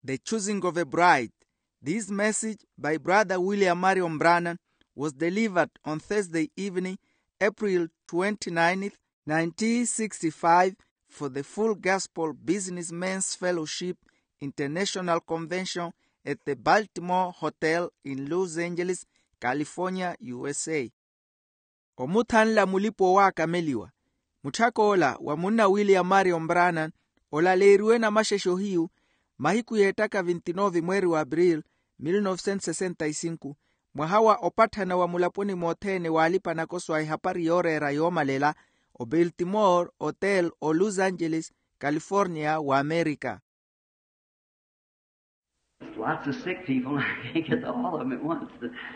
The Choosing of a Bride. This message by Brother William Marion Branham was delivered on Thursday evening, April 29, 1965, for the Full Gospel Businessmen's Fellowship International Convention at the Baltimore Hotel in Los Angeles, California, USA. Omuthanla mulipo wa kameliwa. Muthakola wa munna William Marion Branham olaleriwe na mashesho hiu mahiku yetaka 29 mweri wa Abril 1965 mwahawa opathana wa mulaponi mothene walipa na koswa ihapari yorera yomalela o Baltimore Hotel o Los Angeles, California wa America. Lots of sick people. I can't get to all of them at once.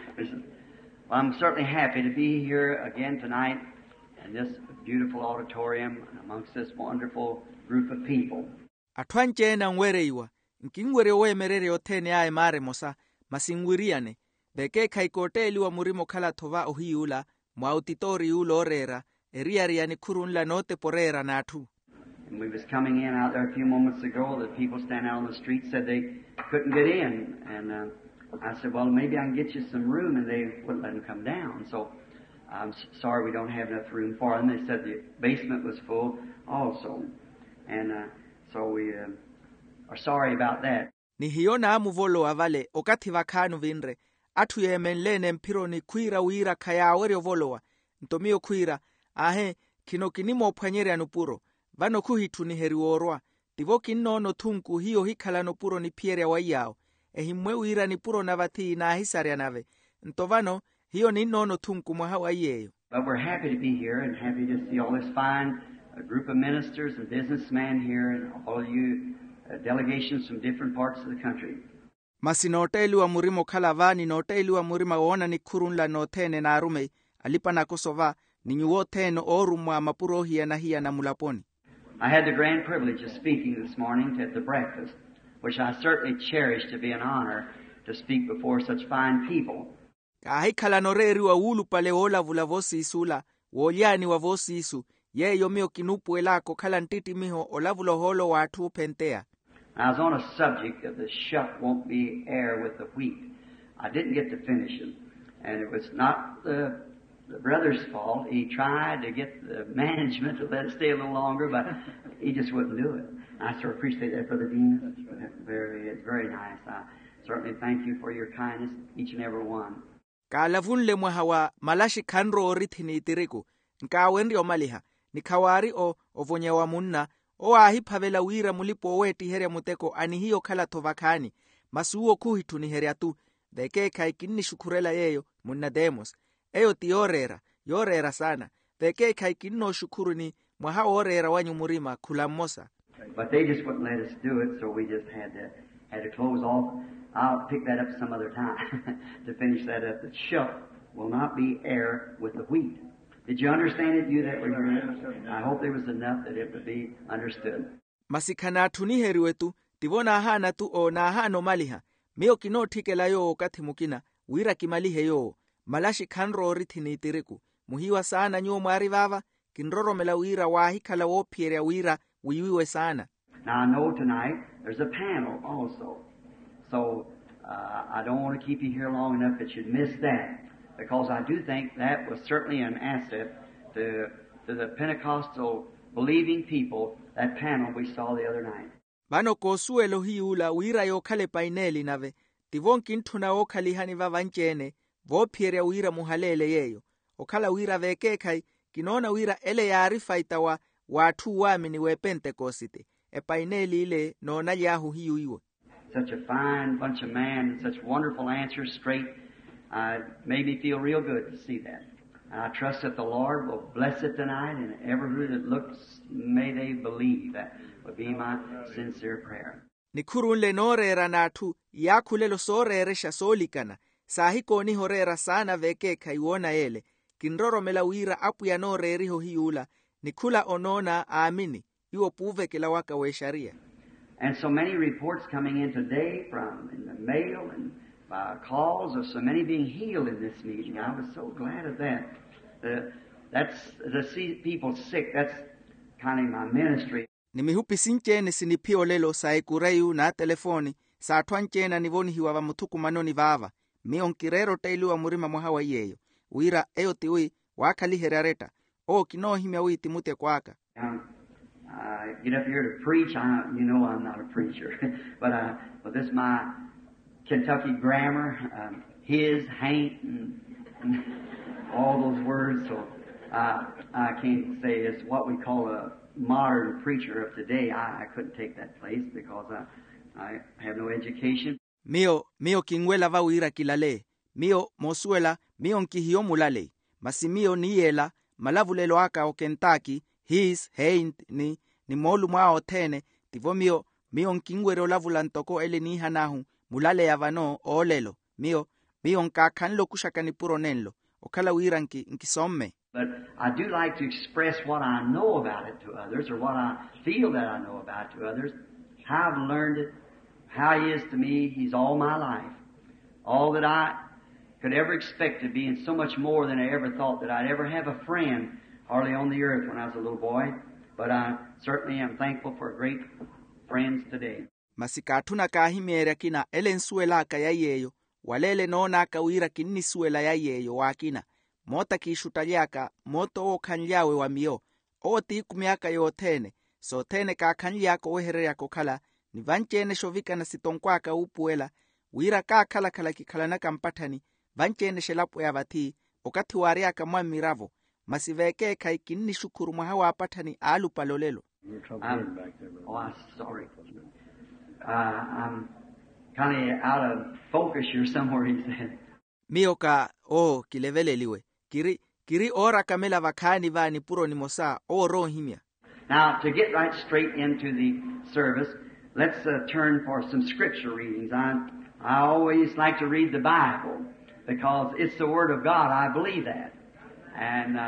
Well, I'm certainly happy to be here again tonight in this beautiful auditorium amongst this wonderful group of people. Atwanche na ngwereiwa nkingwere wemerere othene ae mare mosa masingwiriane beke kaikoteli wa murimo khala thova ohiula mwa auditori ulorera eriariani kurunla note porera nathu. And we was coming in out there a few moments ago. The people standing out on the street said they couldn't get in. And I said, well, maybe I can get you some room. And they wouldn't let them come down. So I'm sorry we don't have enough room for them. They said the basement was full also. And so we are sorry about that. Ni hiona amuvolo avale okati vakhanu vinre. Atu yemenlene mpironi kuira uira kaya awerio volowa. Ntomio kuira. Ahe kino kinimo pwanyere anupuro. Vano kuhitu ni heriworwa. Tivoki nono thunku hiyo hikala no puro ni pierre wa yao. Ehimwe uira ni puro na vati na hisaria nave. Ntovano hiyo ni nono thunku mwahawa yeyo. But we're happy to be here and happy to see all this fine group of ministers and businessmen here and all of you delegations from different parts of the country. Masinoteli wa murimo kala vani noteli wa murima wona ni kurunla nothene na arume alipa na kosova ni nyuoteno orumwa mapuro hiya na mulaponi. I had the grand privilege of speaking this morning at the breakfast, which I certainly cherish to be an honor to speak before such fine people. Ahikala noreri wa ulu pale ola vula vosi isula, wolyani wa vosi isu, ye yomio kinupu elako kala ntiti miho olavulo holo wa atu pentea. I was on a subject of the shuck won't be air with the wheat. I didn't get to finish it, and it was not the brother's fault. He tried to get the management to let it stay a little longer, but he just wouldn't do it. I sort of appreciate that, Brother Dean. It's very nice. I certainly thank you for your kindness, each and every one. Kalavunle mwahawa malashi kanro orithini itiriku. Nkawendi omaliha. Nikawari o ovonya wa munna. O ahipavela wira mulipo weti heria muteko ani hiyo kala tovakani. Masuo kuhitu ni heria tu. Deke kaikini shukurela yeyo munna demos. Eyo ti yorera sana. Deke kaikino shukuru ni mwaha orera wanyu murima kulamosa. But they just wouldn't let us do it, so we just had to close off. I'll pick that up some other time to finish that up. The shuck will not be air with the wheat. Did you understand it, you that were here? I hope there was enough that it would be understood. Masikana tuniheri wetu, tivona hana tu o na hano maliha. Meo kino tikela yo kati mukina, wira kimalihe yo. Malashi kanro orithini itiriku. Muhiwa sana nyo mwari vava, kinroro mela wira wahikala wopiere wira wiwiwe sana. Now I know tonight there's a panel also. So I don't want to keep you here long enough that you'd miss that. Because I do think that was certainly an asset to the Pentecostal believing people, that panel we saw the other night. Bano kosuelo hiula wira yo kale paineli nave, tivonki ntuna o kalihani vavanchene, vopiere wira muhalele yeyo. Okala wira vekekai, kinona wira ele ya arifa itawa watu wamini we Pentecosite. E paineli ile nona yahu hiu iwe. Such a fine bunch of men, such wonderful answers straight. Made me feel real good to see that. And I trust that the Lord will bless it tonight, and everyone that looks, may they believe. That would be my sincere prayer. Nikurunle norera natu, yakulelo soreresha solikana. Sahiko ni horera sana veke kaiwona ele. Kinroro melawira apu ya noreriho hiula. Nikula onona amini. Iwo puve kila waka we sharia. And so many reports coming in today from in the mail and calls of so many being healed in this meeting. I was so glad of that. That's to see people sick. That's kind of my ministry. Nimihupi sinchene sinipio lelo saikureyu na telefoni saatwanchena nivonihiwa va muthukumanoni vava mio nkirero tailiwa murima mwahawa iyeyo wira eyo tiwi wakhaliherareta kinohimya wi timute kwaka. I get up here to preach. You know I'm not a preacher, but this is my Kentucky grammar, his, hain't, and all those words. So I can't say it's what we call a modern preacher of today. I couldn't take that place because I have no education. Mio kingwela va wira kilale. Mio mosuela mio nkihiyo mulale. Masi mio niyela malavulelo aka o Kentucky his hain't ni molu mwao tene tivo mio nkingwere olavula ntoko ele ni hanahu mulale ya vano olelo mio nkakhanlo kushakani puro nenlo okhala wira nkisomme. But I do like to express what I know about it to others, or what I feel that I know about it to others, how I've learned it, how he is to me. He's all my life. All that I could ever expect to be, and so much more than I ever thought that I'd ever have a friend hardly on the earth when I was a little boy. But I certainly am thankful for great friends today. Masikatuna kahimera kina elensuela ka yayeyo walele nona ka wira kinni suela yayeyo wakina mota kishutalyaka moto okhanlyawe wa mio oti kumyaka yotene so tene ka khanlyako ohere yako khala nivanchene shovika na sitonkwaka upuela wira ka khala kikhala na kampathani vanchene shelapo ya vathi okati wariaka mwa miravo masiveke kai kinni shukuru mwahawa apathani alupalolelo. I'm sorry. I'm kind of out of focus here somewhere, he said. Mioka kileveleliwe kiri ora kamela vakhani vani puro ni mosa rohimya. Now, to get right straight into the service, let's turn for some scripture readings. I always like to read the Bible because it's the Word of God. I believe that. And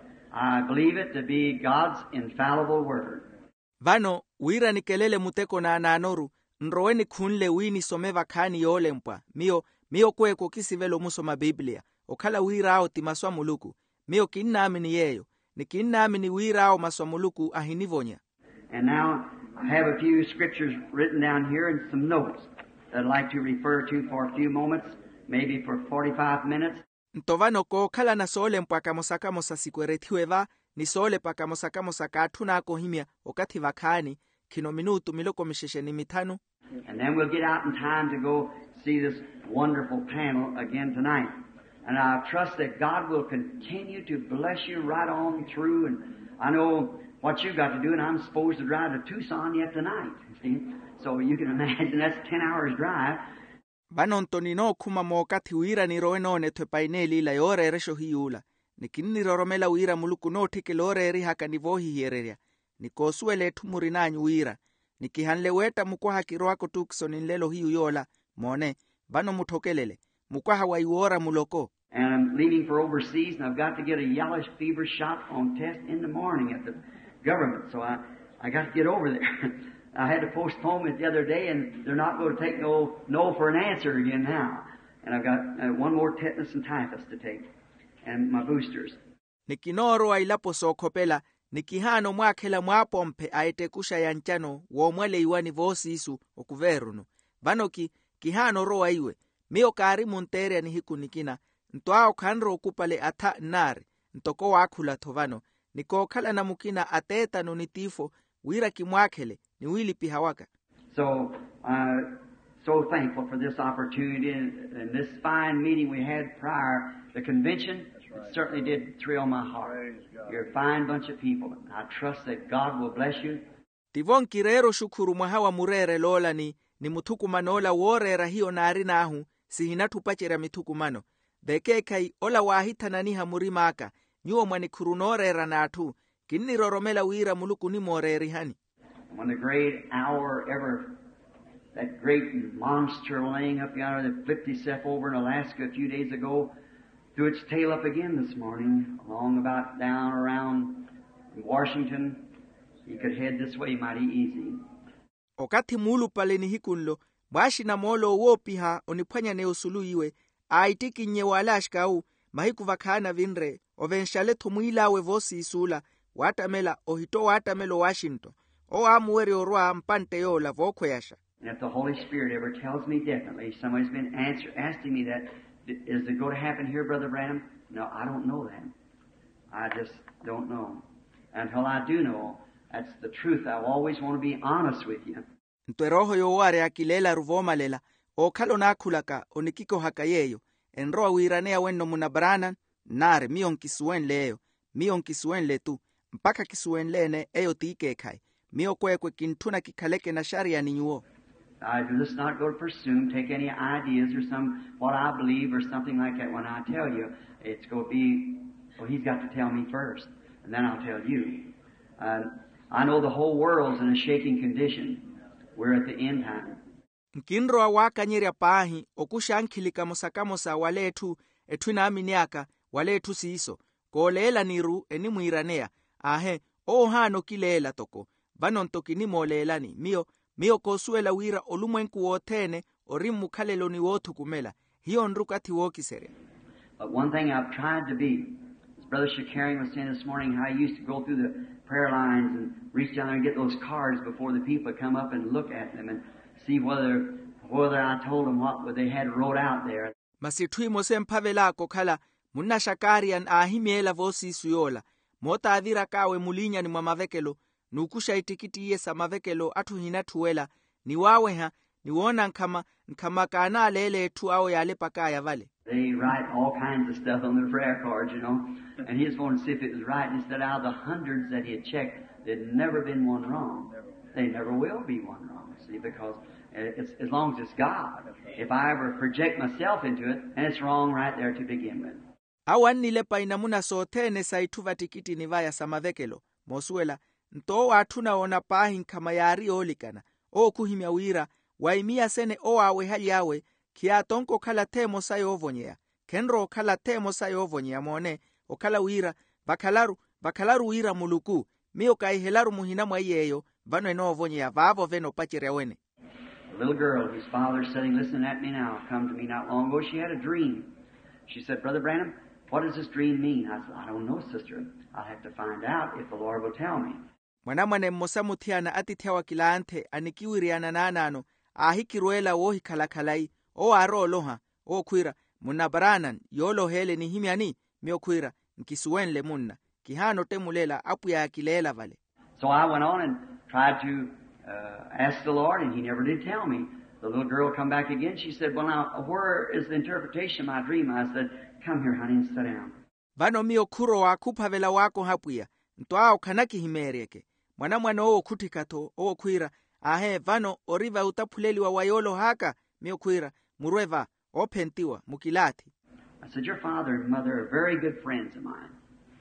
I believe it to be God's infallible Word. Vano, wira ni kelele muteko na ananoru, nroweni khunle wini some vakhani yole mpwa. Mio kweko kisivelo musoma Biblia. Okhala wira ao timaswa muluku. Mio kinnami ni yeyo. Ni kinnami ni wira ao maswa muluku ahinivonya. And now, I have a few scriptures written down here and some notes that I'd like to refer to for a few moments, maybe for 45 minutes. Ntovano ko khala na sole mpwaka mosaka sikwerethiweva ni sole paka mosaka kathuna ako himya okati vakhani kino minutu miloko mishesheni mithanu. And then we'll get out in time to go see this wonderful panel again tonight. And I trust that God will continue to bless you right on through. And I know what you've got to do, and I'm supposed to drive to Tucson yet tonight. See? So you can imagine that's 10 hours drive. Vanontonino kuma mokati wira ni roenone twepaineli la yore resho hiyula. Nikini roromela wira muluku no tike lore eri haka nivohi hiereria. Nikosuele tumuri nanyu wira. Nikihanle weta mukwaha kiroako tukso ninlelo hiyu yola. Mone, vano mutokelele. Mukwaha wa iwora muloko. And I'm leaving for overseas, and I've got to get a yellow fever shot on test in the morning at the government. So I got to get over there. I had to postpone it the other day, and they're not going to take no for an answer again now. And I've got one more tetanus and typhus to take, and my boosters. Nikinoro ailapo sokopela, nikihano mwakela mwapompe aetekusha yanchano, womwele iwani vosi isu okuveruno. Vanoki, kihano roa iwe, mio kari munteria ni hiku nikina, ntoao kanro okupale ata nari, ntoko wakula tovano, niko kala na mukina ateta nunitifo, wira kimwakele, ni wili pihawaka. So, so thankful for this opportunity and this fine meeting we had prior. The convention it certainly did thrill my heart. You're a fine bunch of people. I trust that God will bless you. Tivon kirero shukuru mwahawa murere lola ni mutukumanola worera hiyo nari nahu sihinatupachera mitukumano. Deke kai ola wahita naniha murimaka nyuo mwani kurunorera natu kinni roromela wira muluku ni moreri hani. When the great hour ever, that great monster laying up yonder that flipped itself over in Alaska a few days ago, threw its tail up again this morning, along about down around Washington. He could head this way mighty easy. Okati mulu pale ni hikunlo, bashi na molo wopiha onipanya ne usulu iwe, aitiki nye walashkau, mahiku vakana vinre, ovenshale tumuilawe vosi isula, watamela ohito watamelo Washington. O amuweri orwa mpante yola vokweyasha. And if the Holy Spirit ever tells me definitely, somebody's been asking me that, is it going to happen here, Brother Branham? No, I don't know that. I just don't know. Until I do know, that's the truth. I always want to be honest with you. Ntwe roho yoware akilela ruvomalela, o kalo nakhulaka onikiko hakayeyo, enroa wiranea wenno muna Branham, nare mion kisuen leyo, mion kisuen le tu, mpaka kisuen lene eyo tike kai, mio kwekwe kintuna kikaleke na sharia ninyuo. I just not go to presume, take any ideas or what I believe or something like that. When I tell you, it's going to be, well, he's got to tell me first, and then I'll tell you. I know the whole world's in a shaking condition. We're at the end time. Nkinroa wakanyiria pahi, okushankhilika musakamosa waletu, etwina aminiaka, waletu siiso, kolela niru enimuiranea, ahe, hano kilela toko, vanontoki ni molelani, mio kosuela wira olumwenku wotene, orimu kalelo ni wotu kumela, hiyo nrukati wokisere. But one thing I've tried to be, as Brother Shakarian was saying this morning, how he used to go through the prayer lines and reach down there and get those cards before the people come up and look at them and see whether I told them what they had wrote out there. Masithui mose mpavelako khala, muna Shakarian ahimiela vosi suyola, mota avira kawe mulinya ni mamavekelo, nukusha itikiti yesa mavekelo atu hinatuwela, ni waweha, ni wona nkama kana lele tu ao yale pakaya vale. They write all kinds of stuff on their prayer cards, you know, and he was going to see if it was right. And he said out of the hundreds that he had checked, there'd never been one wrong. They never will be one wrong, see, because it's, as long as it's God. If I ever project myself into it, and it's wrong right there to begin with. Awanile pa inamuna sotene saituva tikiti nivaya samavekelo, mosuela, nto watuna ona pahin kama yari olikana, o kuhimya wira, waimia sene o awe hali yawe, kia tonko kala temo sayo ovonyea, kenro kala temo sayo ovonyea mone, o kala wira, bakalaru wira muluku, mio kaihelaru muhina mwayeyo, vano eno ovonyea, vavo veno pachire wene. A little girl whose father's sitting listening at me now come to me not long ago. She had a dream. She said, Brother Branham, what does this dream mean? I said, I don't know, sister. I'll have to find out if the Lord will tell me. Mwanamwane mmosamuthiana atithyawa kilaanthe anikiwiriana nanano, ahikiruela wohi kalakalai, o aro loha, o kwira, muna Branham, yolo hele ni himiani, mio kwira, nkisuwenle munna, kihano temulela apuya akilela vale. So I went on and tried to ask the Lord, and he never did tell me. The little girl come back again. She said, well, now, where is the interpretation of my dream? I said, come here, honey, and sit down. Vano mio kuro wa kupavela wako hapuya, ntoao kanaki himereke. Mwanamwana oo kutikato, oo kwira, ahe vano oriva utapuleli wa wayolo haka, mio kwira, murweva, opentiwa, mukilati. I said, your father and mother are very good friends of mine.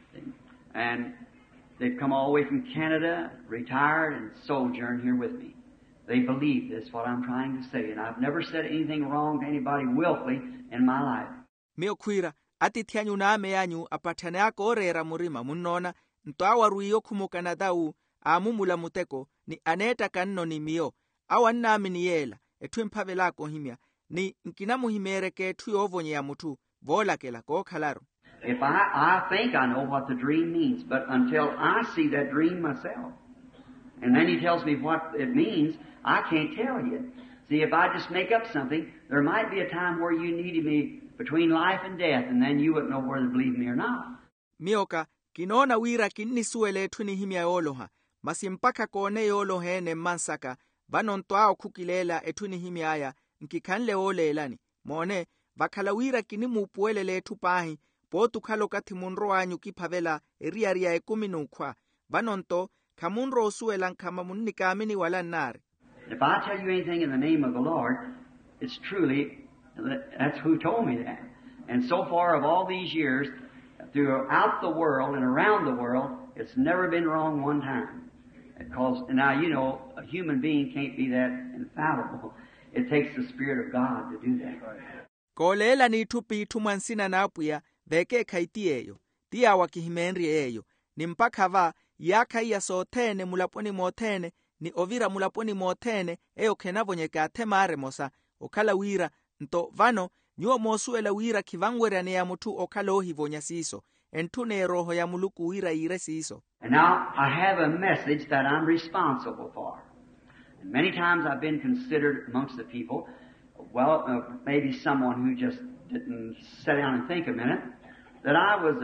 And they've come all the way from Canada, retired, and sojourned here with me. They believe this, what I'm trying to say, and I've never said anything wrong to anybody willfully in my life. Mio kwira, atityanyu na ame yanyu apatane ako orera murima munona, ntoawa ruiyo kumukana dau, amumula muteko, ni aneta kanno ni mio, awa nami ni yela, etu mpavelako himya, ni nkinamuhimereke etu yovonye ya mutu, vola kela ko kalaru. If I think I know what the dream means, but until I see that dream myself, and then he tells me what it means, I can't tell you. See, if I just make up something, there might be a time where you needed me between life and death, and then you wouldn't know whether to believe me or not. Mioka, kinona wira kinni suele tuni himya yoloha, masimpaka kone yolohe ne mansaka, vanontoao kukilela etuni himya aya, nkikanle ole elani, mone, vakala wira kini mupuele le tupahi, potu kalo kati munro anyu kipavela, ria ekuminukwa, vanonto, kamunro suelan kama munnikamini wala nare. If I tell you anything in the name of the Lord, it's truly, that's who told me that. And so far of all these years, throughout the world and around the world, it's never been wrong one time. Because, now you know, a human being can't be that infallible. It takes the Spirit of God to do that. Kolela ni tupi tumansina na apuya, veke kaiti eyo, tia wakihimenri eyo, ni mpaka va, yaka iya sotene mulaponi motene, ni ovira mulaponi motene, eyo kenavonye ka temare mosa, okala wira, nto vano, nyuo mosuela wira kivangwerane ya mutu okala ohivonya siso, entune roho ya muluku wira ire siso. And now I have a message that I'm responsible for. And many times I've been considered amongst the people, well, maybe someone who just didn't sit down and think a minute, that I was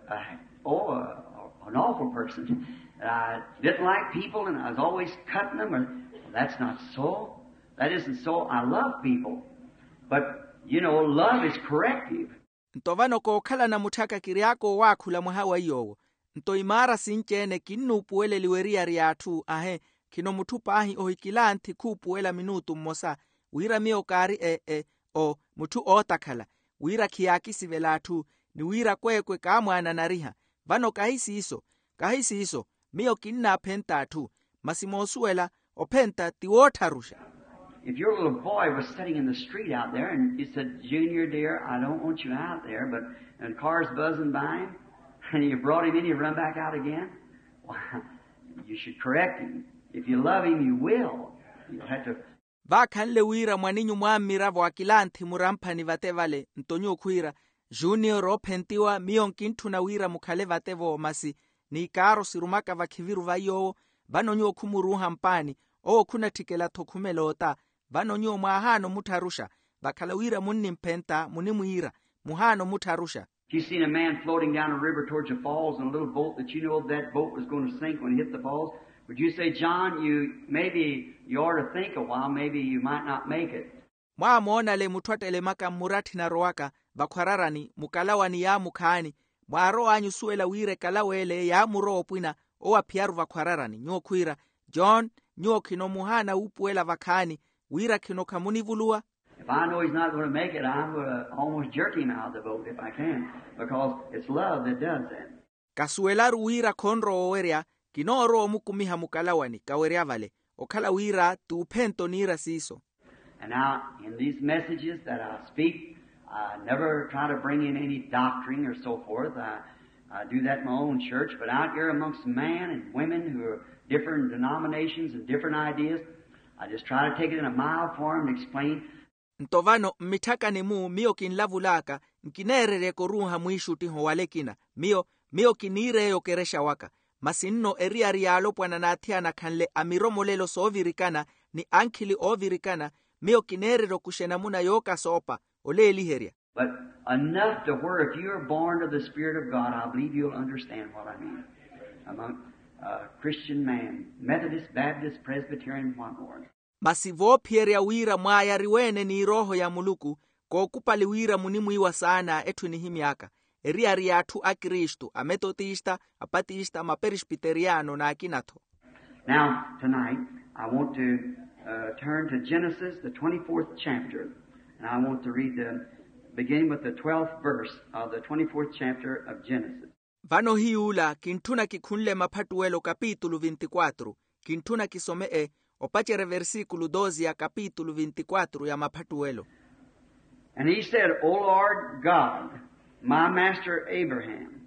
an awful person. I didn't like people and I was always cutting them. That's not so. That isn't so. I love people. But, you know, love is corrective. Ntovano ko khala na muthaka kiriako wakhula mwahawa iyowo. Nto imara sinchene kinupuele liweria riatu ahe kino muthupa ahi ohikila nthi kupuela minutu mmosa wira mio kari o muthu otakhala wira khiyaki sivelatu ni wira kwekwe kamwana nariha vano kahisi iso mio kinna phentatu masimosuela ophenta tiwotharusha. If your little boy was sitting in the street out there and you said, Junior dear, I don't want you out there, but and cars buzzing by him, and you brought him in, you run back out again, well, you should correct him. If you love him, you will. You'll have to. Vakhanle wira mwaninyu mwamira vakilanthi muramphani vatevale ntonyo khwira Junior ophentiwa mionkintu na wira mukhale vatevo masi ni karo sirumaka vakhiviru vayo vanonyo khumuruha mpani o khuna thikela thokhumelota vanonyo mwahano mutharusha vakhala wira munni mphenta muni muira muhano mutharusha. If you seen a man floating down a river towards the falls in a little boat that you know that boat was going to sink when it hit the falls, would you say, John, you ought to think a while, maybe you might not make it? Mwamona le muthwatele maka murathi na roaka vakhwararani mukalawani ya mukhani mwaro anyu suela wire kalawele ya muro pwina oaphiaru vakhwararani nyo khwira John nyo khino muhana upuela vakhani wira khino khamunivulua. If I know he's not going to make it, I'm going to almost jerk him out of the boat if I can, because it's love that does that. Kasuelaru wira khonro oweria kinoro mukumiha mukalawani kaweria vale okhala wira tuphento nira siso. And now, in these messages that I speak, I never try to bring in any doctrine or so forth. I do that in my own church, but out here amongst men and women who are different denominations and different ideas, I just try to take it in a mild form and explain. Ntovano mithaka nemu mio kinlavulaka nkinerere koruha mwishuti howalekina mio kinire yo keresha waka masinno eriarialo pwana nathiana khanle amiromolelo sovirikana ni ankhili ovirikana mio kinerero kushena muna yoka sopa oleli heria. But enough to where if you're born of the Spirit of God, I believe you'll understand what I mean. Among Christian man, Methodist, Baptist, Presbyterian, what more. Masivo pieria wira mwaya riwene ni roho ya muluku ko kupali wira munimuiwa sana etu ni himiaka eriariatu a Kristo a Methodista a Baptista a Presbyteriano na akinato. Now tonight I want to turn to Genesis the 24th chapter, and I want to read beginning with the 12th verse of the 24th chapter of Genesis. Vano hiula kintuna kikhunle maphatuelo capítulo 24 kintuna kisomee opachere versikulo 12 ya capítulo 24 ya maphatuelo. And he said, O Lord God, my master Abraham,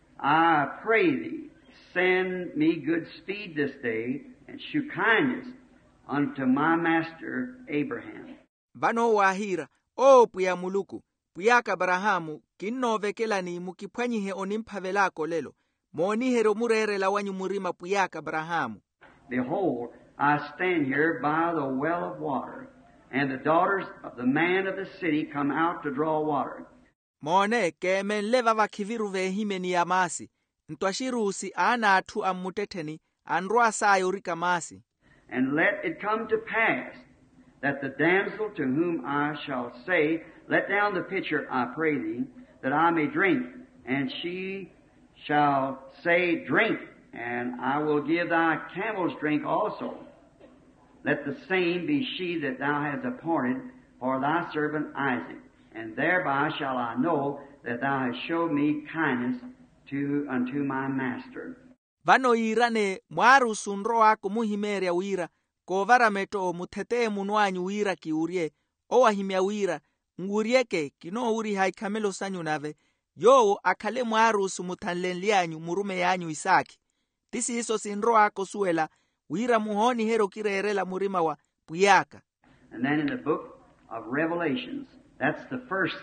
I pray thee, send me good speed this day, and shew kindness unto my master Abraham. Vano wahira, o puya muluku, puyaka Abrahamu, kinnovekelani mukiphwanyihe onimphavelako lelo, monihero murerela wanyu murima puyaka Abrahamu. Behold, I stand here by the well of water, and the daughters of the man of the city come out to draw water. Mone kemenleva vakhiviru vehimeni ya masi, ntwashirusi anathu ammutetheni, anroa sayo rika masi. And let it come to pass that the damsel to whom I shall say, Let down the pitcher, I pray thee, that I may drink. And she shall say, Drink, and I will give thy camels drink also. Let the same be she that thou hast appointed for thy servant Isaac. And thereby shall I know that thou hast showed me kindness unto my master. Vano irane mwaru sunro ako muhimeria wira kovara meto mutete munwanyu wira kiurie owahimia wira ngurieke kino uri haikamelo sanyu nave yo akale mwaru sumuthanlenlianyu murume yanyu Isaki tisi iso sinro ako suela wira muhoni hero kirerela murima wa puyaka. And then in the book of Revelations, that's the first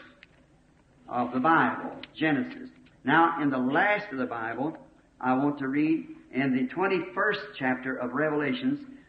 of the Bible, Genesis. Now in the last of the Bible, I want to read in the 21st chapter of Revelations,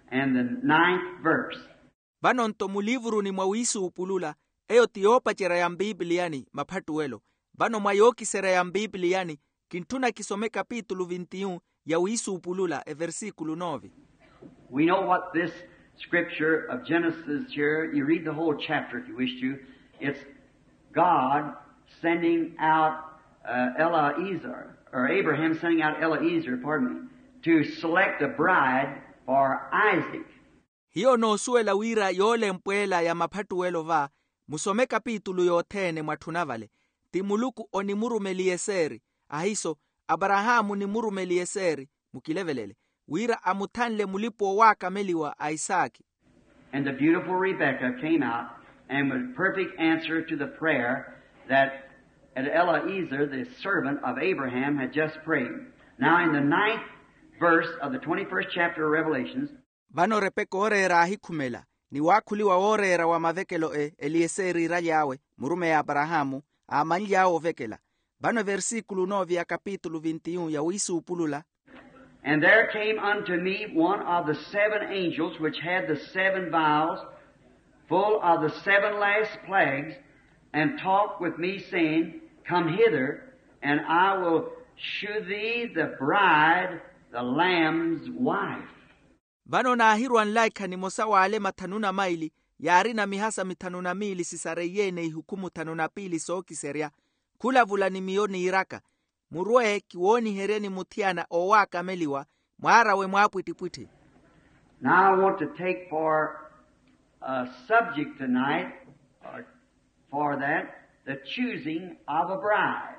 and the 9th verse. Vano nto mulivuru ni mwa wisu upulula, eyo tiopa chera ya mbibliani mapatuelo. Vano mayoki sera ya mbibliani, kintuna kisome kapitulu 21 ya wisu upulula, versikulo 9. We know what this scripture of Genesis here, you read the whole chapter if you wish to. It's God sending out Eliezer, or Abraham sending out Eliezer, to select a bride for Isaac. Hiyo no suela wira yole mpwela ya mapatuelo va, musome kapitulu yotene mwatunavale. Timuluku onimuru Elieseri, ahiso Abrahamu ni muru Elieseri, mukilevelele. Wira amutanle mulipo waka meliwa Isaki. And the beautiful Rebecca came out and with perfect answer to the prayer that Eliezer, the servant of Abraham, had just prayed. Now in the 9th verse of the 21st chapter of Revelations, Vano repeko orera ahikumela, ni wakuli wa orera wa mavekelo Elieseri rajawe, murume ya Abrahamu, amanyao vekela. Vano versikulo 9 ya kapitulu 21 ya wisu upulula. And there came unto me one of the 7 angels which had the 7 vials full of the 7 last plagues, and talked with me, saying, Come hither, and I will shew thee the bride, the Lamb's wife. Vano na ahirwan laika ni mosa wale matanuna maili, yari na mihasa mitanuna mili sisareyene ihukumu tanuna pili soki seria, kula vula ni mioni iraka, murue kiwoni hereni mutiana owaka meliwa, mwarawe mwapwitipwiti. Now I want to take for a subject tonight, or for that, the choosing of a bride.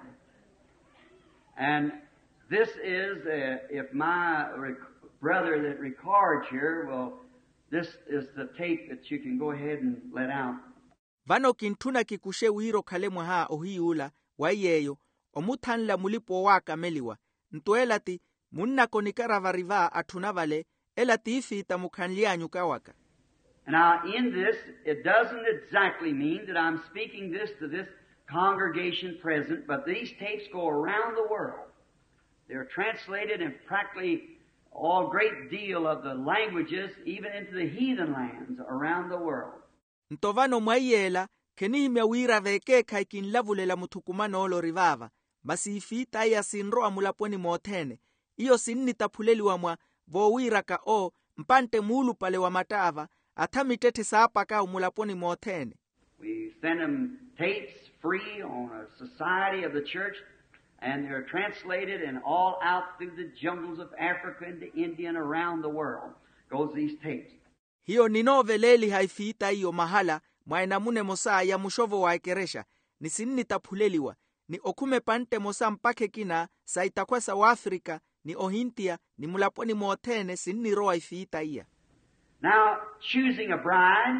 And this is, if my brother that records here this is the tape that you can go ahead and let out. Vano kintuna kikushe wiro kalemwa haa ohiula, wayeyo, omutanla mulipo waka meliwa, ntuelati munna konikara variva atunavale, elati ifita mukhanlianyu kawaka. Now in this, it doesn't exactly mean that I'm speaking this to this congregation present, but these tapes go around the world. They're translated in practically a great deal of the languages, even into the heathen lands around the world. Ntovano mwayela, kenihime wira veke kaikin lavulela mutukumano olo rivava, basi ifita ya sinroa mulaponi motene, iyo sinni tapuleliwa mwa vo wira ka o, mpante mulu pale wa matava, atamitete saapa ka mulaponi motene. We send them tapes free on a society of the church, and they're translated and all out through the jungles of Africa and India and around the world goes these tapes. Hiyo ninoveleli haifita iyo mahala, mwaenamune mosa ya mushovo wa ekeresha, ni sinni tapuleliwa, ni okume pante mosa mpake kina, sa itakwasa wa Afrika, ni ohintia, ni mulaponi motene sinni roa ifita iya. Now, choosing a bride,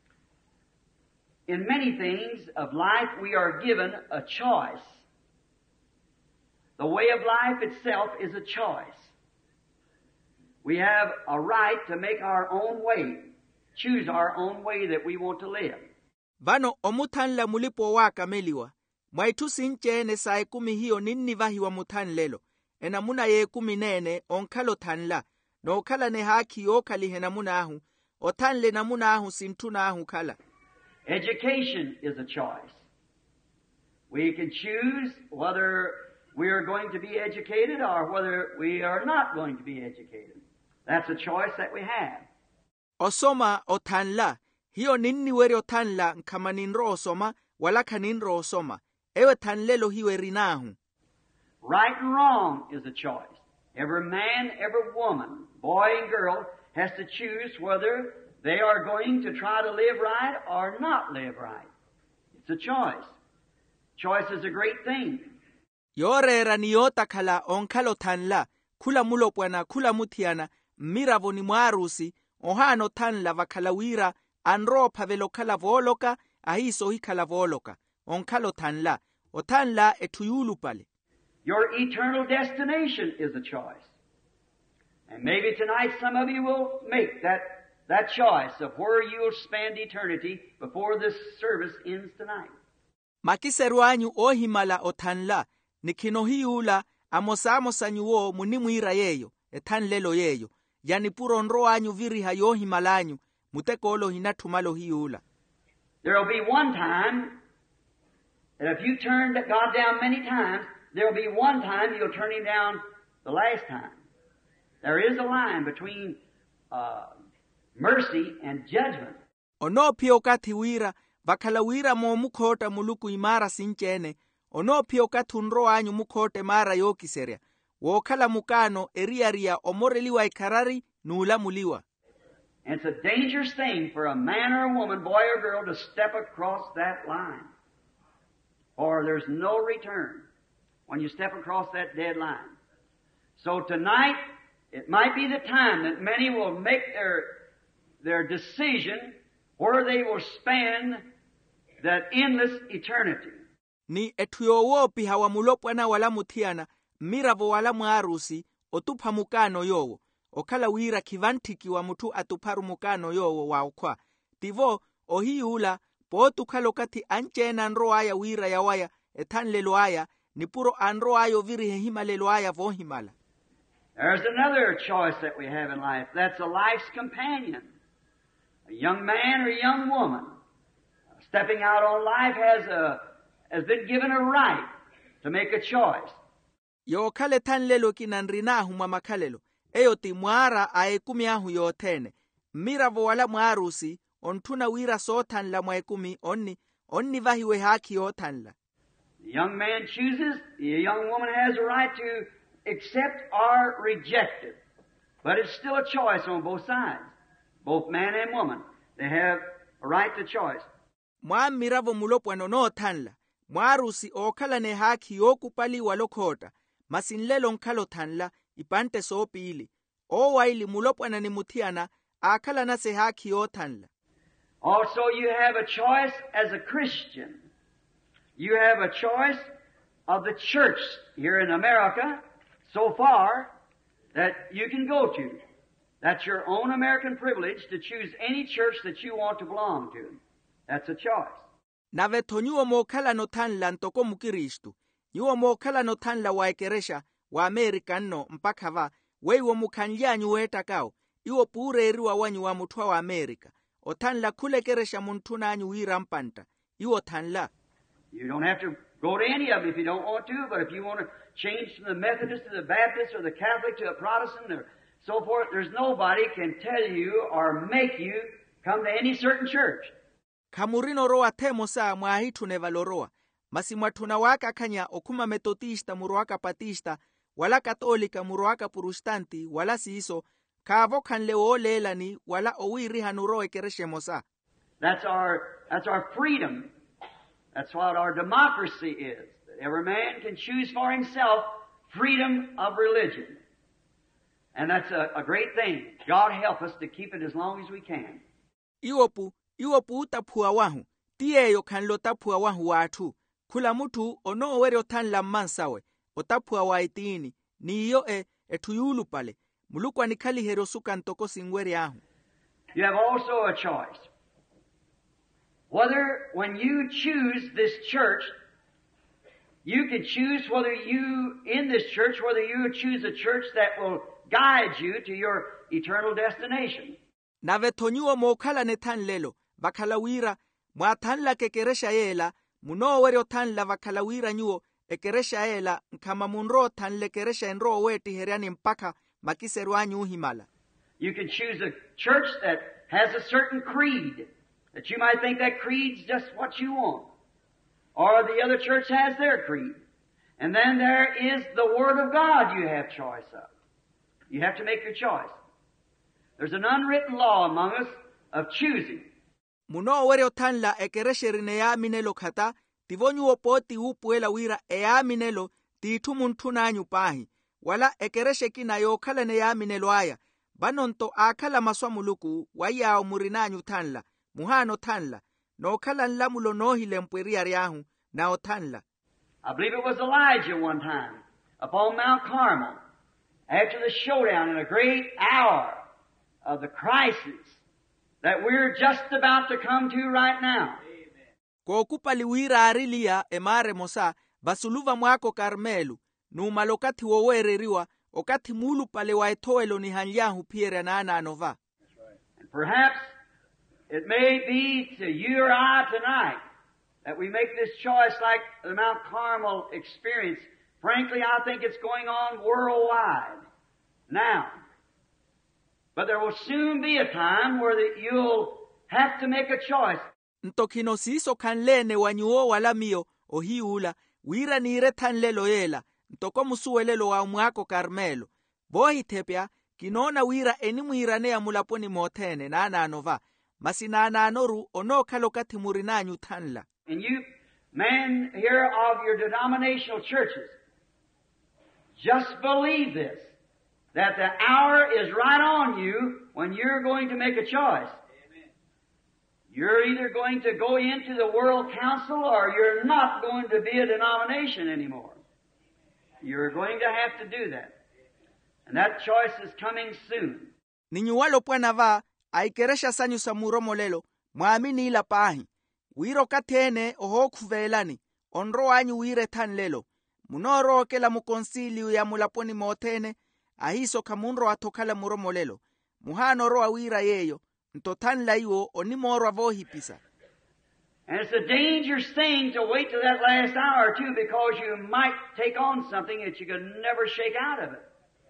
in many things of life we are given a choice. The way of life itself is a choice. We have a right to make our own way, choose our own way that we want to live. Vano omutanla mulipo waka meliwa, mwaitu sinchene sae kumi hiyo ninni vahi wa mutan lelo, enamuna ye kumi nene onkalo tanla, no kala ne haki okali henamuna ahu, otanle namuna ahu sintuna ahu kala. Education is a choice. We can choose whether we are going to be educated or whether we are not going to be educated. That's a choice that we have. Osoma otanla, hiyo ninni weri otanla kama ninro osoma, wala kaninro osoma, ewe tanlelo hiwe rinahu. Right and wrong is a choice. Every man, every woman, boy and girl has to choose whether they are going to try to live right or not live right. It's a choice. Choice is a great thing. Yorera niyota kala onkalo tanla, kula mulopwana kula mutiana, miravo ni mwarusi, ohano tanla vakalawira, anro pavelo kala voloka, ahiso hi kala voloka, onkalo tanla, o tanla etuyulu pale. Your eternal destination is a choice. And maybe tonight some of you will make that choice of where you'll spend eternity before this service ends tonight. Makiseruanyu ohimala otanla, nikinohiula amosa nyuo munimwira yeyo, etanlelo yeyo, yani puro nro anyu viri hayo himalanyu mutekolo hinatumalo hiyula. There'll be one time that if you turn God down many times, there'll be one time you'll turn Him down the last time. There is a line between mercy and judgment. Ono pio kati wira, bakala wira mo mukhota muluku imara sinchene, ono pio katunro anyu mukhote mara yokiseria. Wokala mukano eriaria omoreliwa ikarari nula muliwa. And it's a dangerous thing for a man or a woman, boy or girl, to step across that line. Or there's no return when you step across that dead line. So tonight, it might be the time that many will make their decision where they will spend that endless eternity. Ni etuyowopi hawa mulopwana wala mutiana, miravo wala muarusi, otupa mukano yowo. Okala wira kivantiki wa mutu atuparu mukano yowo wa ukwa. Tivo, ohiula, po tukalo kati anchena anro aya wira ya waya, etanlelo aya, nipuro anro ayo viri hehimalelo aya vohimala. There's another choice that we have in life. That's a life's companion. A young man or a young woman stepping out on life has been given a right to make a choice. Yo kale tanlelo kinanrina huma makalelo. Eyo ti muara aekumi ahu yotene. Miravo wala muarusi, ontuna wira sotan la muekumi onni vahiwe haki yotanla. The young man chooses, the young woman has a right to accept or reject it. But it's still a choice on both sides. Both man and woman, they have a right to choice. Mwa miravo mulopwano no tanla. Muarusi okala ne haki yokupali walokota. Masinlelo nkalo tanla. Ipante so pili. O waili mulopwana ni mutiana, akala na se haki yotanla. Also you have a choice as a Christian. You have a choice of the church here in America so far that you can go to. That's your own American privilege to choose any church that you want to belong to. That's a choice. Naveto nyuo mokala no tanla ntoko mukiristu. Nyuo mokala no tanla waekeresha wa Amerika no mpakava weiwo mukanyanyu wetakao iwo pure eriwa wanyu wa mutwa wa Amerika otanla kulekeresha muntuna anyu wirampanta iwo tanla. You don't have to go to any of them if you don't want to, but if you want to change from the Methodist to the Baptist or the Catholic to a Protestant or so forth, there's nobody can tell you or make you come to any certain church. Kamurino roa temo saa mwahitu nevaloroa masimwatuna waka kanya okuma metodista muroaka patista wala katolika muroaka protestanti wala siso kavo kanle olelani wala owiri hanuro ekereshe mosa. That's our freedom. That's what our democracy is. Every man can choose for himself freedom of religion. And that's a great thing. God help us to keep it as long as we can. Iwopu utapua wahu. Tiyeyo kanlo tapua wahu watu. Kula mutu ono weri otanla mansawe. Otapua waitini. Ni iyo etuyulu pale. Mulukwa nikali herosuka ntoko singweri ahu. You have also a choice. Whether when you choose this church, you can choose whether you, in this church, whether you choose a church that will guide you to your eternal destination. Navetonyuo mokala netan lelo. Vakalawira. Mwatanla kekeresha yela. Muno weri otanla vakalawira nyuo. Ekeresha ela kama munro tanlekeresha enro weti heriani mpaka makiseruanyu himala. You can choose a church that has a certain creed, that you might think that creed's just what you want. Or the other church has their creed. And then there is the Word of God you have choice of. You have to make your choice. There's an unwritten law among us of choosing. Muno weri otanla ekeresha rineya minelo kata. Tivonyu opoti upuela wira minelo titu muntuna anyu pahi. Wala ekereshe kina yo kala ne minelo aya. Banonto akala maswa muluku waya umurina anyu tanla. Muhano tanla. No kala nlamulo nohile mpweria riahu na otanla. I believe it was Elijah one time upon Mount Carmel after the showdown in a great hour of the crisis that we're just about to come to right now. Kwa okupali wira arilia emare mosa basuluva mwako Karmelu numalokati wowereriwa okati mulu pale waetoelo ni hanyahu piere na anova. And perhaps it may be to you or I tonight that we make this choice like the Mount Carmel experience. Frankly, I think it's going on worldwide now. But there will soon be a time where you'll have to make a choice. Ntokino siso kanlene wanyuo wala mio ohiula wira nire tanlelo yela ntoko musuelelo wa mwako Karmelo bohi tepya kinona wira eni mwirane ya mulaponi motene na anova masinana anoru onoka lokati murinanyu tanla. And you men here of your denominational churches, just believe this, that the hour is right on you when you're going to make a choice. Amen. You're either going to go into the World Council or you're not going to be a denomination anymore. You're going to have to do that. And that choice is coming soon. Ninyuwalo pwana va, aikeresha sanyu samuro molelo, mwamini ila pahi. Wiro katene oho kuvelani, onro anyu wire tan lelo. Munoro kela mukonsiliu ya mulaponi motene, ahiso kamunro atokala muro molelo. Muhano roa wira yeyo, ntotan laiwo onimoro avohi pisa. And it's a dangerous thing to wait till that last hour too, because you might take on something that you could never shake out of it.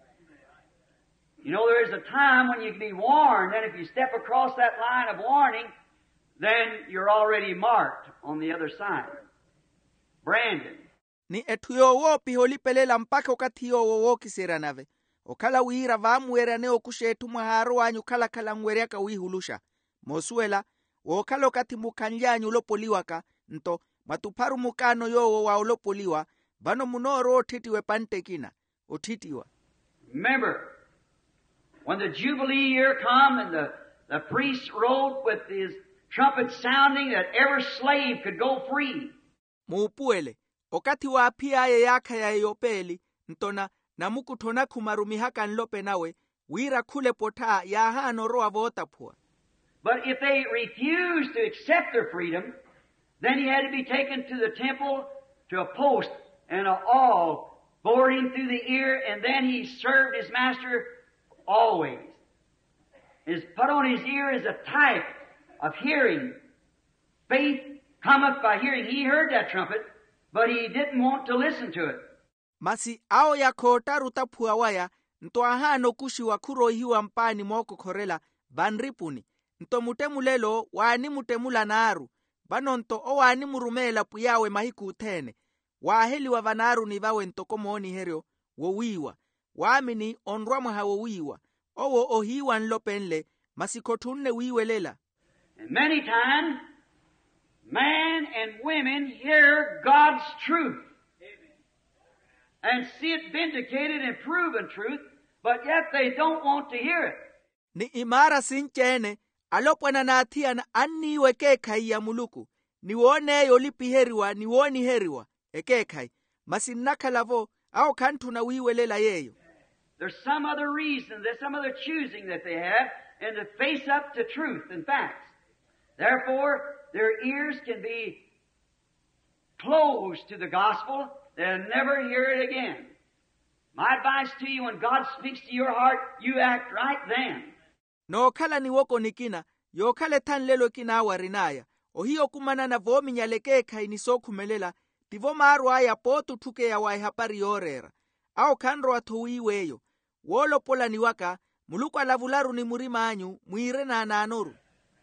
You know, there is a time when you can be warned, and if you step across that line of warning, then you're already marked on the other side. Brandon. Ni etuyo wo piholi pelela mpaka okatiyo wo kiseranave. Okala wira vamuera ne okushetu maharo wanyu kala ngwerea ka wihulusha. Mosuela, okala okati mukanyanyu ulopoliwaka, nto matuparu mukano yo wa ulopoliwa, bano munoro otitiwe pantekina, otitiwa. Remember, when the Jubilee year come and the priest rode with his trumpet sounding that every slave could go free. Muupuele, okati wa apia yaka ya yopeli, ntona na mukutona kumarumihaka nlope nawe, wira kule pota ya hano roa vota pua. But if they refused to accept their freedom, then he had to be taken to the temple to a post and an awl bored him through the ear, and then he served his master always. His put on his ear is a type of hearing. Faith cometh by hearing. He heard that trumpet, but he didn't want to listen to it. Masi ao ya kota rutapua waya, nto ahano kushi wa kurohiwa mpani moko korela banripuni. Nto mutemulelo wani mutemula naru, bano nto o wani murumela puyawe mahiku utene. Waheli wa vanaru ni vawe nto komooni herio, wowiwa. Waamini onrwa mwaha wowiwa. Owo ohiwa nlopenle, masikotunne wiwelela. And many times, men and women hear God's truth. And see it vindicated and proven truth, but yet they don't want to hear it. Ni imara sinchene, alopwana na atia na aniwe kekai ya muluku. Niwone yolipiheriwa, niwoni heriwa, ekekai. Masinaka lavo, au kantu na wiwelela yeyo. There's some other reason, there's some other choosing that they have, and to face up to truth and facts. Therefore, their ears can be closed to the gospel. They'll never hear it again. My advice to you, when God speaks to your heart, you act right then. No kala ni woko nikina, yo kale tan lelo kina warinaya. O hiyo kumana na vomi nyaleke kai ni so kumelela, tivo maru aya potu tuke ya wai hapari yorera. Au kanro atuwi weyo. Wolo pola niwaka, muluku alavularu ni murima anyu, muire na anoru.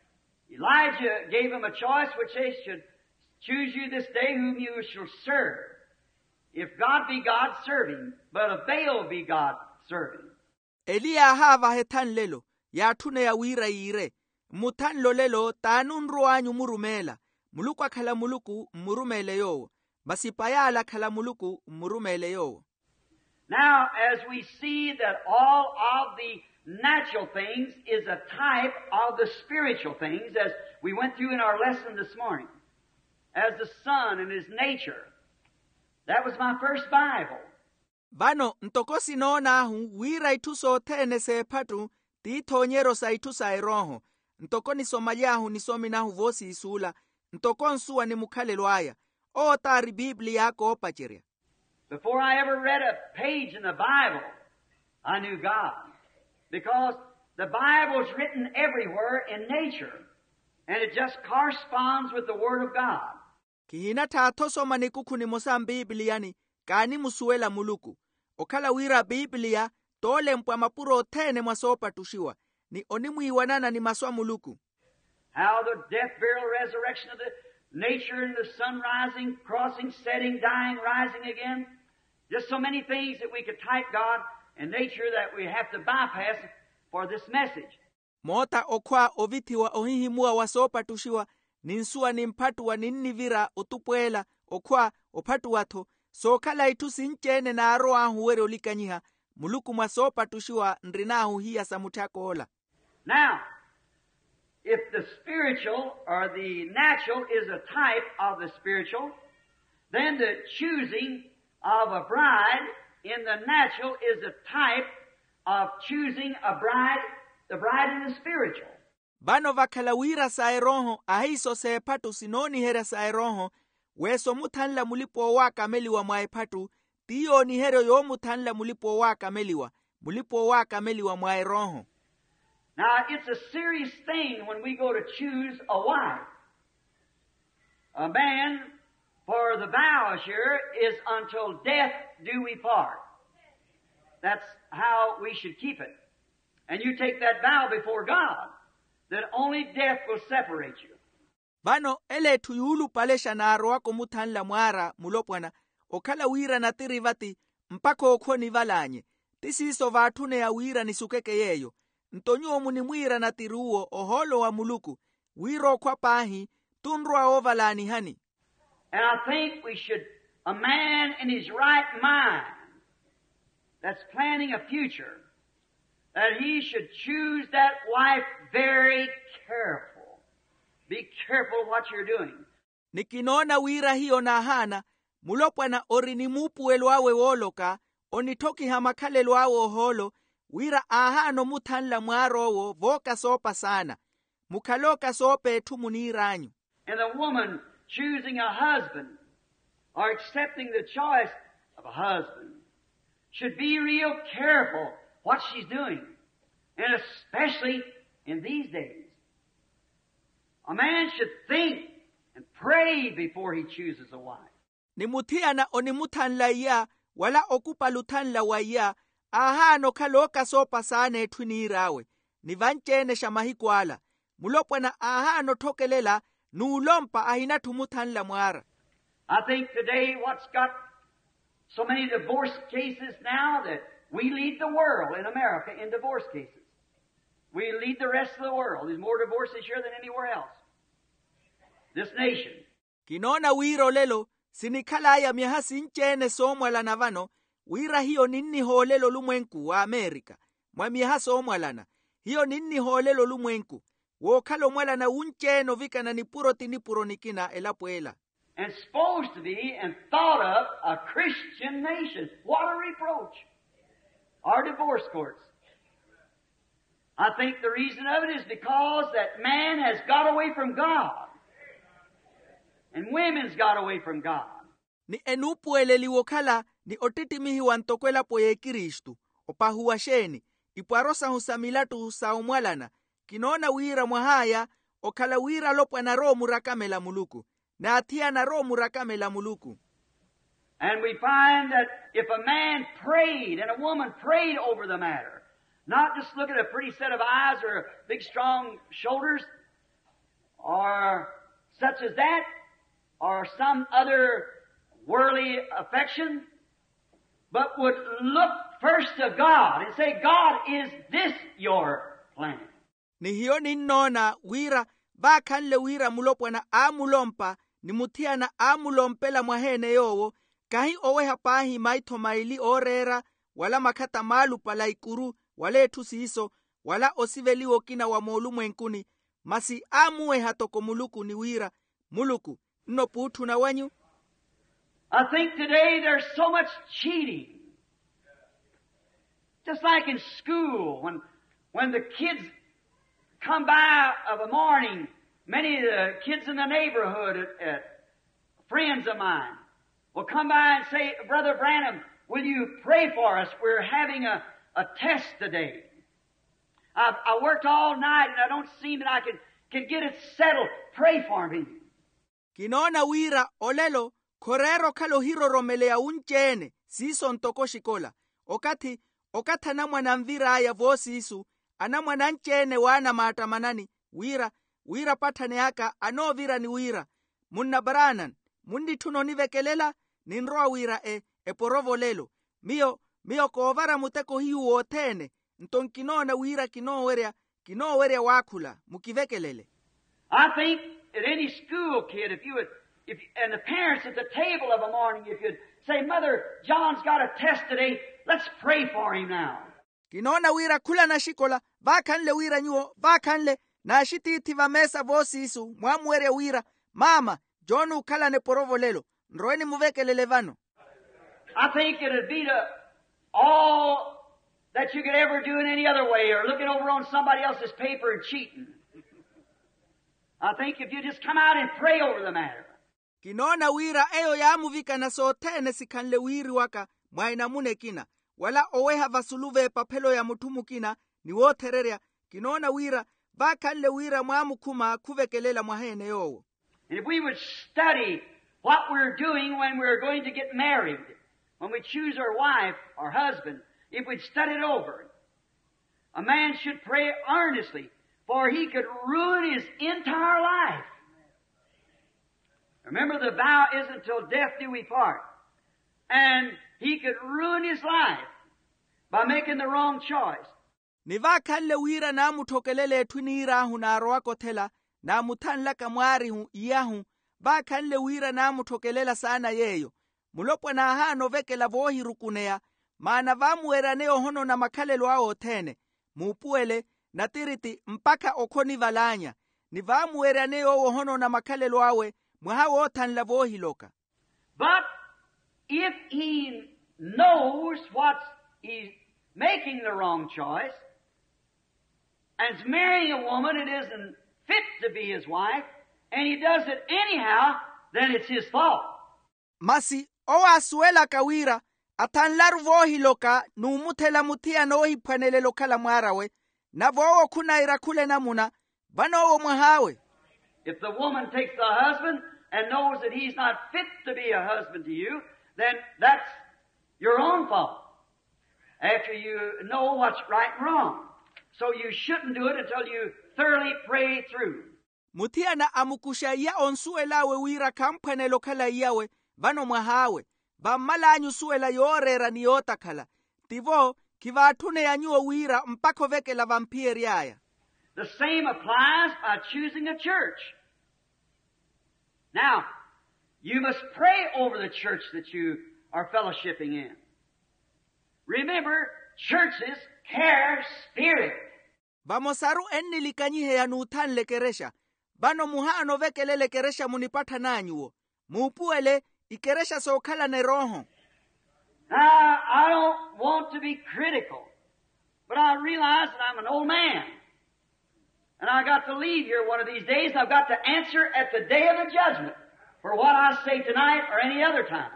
Elijah gave him a choice which they should choose you this day whom you shall serve. If God be God, serve him. But if Baal be God, serve him. Elia hava hetan lelo, ya tune ya wira ire. Mutan lo lelo, tanun roanyu murumela. Muluku akala muluku, murumele yo. Masipayala kala muluku, murumele yo. Now, as we see that all of the natural things is a type of the spiritual things, as we went through in our lesson this morning, as the sun and his nature. That was my first Bible. Bano, ntokosi nona hu, wira ituso tene se patu, ti tonyero sa itusa eroho. Ntoko ni somayahu ni sominahu vosi isula, ntoko nsuwa ni mukale loaya. O tari Biblia yako opachiria. Before I ever read a page in the Bible, I knew God. Because the Bible's written everywhere in nature, and it just corresponds with the Word of God. Kihina thatho somani kukhuni mosam Bibliani kani musuela muluku. Okhala wira Biblia tole mpwa mapuro thene mwasopa tushiwa. Ni onimuiwanana ni maswa muluku. How the death, burial, resurrection of the nature and the sun rising, crossing, setting, dying, rising again. Just so many things that we could type God and nature that we have to bypass for this message. Mota okwa ovithiwa ohihimua wasopa tushiwa. Ninsua nimpatuwa ninnivira otupwela okwa opatuwatho. So kala itu sinchene na aroa huwere olikanyiha. Muluku mwasopa tushiwa nrinahu hiya samutakola. Now, if the spiritual or the natural is a type of the spiritual, then the choosing of a bride in the natural is a type of choosing a bride, the bride in the spiritual. Bano vakhalawira sa eroho ahiso se epatu sinoni hera sa eroho weso muthanla mulipo waka meliwa mwa epatu tiyo ni hero yo muthanla mulipo waka meliwa mwa eroho. Now, it's a serious thing when we go to choose a wife. A man, for the vow here, is until death do we part. That's how we should keep it. And you take that vow before God, that only death will separate you. Bano ele tuyulu palesha na arwako muthanla mwara mulopwana okhala wira na tirivati mpako okho nivalanye. Tisiso vathune ya wira nisukeke yeyo. Ntonyomu ni mwira na tiruo oholo wa muluku wiro kwa pahi tunrua ovalani hani. And I think we should, a man in his right mind that's planning a future, that he should choose that wife very careful. Be careful what you're doing. Nikinona wira hiyo na hana mulopwana orinimupu elwawe woloka onitoki hamakale lwawo oholo wira ahano muthanla mwarowo voka sopa sana. Mukhaloka sope etu muniranyu. And a woman choosing a husband or accepting the choice of a husband should be real careful what she's doing. And especially in these days. A man should think and pray before he chooses a wife. Nimuthiana onimuthanla iya wala okupa luthanla wa iya ahano khaloka sopa sana etu nirawe. Nivanchene shamahikwala. Mulopwana ahano thokelela nuulompa ahinathu muthanla mwara. I think today what's got so many divorce cases now that we lead the world in America in divorce cases. We lead the rest of the world. There's more divorces here than anywhere else. This nation. Kinona wiro lelo sinikhalaya miaha sinchene somwalana vano wira hiyo ninni holelo lumwenku wa Amerika. Mwa miaha somwalana hiyo ninni holelo lumwenku. Wokhalo mwalana uncheno vikana nipuro tinipuro nikina elapwela. And supposed to be and thought of a Christian nation. What a reproach. Our divorce courts. I think the reason of it is because that man has got away from God. And women's got away from God. Ni enupueleli wokhala ni otitimihi wantokwela poye Kristu. Opahuwa sheni. Ipuarosa husamilatu husaumwalana. Kinona wira mwahaya okhala wira lopwana ro murakamela muluku. Na atia na ro murakamela muluku. And we find that if a man prayed and a woman prayed over the matter, not just look at a pretty set of eyes or big strong shoulders or such as that or some other worldly affection, but would look first to God and say, God, is this your plan? Ni hiyo ninona wira vakhanle wira mulopwana amulompa ni muthiana amulompela mwahene yowo kahi oweha pahi maitho maili orera wala makhata malu pala ikuru wala ethu siso wala osiveliwo kina wa molumwenkuni masi amuweha toko muluku ni wira muluku nnoputhu na wanyu. I think today there's so much cheating. Just like in school, when the kids come by of a morning, many of the kids in the neighborhood, friends of mine, will come by and say, Brother Branham, will you pray for us? We're having a a test today. I worked all night and I don't seem that I can get it settled. Pray for me. Kinona wira olelo korero kalo hiro romelea unchene siso ntoko shikola. Okata na mwana mvira ya vosi isu ana mwana nchene wana matamanani wira patane aka ano vira ni wira munna baranan mundi tuno nivekelela ninroa wira porovo lelo mio kovara muteko hiu otene ntonkinona wira kinowerea wakula mukivekelele. I think at any school kid, and the parents at the table of a morning, if you'd say, Mother, John's got a test today, let's pray for him now. Kinona wira kula na shikola, vakanle wira nyuo, vakanle, na shititi vamesa vosi isu, mwamwere wira, mama, John ukala ne porovo lelo, nroeni muvekelele vano. I think it'd be all that you could ever do in any other way, or looking over on somebody else's paper and cheating. I think if you just come out and pray over the matter. Kinona wira eyo ya muvika na sotene sikanle wiri waka mwaina mune kina. Wala oweha vasuluve papelo ya mutumu kina ni wotererea. Kinona wira bakanle wira mwamu kuma kuvekelela mwahene yowo. And if we would study what we're doing when we're going to get married, when we choose our wife or husband, if we'd study it over, a man should pray earnestly, for he could ruin his entire life. Remember, the vow is until death do we part. And he could ruin his life by making the wrong choice. Nivakalle wira na mutokelele twinira hu na roako tela na mutanla kamwari hu iyahu bakalle wira na mutokelela sana yeyo. Mulopwa na hano vekela vohi rukunea maana vamuera neo hono na makalelo ao tene mupuele na tiriti mpaka okoni valanya ni vamuera neo hono na makalelo awe mwahawo otanla vohi loka. But if he knows he's making the wrong choice and is marrying a woman that isn't fit to be his wife, and he does it anyhow, then it's his fault. Masi owa suela kawira atanlaru vohi loka numutela mutia nohi panele lokala mwarawe na vowo kuna irakule namuna banowo mwahawe. If the woman takes the husband and knows that he's not fit to be a husband to you, then that's your own fault. After you know what's right and wrong. So you shouldn't do it until you thoroughly pray through. Mutia na amukusha ya onsuelawe wira kampane lokala yawe bano mwahawe. Bamalanyu suela yorera ni otakala. Tivo kivatune ya nyuo wira mpako vekela vampiri yaya. The same applies by choosing a church. Now, you must pray over the church that you are fellowshipping in. Remember, churches carry spirit. Bamosaru enni likanyihe ya nutan lekeresha. Bano muhano vekele lekeresha munipata nanyuo. Mupuele ikeresha sokala ne roho. Now, I don't want to be critical, but I realize that I'm an old man. And I got to leave here one of these days. I've got to answer at the day of the judgment for what I say tonight or any other time.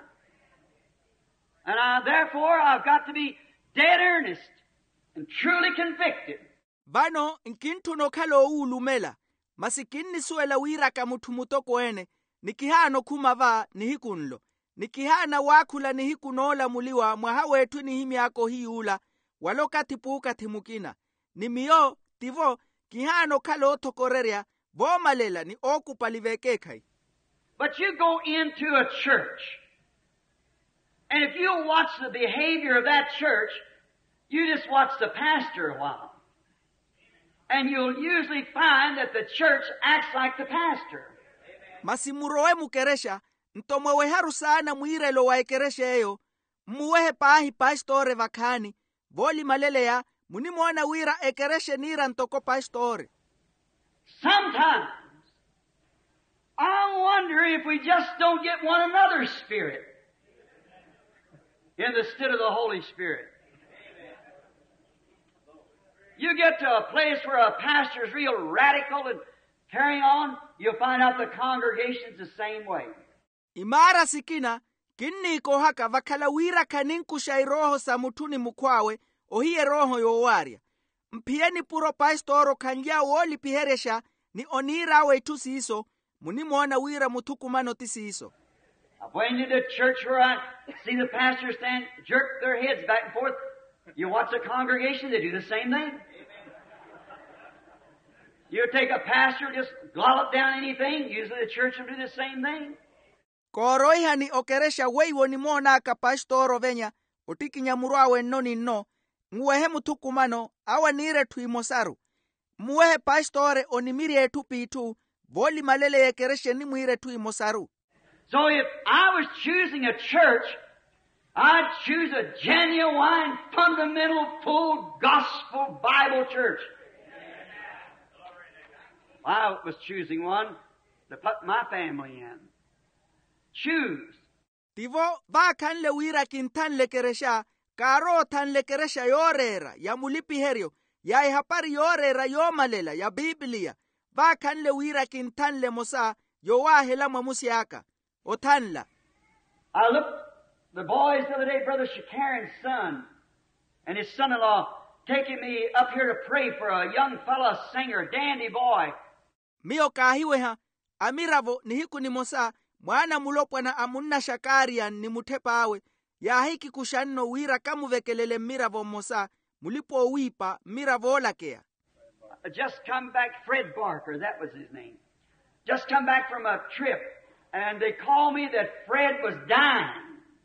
And therefore, I've got to be dead earnest and truly convicted. Bano nkintu no kalo ulumela. Masikini suela wira kamutumutoko ene. Nikihano kumava nihikunlo. Nikihana wakula nihikunola muliwa mwahawetu nihimi yako hiula. Walokati puka timukina. Nimiyo tivo kihano kalo tokoreria. Vomalela ni oku palivekekai. But you go into a church. And if you watch the behavior of that church, you just watch the pastor a while. And you'll usually find that the church acts like the pastor. Masimuroe mukeresha, ntomwewe haru sana muirelo wa ekeresha eyo, muwehe pahi pastore vakani, voli malele ya, munimona wira ekereshe nira ntoko pastore. Sometimes, I wonder if we just don't get one another's spirit instead of the Holy Spirit. You get to a place where a pastor is real radical and carrying on, you'll find out the congregation's the same way. Imara sikina, kinni ko haka vakala wira kaninku shairoho sa mutuni mukwawe, ohiye roho yowaria mpieni puro pastoro kanja woli piheresha ni onira wetu siso munimona wira mutukumano tisiso. I've went into the church where I see the pastor stand, jerk their heads back and forth. You watch the congregation, they do the same thing. You take a pastor, just glollop down anything, usually the church will do the same thing. Koroihani okeresha weiwo ni mona ka pastoro venya, otiki nyamurawe noni no, muwehe mutukumano, awa nire tuimosaru. Muwehe pastore onimiri etu pitu, voli malele ekereshe ni muire tuimosaru. So if I was choosing a church, I'd choose a genuine, fundamental, full gospel Bible church. I was choosing one to put my family in. Choose. Tivo va kan le wira kintan le keresha, karo tan le keresha yorera, ya mulipi herio, ya ihapari yorera yomalela, ya Biblia. Va kan le wira kintan le mosa, yowa hela mamusiaka, otanla. I looked the boys the other day, Brother Shakaran's son, and his son-in-law, taking me up here to pray for a young fella singer, dandy boy. Mio kahiwe ha, amiravo ni hiku ni mosa, mwana mulopwa na amunna Shakarian ni mutepa awe, ya hiki kushanno wira kamu vekelele miravo mosa, mulipo wipa miravo lakea. Just come back, Fred Barker, that was his name. Just come back from a trip, and they called me that Fred was dying.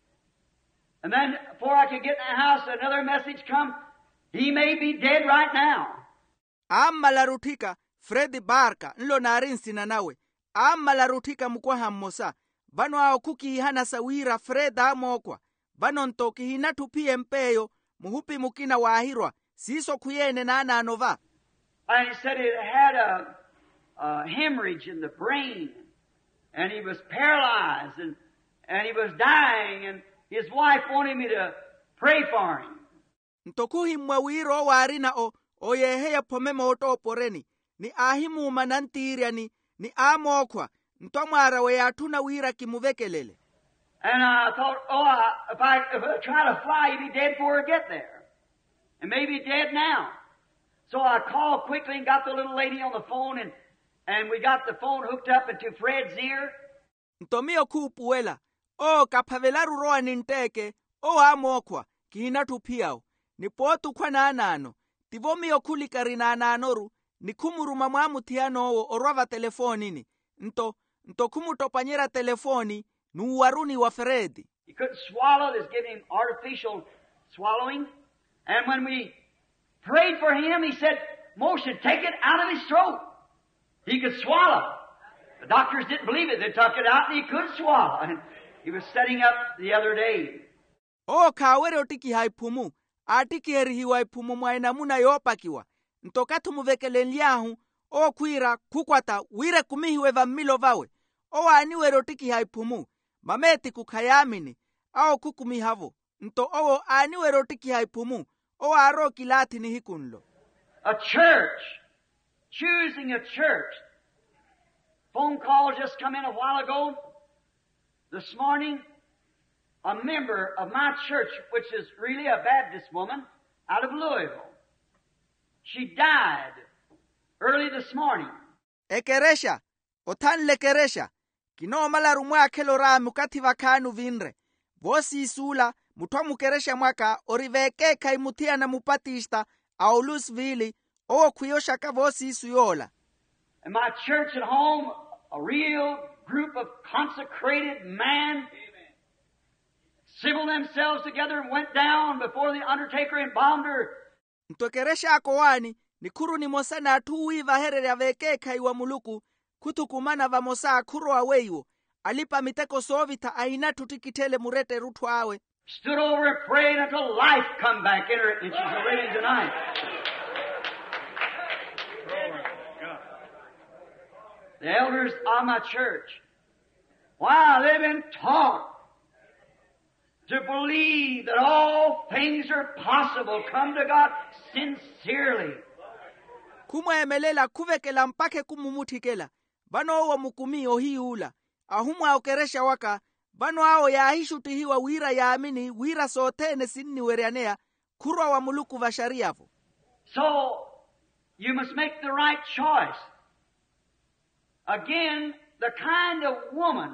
And then, before I could get in the house, another message come, he may be dead right now. Amma larutika, Fred Barker, nlo narinsi na nawe. Amma larutika mkwa hammosa. Bano ao kuki hana sawira Fred amokwa. Bano ntoki hinatu pie mpeyo, muhupi mukina wahirwa. Siso kuyene na anova. And he said it had a hemorrhage in the brain. And he was paralyzed, and he was dying, and his wife wanted me to pray for him. Ntokuhi mwawiro warina o yeheya pomemo oto poreni. Ni ahimu manantiria ni amokwa. Ntomara we atuna wira kimuvekelele. And I thought, if I try to fly, he'd be dead before I get there. And maybe dead now. So I called quickly and got the little lady on the phone, and we got the phone hooked up into Fred's ear. Ntomio kupuela. Kapavelaru roa ninteke. Amokwa. Kihinatu piao. Ni potu kwa na anano. Tivomio kulikarina ananoru. Ni kumuruma mwamutiano orwava telefonini. Nto kumutopanyera telefoni nuwaruni wa Fredi. He couldn't swallow. They was giving him artificial swallowing. And when we prayed for him, he said, Moshe, take it out of his throat. He could swallow. The doctors didn't believe it. They took it out and he could swallow. And he was setting up the other day. Kawere otiki haipumu. Atiki herihiwa ipumu mwainamuna yopakiwa. Ntokatu muvekeleliahu. Kuira kukwata wire kumihiwe vamilo vawe. Aniwe rotiki haipumu. Mameti kukayamini. Kukumihavo. Aniwe rotiki haipumu. Aro kilati ni hikunlo. A church. Choosing a church. Phone call just come in a while ago. This morning, a member of my church, which is really a Baptist woman, out of Louisville. She died early this morning. Ekeresha, otan lekeresha, kino malaru mwakelo ra mukati vakanu vinre. Vosi isula, mutwa mukeresha mwaka, oriveke kaimutia na mupatista, aulus vili, kuyosha ka vosi isuyola. And my church at home, a real group of consecrated men, civil themselves together and went down before the undertaker and bombed her. Ntokeresha akowani, nikuru ni mosa na tuwi vaherere aveke kaiwa muluku, kutukumana va mosa kuro aweiwo, alipa miteko sovita aina tutikitele murete rutu awe. Stood over and prayed until life come back in her, and she's awaiting tonight. The elders of my church, wow, they've been taught to believe that all things are possible. Come to God sincerely. Kumwemelela kuvekela mpake kumumutikela. Bano wa mukumi hiula. Ahumwa okeresha waka. Bano ao ya ahishu tihiwa wira ya amini. Wira sotene sinni wereanea. khurwa wa muluku va shariavo. So, you must make the right choice. Again, the kind of woman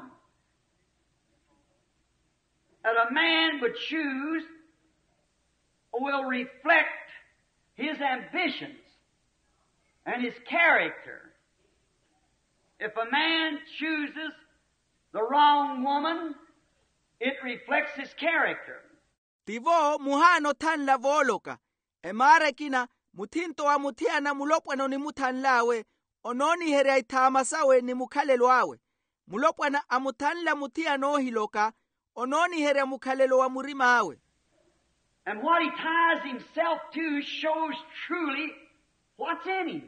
that a man would choose will reflect his ambitions and his character. If a man chooses the wrong woman, it reflects his character. Tivo muhano tan la voloka. Emare kina mutinto wa mutiana mulopwano ni mutan lawe. Ononi here itama sawe ni mukhalelo awe. Mulopwana amutan la mutiano hiloka. Ononi here mukhalelo wa murima awe. And what he ties himself to shows truly what's in him.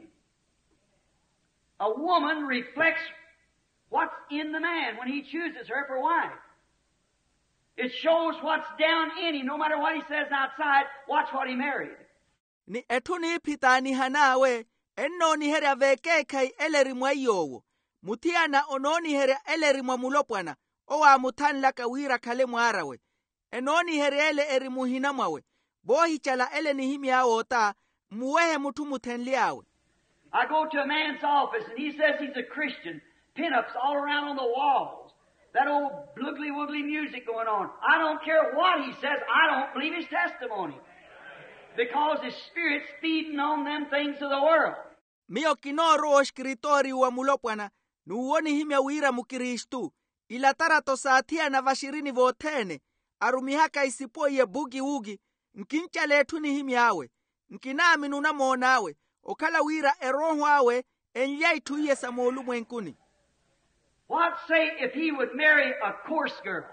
A woman reflects what's in the man when he chooses her for wife. It shows what's down in him. No matter what he says outside, watch what he married. Ni etuni pitani hanawe. Enno ni here aveke kai eleri mwa yowo. Mutiana ononi here eleri mwa mulopwana. Owa mutan la kawira kale mwarawe. Enoni here ele eri muhina mwawe. Bohi chala ele ni himi ota. Muwehe mutu mutenliawe. I go to a man's office and he says he's a Christian. Pin-ups all around on the walls. That old bloogly-woogly music going on. I don't care what he says. I don't believe his testimony. Because his spirit's feeding on them things of the world. Mio kinoro o shkritori wa mulopwana. Nuwoni himya wira mukiristu. Ilatara tosatia na vashirini votene. Arumihaka isipo ye bugi-wugi. Nkincha letu ni himyawe. Nkinami nunamonawe. Okala wira eroho awe. Enyai tuye samolu mwenkuni. What say if he would marry a coarse girl?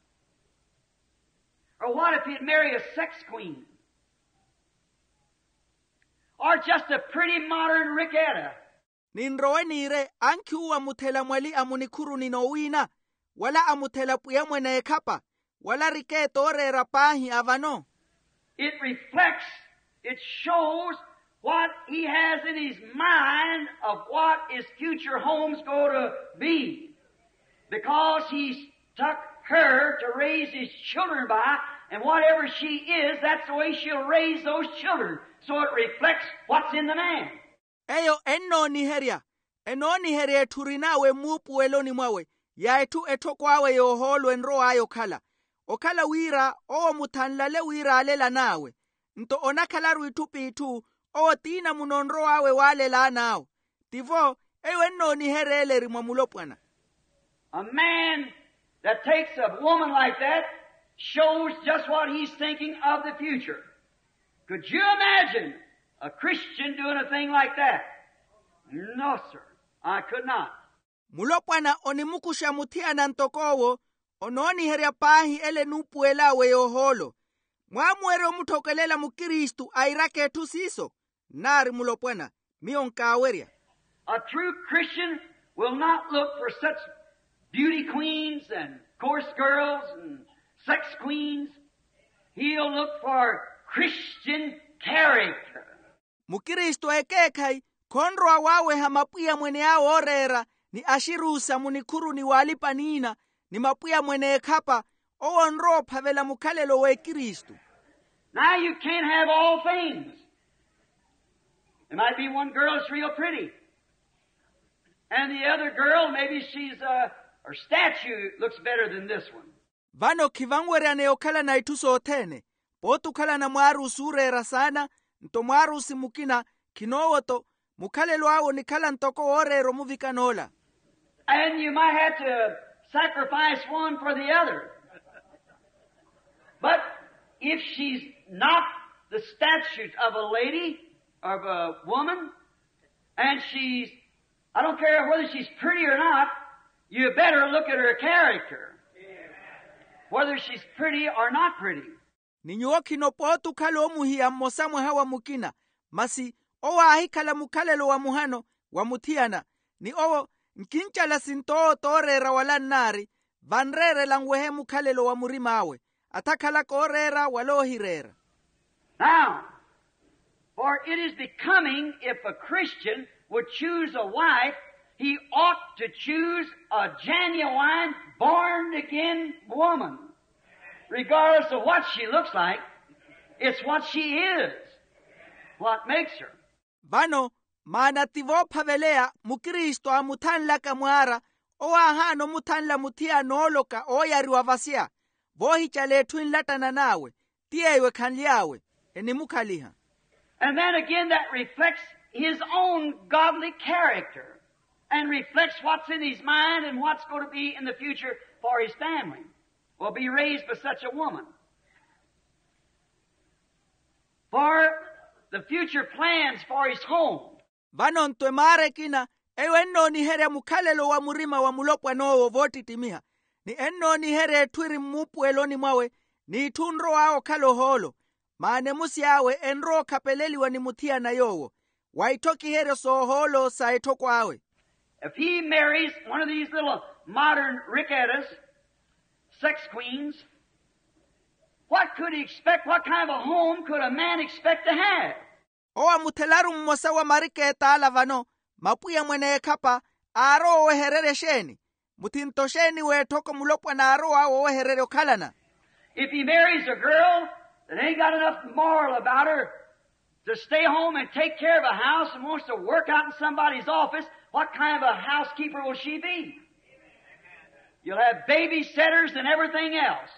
Or what if he'd marry a sex queen? Or just a pretty modern Ricketta? Ninroe nire ankiuwa mutela mwali amunikuru ninowina. Wala amutela puya mwene kapa. Wala riketo ore rapahi avano. It reflects, it shows what he has in his mind of what his future home's going to be. Because he's took her to raise his children by, and whatever she is, that's the way she'll raise those children. So it reflects what's in the man. Eyo enno niheria. Eno niheria turinawe mupu eloni mwawe. Ya etu etokwawe yoholo enro ayo kala. Okala wira o mutanlale wira alela nawe. Nto onakalaru itupi itu o tina munonro awe wale la nao. Tivo eyo enno niherele rimwa mulopwana. A man that takes a woman like that shows just what he's thinking of the future. Could you imagine a Christian doing a thing like that? No, sir. I could not. Mulopwana onimukusha mutiana ntokowo. Ononi heria pahi ele nupuela we oholo. Mwamuere mutokelela mukiristu airake tu siso. Nari mulopwana. Mionkaweria. A true Christian will not look for such beauty queens and coarse girls and sex queens. He'll look for Christian character. Mukiristu ekekai konro awawe hamapuya mwene ao orera ni ashirusa munikuru ni walipa nina ni mapuya mwene kapa onro pavela mukalelo we Kristu. Now you can't have all things. There might be one girl that's real pretty. And the other girl, maybe she's her statue looks better than this one. Vano kivangwere aneokala na ituso otene. Potu kala na mwaru surera sana. Nto mwaru simukina kinowoto. Mukalelo awo ni kala ntoko orero muvikanola. And you might have to sacrifice one for the other. But if she's not the statute of a lady, of a woman, and she's, I don't care whether she's pretty or not, you better look at her character. Whether she's pretty or not pretty. Ninyo kino potu kalo muhia mosamwe hawa mukina. Masi owa ahikala mukalelo wa muhano wa mutiana. Ni owo nkincha la sinto torera wala nari. Vanrere langwehe mukalelo wa murimawe. Atakala korera walohirera. Now, for it is becoming if a Christian would choose a wife, he ought to choose a genuine, born-again woman, regardless of what she looks like. It's what she is, what makes her. Vano, mana tivo pavelea mukristo amuthanla kamwara owa hano muthanla muthia noloka oyari wavasia vohi chalethu inlatana nawe tiewe khanliawe eni mukhaliha. And then again that reflects his own godly character and reflects what's in his mind and what's going to be in the future for his family. Will be raised by such a woman. For the future plans for his home. Vano ntwe mare kina ewe enno ni here mukhalelo wa murima wa mulopwa nowo voti timiha. Ni enno ni here twiri mupu eloni mwawe ni tunro wao kalo holo. Maane musi awe enro kapeleli wa ni mutia na yowo. Waitoki here so holo sa etoko awe. If he marries one of these little modern rickettas, sex queens, what could he expect? What kind of a home could a man expect to have? Owa mutelaru mmosa wa mariketa ala vano, mapuya mwene kapa, aro weherere sheni. Mutinto sheni we toko mulopwa na aro wa weherere okalana. If he marries a girl that ain't got enough moral about her to stay home and take care of a house and wants to work out in somebody's office, what kind of a housekeeper will she be? You'll have babysitters and everything else.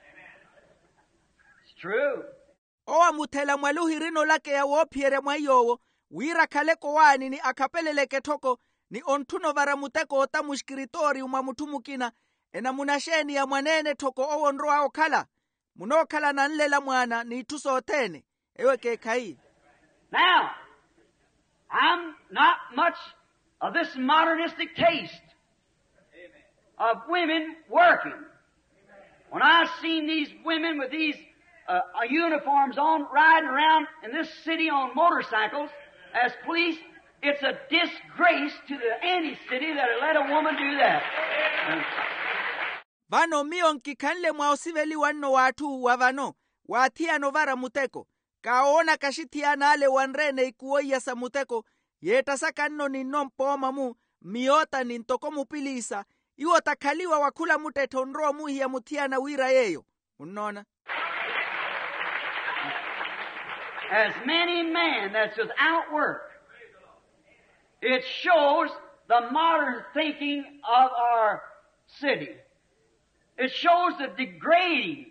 It's true. Owa mutela mwaluhi rino lake ya wopiere mwayowo, wira kaleko wani ni akapeleleke toko, ni ontuno vara muteko ota mushkiritori umamutumukina, ena munasheni ya mwanene toko owo nroa okala. Munokala na nlela mwana ni tuso otene, ewe kekai. Now, I'm not much of this modernistic taste of women working. When I've seen these women with these uniforms on, riding around in this city on motorcycles as police, it's a disgrace to any city that let a woman do that. Vano mio nkikanle mwa osiveli wano watu wavano, watia novara muteko, kaona kashitiana ale wanrene ikuoya sa muteko, yetasaka nno ni nompoma mu, miota ni ntoko mupilisa, iwo takaliwa wakula muteto nroa muhi ya mutiana wira yeyo. Unona? As many men that's without work, it shows the modern thinking of our city. It shows the degrading.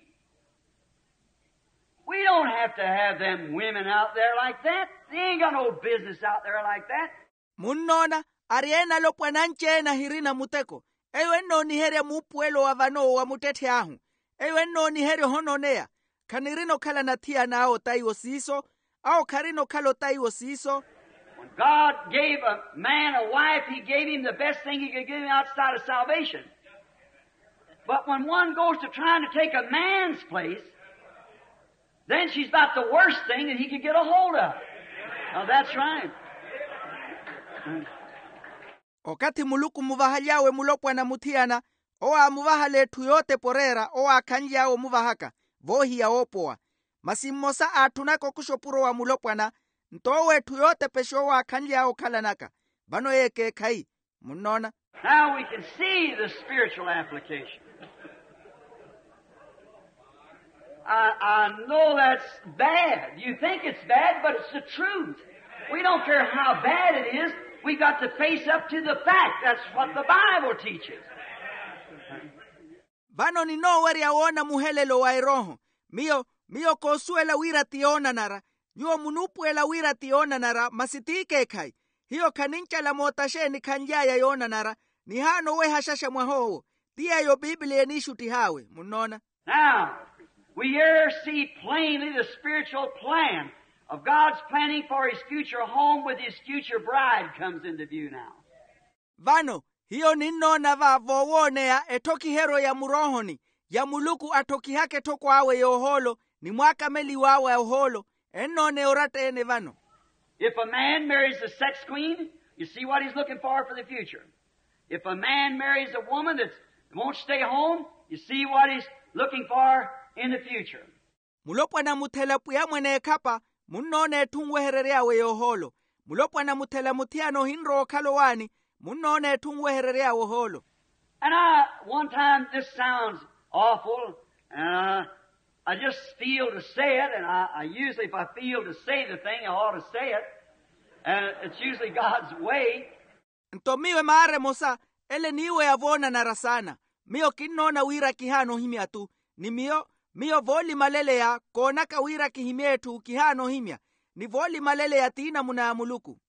We don't have to have them women out there like that. They ain't got no business out there like that. Munona, ariena lo pwananche na hirina muteko. Ewe no ni here mupuelo wa vano wa mutete ahu. Ewe no ni here hononea. Kanirino kala natia na ao taiwo siso. Ao karino kalo taiwo siso. When God gave a man a wife, He gave him the best thing He could give him outside of salvation. But when one goes to trying to take a man's place, then she's about the worst thing that he could get a hold of. Now that's right. Okati muluku muvahalyawe mulopwa na mutiana, oa muvahale tuyote porera, oa kanjao muvahaka, vohi ya opoa. Masimosa atunako kushopuro wa mulopwa na, ntowe tuyote pesho wa kanjao kalanaka. Bano eke kai, munona. Now we can see the spiritual application. I know that's bad. You think it's bad, but it's the truth. We don't care how bad it is. We got to face up to the fact. That's what the Bible teaches. Vano ni no wari aona muhelelo wa iroho. Mio kosuela wira tiona nara. Yo munupuela wira tiona nara masitike kai. Hiyo kanincha la motashe ni kanjaya yona nara. Ni hano we hashasha mwahowo. Tia yo Biblia nishuti hawe. Munona. Now, we here see plainly the spiritual plan of God's planning for His future home with His future bride comes into view now. Vano, hiyo ninona va vowonea etoki hero ya murohoni, ya muluku atoki hake toko awe yoholo, ni mwaka meli wawe yoholo, enone orate ene vano. If a man marries a sex queen, you see what he's looking for the future. If a man marries a woman that won't stay home, you see what he's looking for in the future. Mulopwa na mutela puya mwene kapa, munone tungweherere awe yoholo. Mulopwa na mutela mutiano hinro kalowani, munone tungweherere awe holo. And one time, this sounds awful, I just feel to say it, and I usually, if I feel to say the thing, I ought to say it. And it's usually God's way. Nto miwe mare mosa, ele niwe avona narasana. Mio kinona wira kihano himia tu. Ni mio voli malele ya kona ka wira kihimie tu kihano himia. Ni voli malele ya tina muna muluku.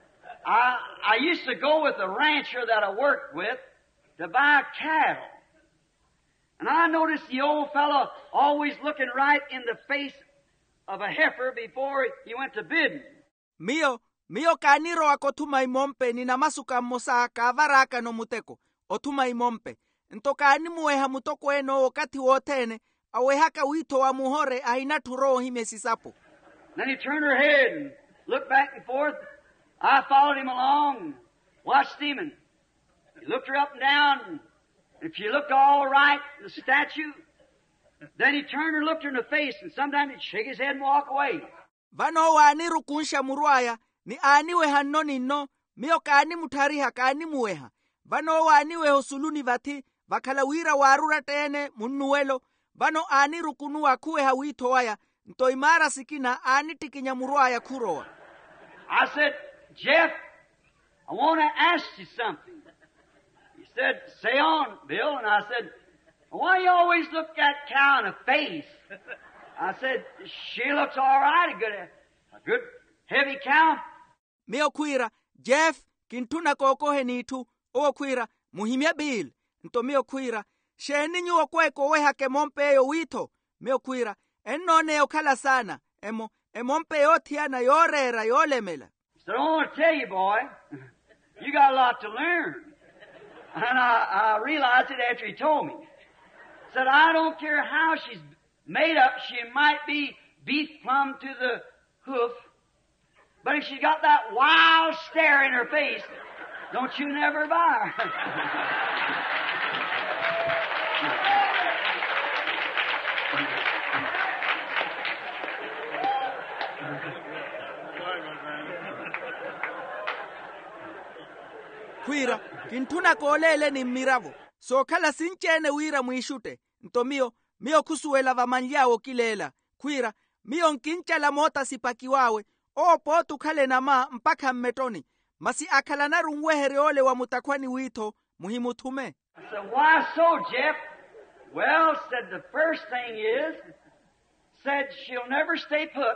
I used to go with a rancher that I worked with to buy cattle. And I noticed the old fellow always looking right in the face of a heifer before he went to bidding. Mio kaniro ako tuma imompe ni namasuka mosa kavaraka no muteko. O tuma imompe. Ntoka animueha mutoko eno wakati wotene. Awehaka wito wa muhore ahina turo hime sisapo. Then he turned her head and looked back and forth. I followed him along, watched him, and he looked her up and down. And if she looked all right, the statue, then he turned and looked her in the face, and sometimes he'd shake his head and walk away. Vano wa aniru kunsha muruaya, ni aniwe hanoni no, mio kaani mutariha kaani mueha. Vano wa aniwe hosuluni vati, vakalawira warura tene munuelo, vano aniru kunua kue hawito waya, nto imara sikina ani tikinya muruaya kuroa. I said, Jeff, I want to ask you something. He said, say on, Bill. And I said, why you always look that cow in the face? I said, she looks all right, a good heavy cow. Mio kwira, Jeff, kintuna kokohe nitu, o kwira, muhimia Bill. Nto mio kwira, sheni nyuo kwe koweha ke mompe yo wito. Mio kwira, ennone yo kala sana, mompe yo tiana yo rera yo lemela. So I want to tell you, boy, you got a lot to learn. And I realized it after he told me. Said, I don't care how she's made up. She might be beef plumb to the hoof. But if she's got that wild stare in her face, don't you never buy her. Kwira, kintuna kolele ni miravo. So kala sinchene wira muishute. Nto mio kusuela vamanliawo kilela. Kwira, mio nkincha la mota sipakiwawe. O potu kale nama mpaka mmetoni. Masi akala na rungwehere ole wa mutakwani wito muhimu tume. I said, why so, Jeff? Well, said the first thing is, said she'll never stay put.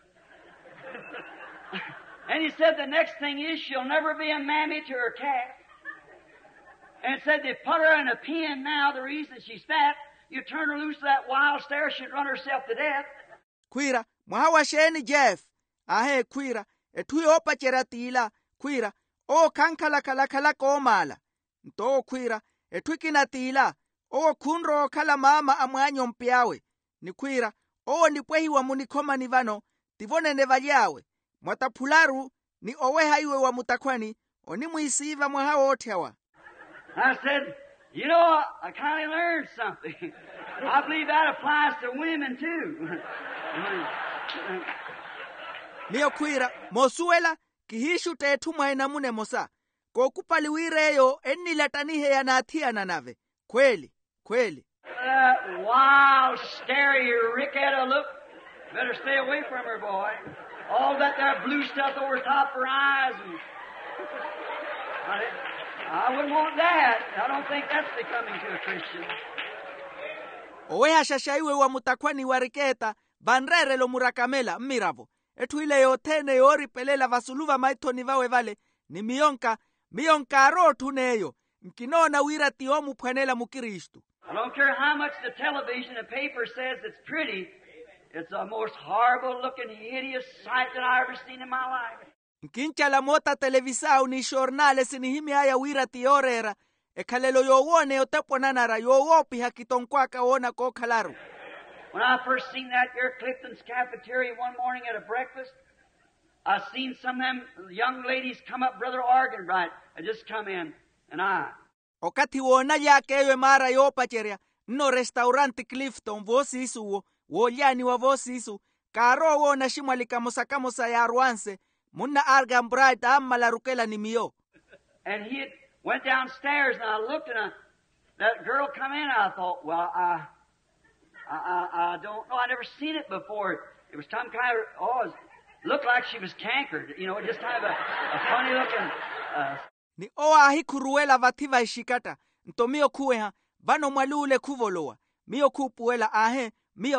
And he said the next thing is she'll never be a mammy to her calf. And said they put her in a pen now, the reason she's fat, you turn her loose to that wild stare, she'd run herself to death. Kwira, mwahawa sheni Jeff. Ahe kwira, etui opa cheratila, kwira, o kankala kala ko mala. Nto kwira, etui kinatila, o kunro kala mama amwanyo mpiawe. Ni kwira, o nipwehi wa munikoma ni vano, tivone nevalyawe. Mwatapularu ni oweha iwe wa mutakwani, oni muisiva mwaha wote hawa. I said, you know, I kind of learned something. I believe that applies to women too. Mio kwira, mosuela, kihishu tetumwa enamune mosa. Kokupaliwireyo enilatanihe ya natia nanave. Kweli. That wild, scary, Ricketta look, better stay away from her, boy. All that there blue stuff over top her eyes. And I wouldn't want that. I don't think that's becoming to a Christian. Oweha shashaiwe wa mutakwani wariketa, banrere lo murakamela, miravo. Etu ile yotene yori pelela vasuluva maitoni vawe vale, ni mionka aro tuneyo. Mkinona wira tiomu pwenela mukiristu. I don't care how much the television and paper says it's pretty. It's the most horrible looking, hideous sight that I've ever seen in my life. Nkincha la mota televisao ni jornale sinihimi haya wira tiorera. Ekalelo yowone yoteponanara yowopi hakitonkwaka wona ko kalaru. When I first seen that here Clifton's cafeteria one morning at a breakfast, I seen some of them young ladies come up, Brother Arganbright had just come in, and Okati wona yake ewe mara yopacheria, no restaurante Clifton vosi isu wolyani wa vosi isu, karo wona shimwali kamosa ya ruanse, muna Arganbright amma rukela ni mio. And he went downstairs, and I looked, and that girl come in, and I thought, well, I don't know. I never seen it before. It was some kind of, it looked like she was cankered. You know, just kind of a funny looking. Ni oa ahi kuruela vativa ishikata. Nto mio kueha. Vano mwalule kuvoloa. Mio kupuela ahe.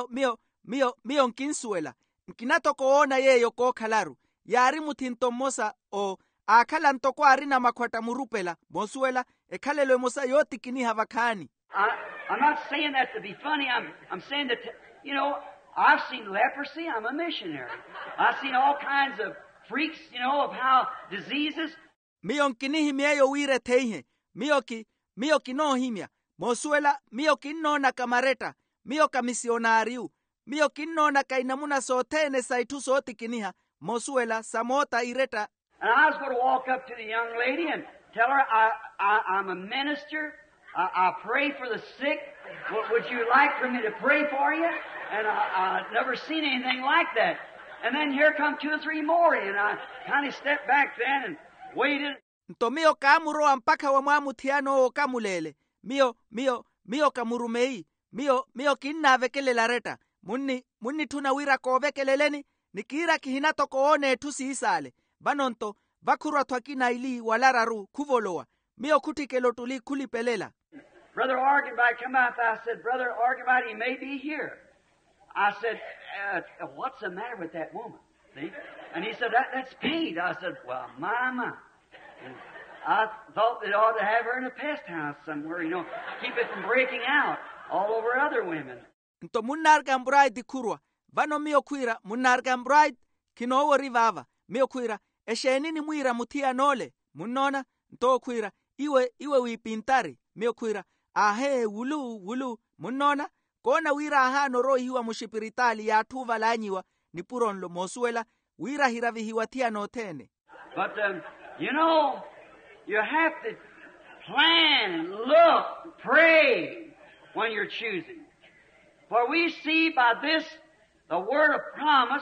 Mio nkinsuela. Nkinato koona yeyo ko khalaru. Yari mutinto mosa o akhala ntoko arina makwata murupela. Mosuela ekhalelo mosa yoti kini havakani. I'm not saying that to be funny. I'm saying that, you know, I've seen leprosy. I'm a missionary. I've seen all kinds of freaks, you know, of how diseases. Mio nkinihi mieyo wire teihe. Mio kino himia. Mosuela mio kino na kamareta. Mio kamisionariu. Mio kino na kainamuna sotene saitu soti kiniha. Mosuela samota ireta. And I was going to walk up to the young lady and tell her I'm a minister. I pray for the sick. Would you like for me to pray for you? And I've never seen anything like that. And then here come 2 or 3 more, and I kind of stepped back then and waited. Nto mio kamuro ampaka wa mwamutiano o kamulele. Mio kamurumei. Mio kinna vekele lareta. Munni tunawira ko vekeleleni. Nikira kihinato koone tusi isale. Banonto vakurwa twakina ili walararu kuvoloa. Mio kutikelo tuli kulipelela. Brother Arganbite come out. I said, Brother Arganbite, he may be here. I said, what's the matter with that woman? See? And he said, that's paid. I said, well, my. And I thought they ought to have her in a pest house somewhere, you know, keep it from breaking out all over other women. Nto munarga mbride kurwa. Vano mio kuira munarga mbride kinowo rivava. Mio kuira eshenini mwira mutia nole. Munona nto kuira iwe wipintari. Mio kuira ahe wulu munona kona wira aha noro hiwa mushipiritali ya tuva lanyiwa ni puronlo mosuela wira hiravihiwa tia notene. But you know, you have to plan, look, pray when you're choosing. For we see by this the word of promise,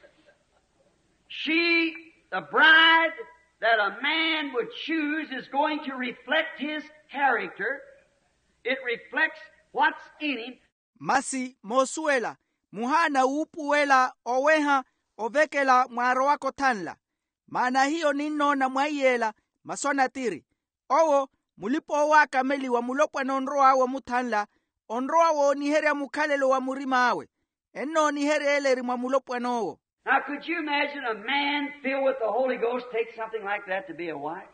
she, the bride that a man would choose, is going to reflect his character. It reflects what's in him. Masi mosuela muhana upuela oweha ovekela mwaro wako tanla. Maana hiyo nino na mwaiela masona tiri. Owo mulipo waka meli wa mulopwa na onroa wa mutanla. Onroa wo nihere ya mukalelo wa murima awe. Eno nihere eleri mwa mulopwa nowo. Now could you imagine a man filled with the Holy Ghost take something like that to be a wife?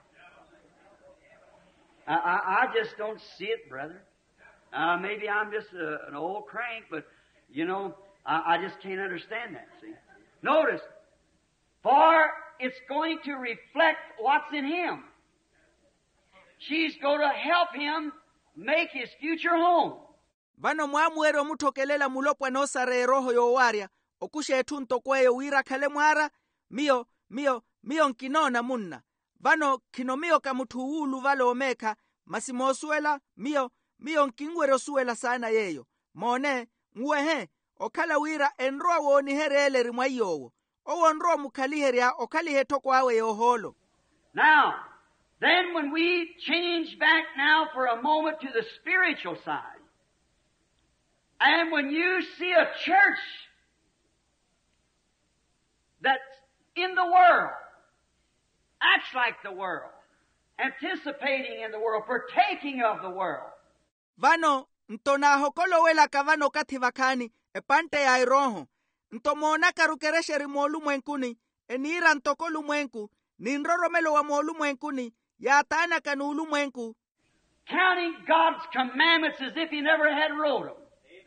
I just don't see it, brother. Maybe I'm just an old crank, but, you know, I just can't understand that, see. Notice, for it's going to reflect what's in him. She's going to help him make his future home. Vano mwamuero mutokelela mulopwa no sare roho yo waria. Okushe etunto kweyo wira kale mwara. Mio nkinona munna. Vano kinomio kamutuulu valo omeka. Masimosuela mio nkingwero suela sana yeyo. Mone nguehe okala wira enroa wo ni herele rimwa yowo. Owo nroa mukaliheria okalihe toko awe yoholo. Now, then when we change back now for a moment to the spiritual side, and when you see a church that's in the world, acts like the world, anticipating in the world, partaking of the world. Vano, ntona hokolo wela kavano kativakani, epante ya iroho. Ntomona karukereshe rimolu mwenkuni, enira ntokolu mwenku, ninroromelo wa molu mwenkuni, yatana kanulu mwenku. Counting God's commandments as if He never had wrote them.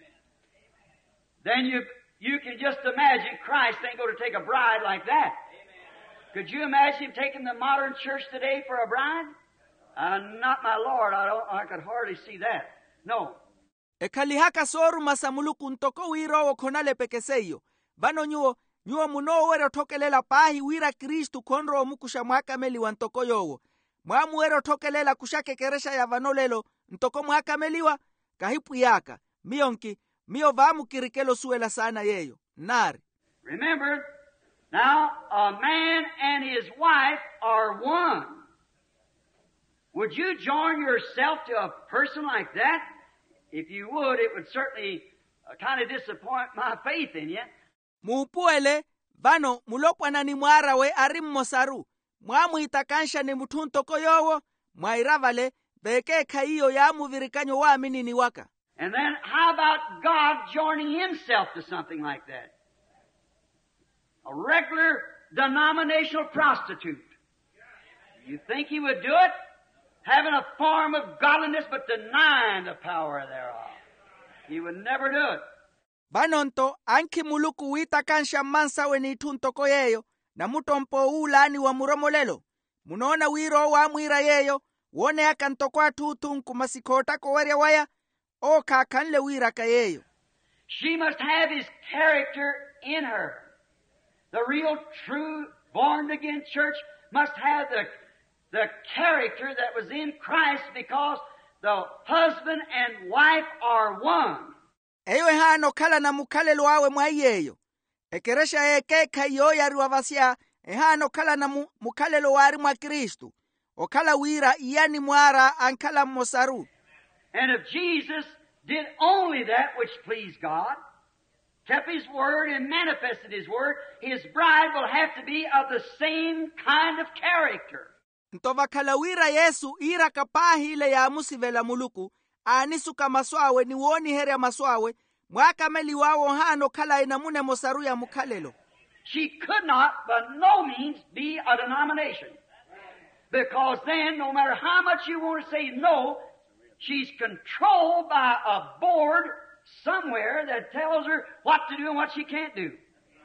Then you can just imagine Christ ain't going to take a bride like that. Could you imagine Him taking the modern church today for a bride? Not my Lord. I could hardly see that. No. Ekalihaka soru masamuluku ntoko wiro okonale pekeseyo. Vano nyuo muno wero tokelela pahi wira Kristu konro mukusha mwaka meli wa ntoko yowo. Mwamu wero tokelela kushake keresha ya vanolelo ntoko mwaka meliwa kahipu yaka. Mio vamu kirikelo suela sana yeyo. Nari. Remember, now a man and his wife are one. Would you join yourself to a person like that? If you would, it would certainly kind of disappoint my faith in you. Muupuele vano mulopwana ni mwara we ari mmosaru mwamuita kansha ni mutuntoko yowo mwairavale beke kaiyo ya muvirikanyo wa minini waka. And then how about God joining himself to something like that? A regular denominational prostitute. You think he would do it? Having a form of godliness but denying the power thereof. He would never do it. Banonto anki muluku wita kansha mansa we ni tuntoko yeyo na mutompo ulani wa muromolelo. Munona wiro wa mwira yeyo wone akantokwa tutunku masikota kowerya waya o kakanle wira ka yeyo. She must have his character in her. The real, true, born-again church must have the character that was in Christ because the husband and wife are one. Eyo hano kala na mukalelo awe mwayeyo. Ekeresha eke kayo yari wavasia hano kala na mukalelo wari mwa Kristu. Okala wira iyani mwara ankala mosaru. And if Jesus did only that which pleased God, kept his word and manifested his word, his bride will have to be of the same kind of character. Ntova kala wira Yesu ira kapahi ile ya musivela muluku anisuka maswawe ni woni heria maswawe mwaka meli wawo hano kala inamune mosaru ya mukalelo. She could not by no means be a denomination. Because then, no matter how much you want to say no, she's controlled by a board somewhere that tells her what to do and what she can't do.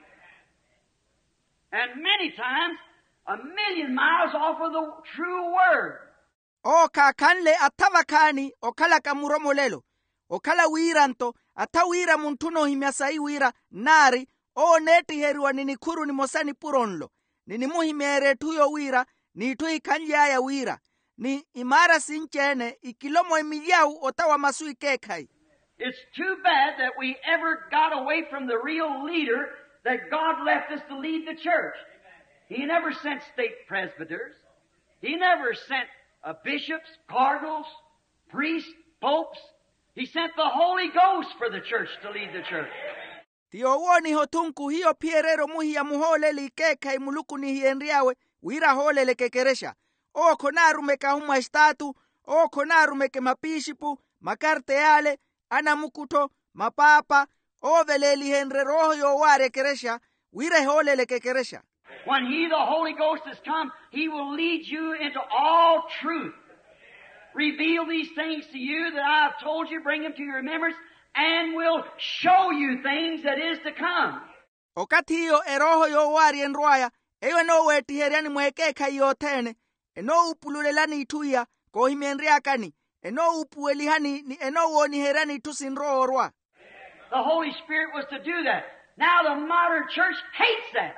And many times, 1,000,000 miles off of the true word. O kakanle atavakani okala kamuromolelo. Okala wiranto atawira muntuno himiasai wira nari o neti heriwa ninikuru ni mosani puronlo. Nini muhimere tuyo wira ni tui kanja ya wira. Ni imara sinchene ikilomo imiyau otawa masui kekai. It's too bad that we ever got away from the real leader that God left us to lead the church. He never sent state presbyters. He never sent bishops, cardinals, priests, popes. He sent the Holy Ghost for the church to lead the church. Tio woni hotunku hiyo pierero muhi ya muhole li kekai muluku ni hienriawe wira hole le kekeresha. O konaru meka huma estatu, o konaru meke mapishipu, makarte yale, ana mukuto, mapapa, o veleli henre roho yo ware keresha, wire hole le kekeresha. When He, the Holy Ghost, has come, He will lead you into all truth. Reveal these things to you that I have told you, bring them to your remembrance, and will show you things that is to come. Okati hiyo eroho yo wari enroya, eyo no weti heriani mwekeka yotene, eno upululelani ituya, kohimienriakani, eno upuelihani, ni eno woni herani itusinroorwa. The Holy Spirit was to do that. Now the modern church hates that.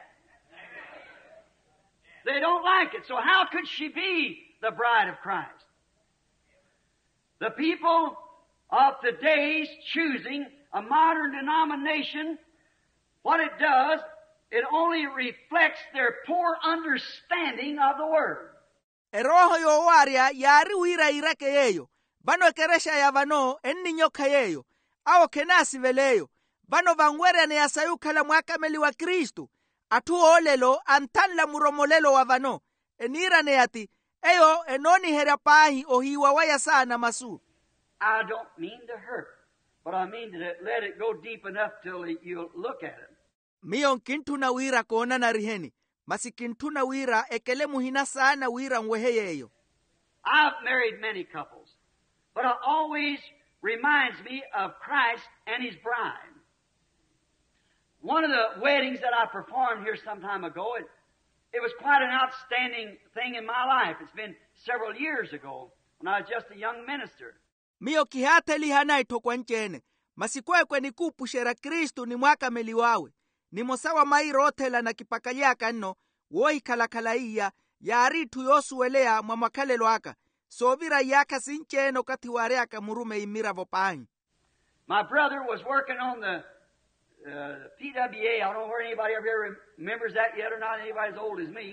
They don't like it. So how could she be the bride of Christ? The people of today's choosing a modern denomination, what it does, it only reflects their poor understanding of the Word. Eroho yo waria yari wira irake yeyo, bano keresha ya vano enni nyoka yeyo, ao kenasi veleyo, bano vangwere ne asayuka la mwakameli wa Kristu, atu olelo antanla muromolelo wa vano, enira ne ati, eyo enoni herapahi ohiwa waya sana masu. I don't mean to hurt, but I mean to let it go deep enough till you'll look at it. Miyon kintuna wira kona na riheni, masi kintuna wira ekele muhina sana wira mweheyeyo. I've married many couples, but it always reminds me of Christ and His bride. One of the weddings that I performed here some time ago, it was quite an outstanding thing in my life. It's been several years ago when I was just a young minister. Miyo kihate lihanai tokwa nchene, masikwekwe ni kupushera Kristu ni mwaka meliwawe. Ni mosawa mai rotela na kipakaliaka nno, woi kalakalaiya, ya aritu yosuelea mwakalelo aka, sovira yaka sincheno katiwareaka murume imira vopahi. My brother was working on the PWA. I don't know where anybody ever here remembers that yet or not, anybody as old as me.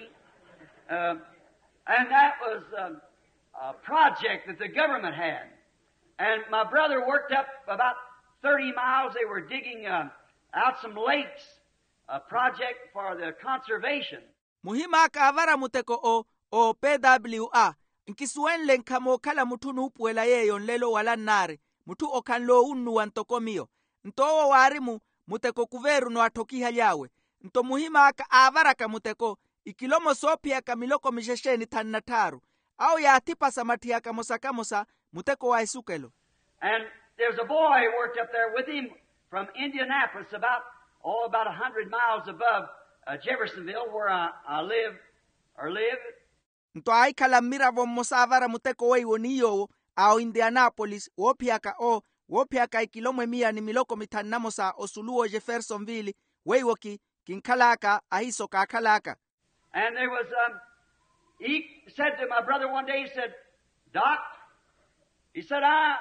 And that was a project that the government had. And my brother worked up about 30 miles they were digging out some lakes, a project for the conservation. Muhima ka avara muteko o PWA. Nkisuenle nkamo kala mutu nupuela yeyo nlelo wala nare. Mutu okanlo unu wantoko mio. Ntowo warimu muteko kuveru no atokiha yawe. Nto muhima ka avara ka muteko ikilomo sopia ka miloko mishesheni tannataru. Au ya atipa samati ya kamosa muteko wa isukelo. And there's a boy who worked up there with him from Indianapolis, about 100 miles above Jeffersonville, where I live. Nto aikala mira vo mosavara muteko wei woniyo au Indianapolis wopiaka ikilomo mia ni miloko mitannamosa osuluo Jeffersonville wei woki kinkalaka ahiso kakalaka. And there was he said to my brother one day, he said, Doc, he said,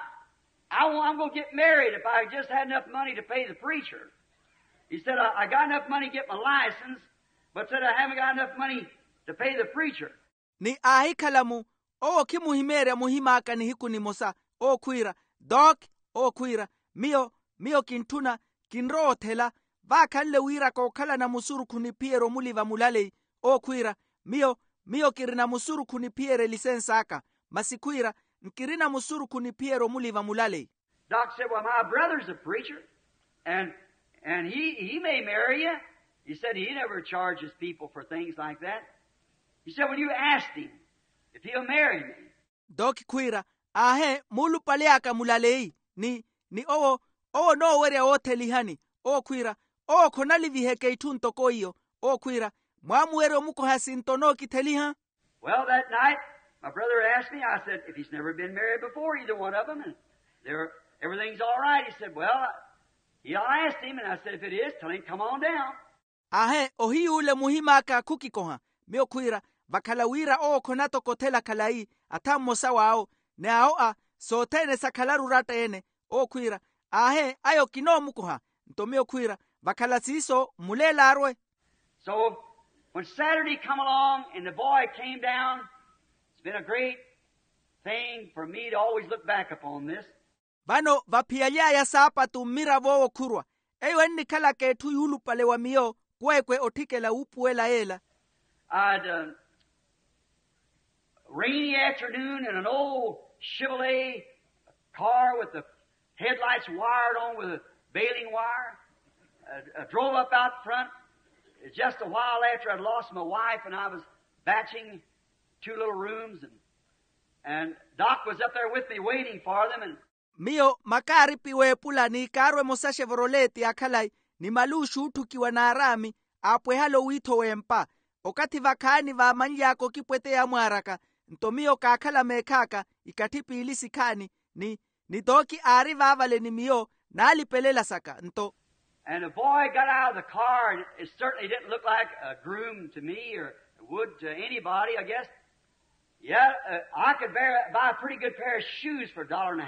I'm going to get married if I just had enough money to pay the preacher. He said, I got enough money to get my license, but said I haven't got enough money to pay the preacher. Ni ahikalamu, kimuhimere muhimaka ni hiku ni mosa, kuira, Doc, kuira, mio kintuna, kinrothela, vakanle wira kokala na musuru kunipiero muliva mulale, kuira, mio kirina musuru kunipiere lisensaka, masikuira, nkirina musuru kunipiero muliva mulale. Doc said, well, my brother's a preacher, and he may marry you. He said he never charges people for things like that. He said, well, you asked him if he'll marry me. Doc kuira, mulu paleaka mulalei, ni no were otelihani, kuira, konali viheke itunto koio, kuira, mwamuere muko hasintono kiteliha. Well, that night, my brother asked me, I said, if he's never been married before, either one of them, and everything's all right. He said, well, I asked him, and I said, if it is, tell him, come on down. Ohi ule muhimaka kukikoha, mio kuira, vakalawira konato kotela kalai, atamosa wao, ne sotene sakalaru rata ene, kuira, ayo kino mukoha, nto mio kuira, vakalasiso mulela arwe. So, when Saturday come along and the boy came down, it's been a great thing for me to always look back upon this. Vano vapialia ya sapatu mira vowo kurwa. Eyo enni kala ke tu yulu pale wa mio kwekwe otike la upuela ela. I'd rainy afternoon in an old Chevrolet car with the headlights wired on with a baling wire. I drove up out front just a while after I'd lost my wife, and I was batching 2 little rooms, and Doc was up there with me waiting for them. And mio makari piwe pula ni karwe mosa Chevrolet akalai ni malushu tukiwa na arami apwe halo wito wempa okati vakani va manjako kipwete ya mwaraka nto mio kakala mekaka ikatipi ilisikani ni doki ari vavale ni mio na alipelela saka nto. And the boy got out of the car, and it certainly didn't look like a groom to me or would to anybody, I guess. Yeah, I could buy a pretty good pair of shoes for $1.50.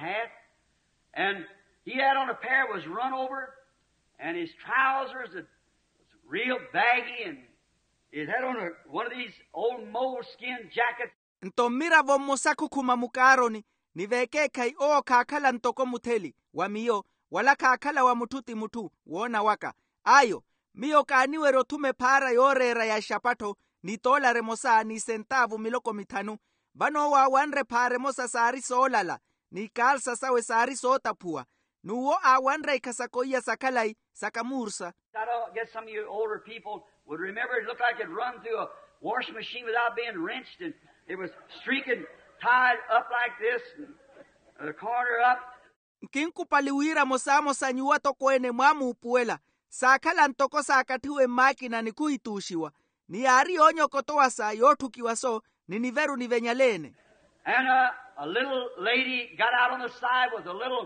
And he had on a pair that was run over, and his trousers was real baggy, and he had on one of these old moleskin jackets. Nto mira vo mosaku kumamukaroni, ni veke kai kakala ntoko muteli, wa mio, wala kakala wa mututi mutu, wona waka. Ayo, mio kaaniwe rotume para yorera ya shapato, ni tola remosa ni sentavu miloko mitanu, bano wa wanre pare mosa sari solala, ni kalsa sawe sari sotapua, nuwo wanre ikasakoia sakalai, sakamursa. I guess some of you older people would remember it looked like it run through a washing machine without being wrenched, and it was streaking, tied up like this, and the corner up. Nkinku paliwira mosa nyuwa toko ene mwamu upuela, sakala ntoko sakatiwe makina ni kuitushiwa, ni ari onyo kotoa sa yotukiwa so, ni niveru ni venyalene. And a little lady got out on the side with a little,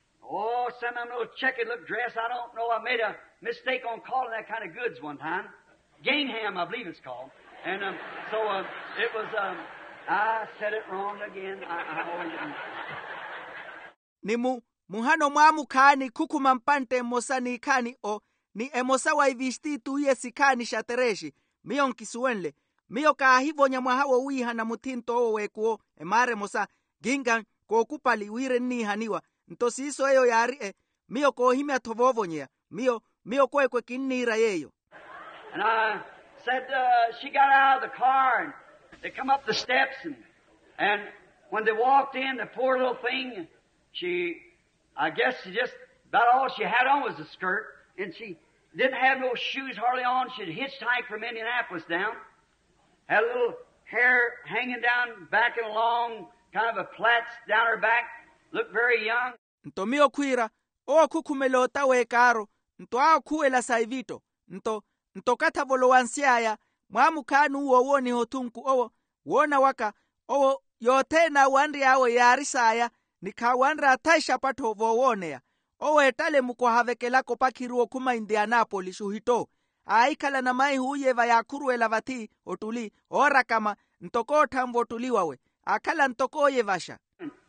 some little checkered look dress. I don't know, I made a mistake on calling that kind of goods one time. Gingham, I believe it's called. And it was, I said it wrong again. I always didn't. Ni muhano mwamu kani kukuma mpante mosa ni kani ni emosa wa ivishti tuye sikani shatereshi, mio nkisuenle, mio kahivo nyamahawo wiha na mutinto wekuo, emare mosa, gingan kokupali wire ni haniwa, ntosiso eyo yari mio ko himya tovovonyea mio kwekwe kinnira yeyo. And I said, she got out of the car and they come up the steps and when they walked in, the poor little thing, I guess she just, about all she had on was a skirt and she didn't have no shoes hardly on. She'd hitchhiked from Indianapolis down, had a little hair hanging down back and along, kind of a plaits down her back, looked very young. Nto mio kwira, o kukumelota we karo, nto a kuela saivito, nto katavolo wansiaya, mwamu kanu uwo ni hotunku owo, wona waka, owo yotena wandri awo yarisaya, nikawandra taisha pato vowonea, owo etale muko havekelako pakiruo kuma Indianapolis uhito, aikala na mai huye vayakuruela vati otuli, ora kama ntoko tambo tuliwawe, akala ntoko ye vasha.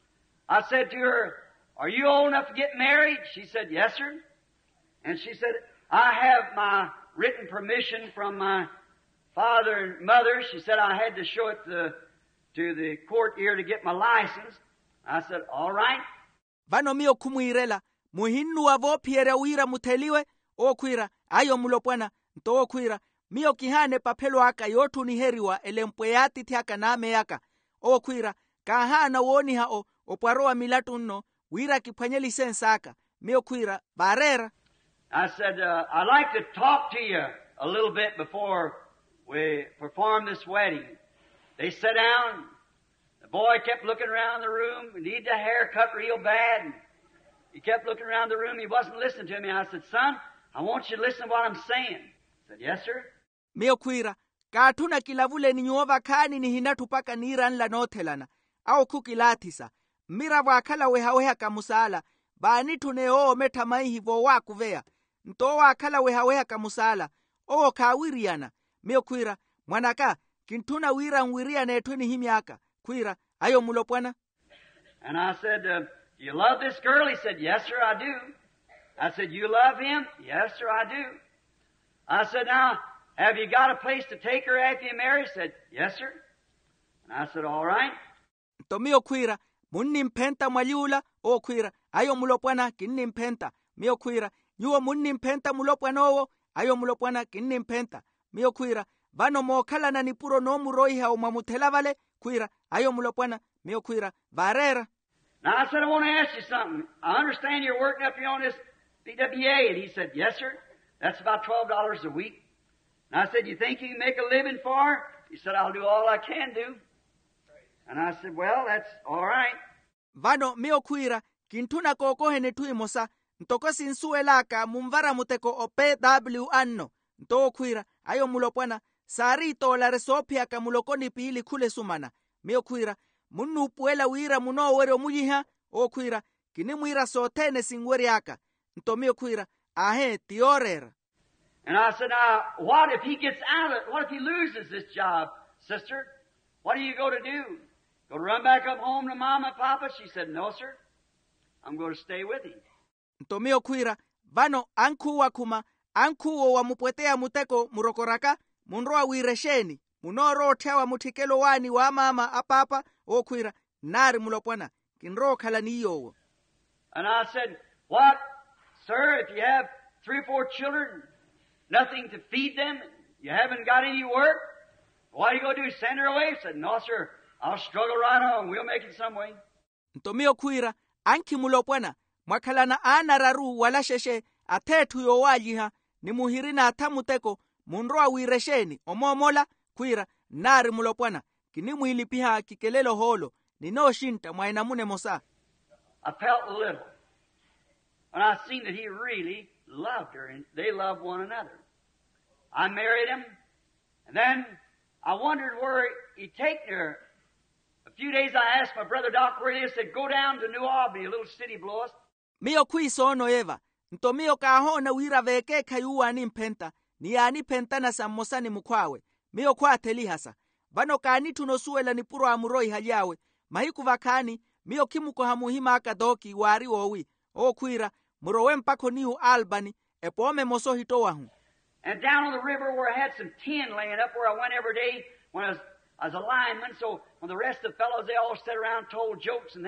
I said to her, are you old enough to get married? She said, yes, sir. And she said, I have my written permission from my father and mother. She said I had to show it to the court here to get my license. I said, all right. Vano mio kumuirela, muhinu wavo piere uira muteliwe, o kuira, ayo mulopwana, nto o kuira, mio kihane papelo aka yotu ni heriwa elempweati tiaka name yaka, o kuira, kahana woni hao, oparoa milatu nno, wira kipanye lisensa aka, mio kuira, barera. I said, I'd like to talk to you a little bit before we perform this wedding. They sat down. The boy kept looking around the room. He needed a haircut real bad. He kept looking around the room. He wasn't listening to me. I said, son, I want you to listen to what I'm saying. He said, yes, sir. Mio kuira, katuna kilavule ni nyuova kani ni hinatu paka niran la notelana, au kukilatisa. Mira wakala wehaweha kamusala, bani tuneo metamai hivo wakuvea. Nto wakala wehaweha kamusala, o kawiriana. Mio kuira, mwanaka, kintuna wira mwiria netweni himiaka. Kuira, ayo mulopwana. And I said, you love this girl? He said, yes, sir, I do. I said, you love him? Yes, sir, I do. I said, now, have you got a place to take her after you marry? He said, yes, sir. And I said, all right. Nto mio kuira, munni mpenta mwaliula, o kuira, ayo mulopwana kinni mpenta. Mio kuira, nyuo munni mpenta mulopwana owo, ayo mulopwana kinni mpenta. Mio kuira, vano mokala na nipuro no muroiha o mamutela vale, kuira, ayo mulopwana, mio kuira, varera. Now I said, I want to ask you something. I understand you're working up here on this BWA. And he said, yes, sir. That's about $12 a week. And I said, you think you can make a living for her? He said, I'll do all I can do. And I said, well, that's all right. Vano mio kuira, kintuna kokohe netui mosa, ntoko sinsuelaka mumvara muteko o PW anno. Nto kuira, ayo mulopwana, sarito la resopia ka mulokoni pili kule sumana. Mio kuira, munu puela wira muno wero mujiha, o kuira, kini mwira sotene singweri aka. Nto mio kuira, ahe tiorera. And I said, now, what if he gets out of it? What if he loses this job, sister? What are you going to do? Go to run back up home to Mama and Papa? She said, no, sir. I'm going to stay with him. Nto mio kuira, vano anku wakuma, anku wa mupwetea muteko murokoraka, munroa wiresheni, munoro tewa mutikelo wani wa mama apapa, o kuira, nari mulopwana, kinro kalaniyo. And I said, what, sir, if you have 3 or 4 children, nothing to feed them, you haven't got any work, what are you going to do, send her away? He said, no, sir, I'll struggle right on, we'll make it some way. Ntomio kuira, anki mulopwana, mwakalana anararu wala sheshe, atetu yo wajiha, ni muhirina atamuteko, munroa wiresheni, omomola, kuira, nari mulopwana, kini muhilipiha kikelelo holo, ni no shinta mwainamune mosa. I felt a little, and I seen that he really loved her, and they loved one another. I married him, and then I wondered where he'd taken her. A few days I asked my brother Doc where he is. He said, go down to New Albany, a little city below us. Mio kui sono eva, nto mio kahona wira veke kayuwa ni mpenta, ni ani penta na samosani mukwawe, mio kwa telihasa. Vano kani tunosuela ni puro amuroi hajawe, mahiku vakani, mio kimuko hamuhima akadoki wari owi, o kuira, murowe mpako New Albany, epome moso hito wahu. And down on the river where I had some tin laying up where I went every day when I was a lineman, so when the rest of the fellows, they all sat around and told jokes and things,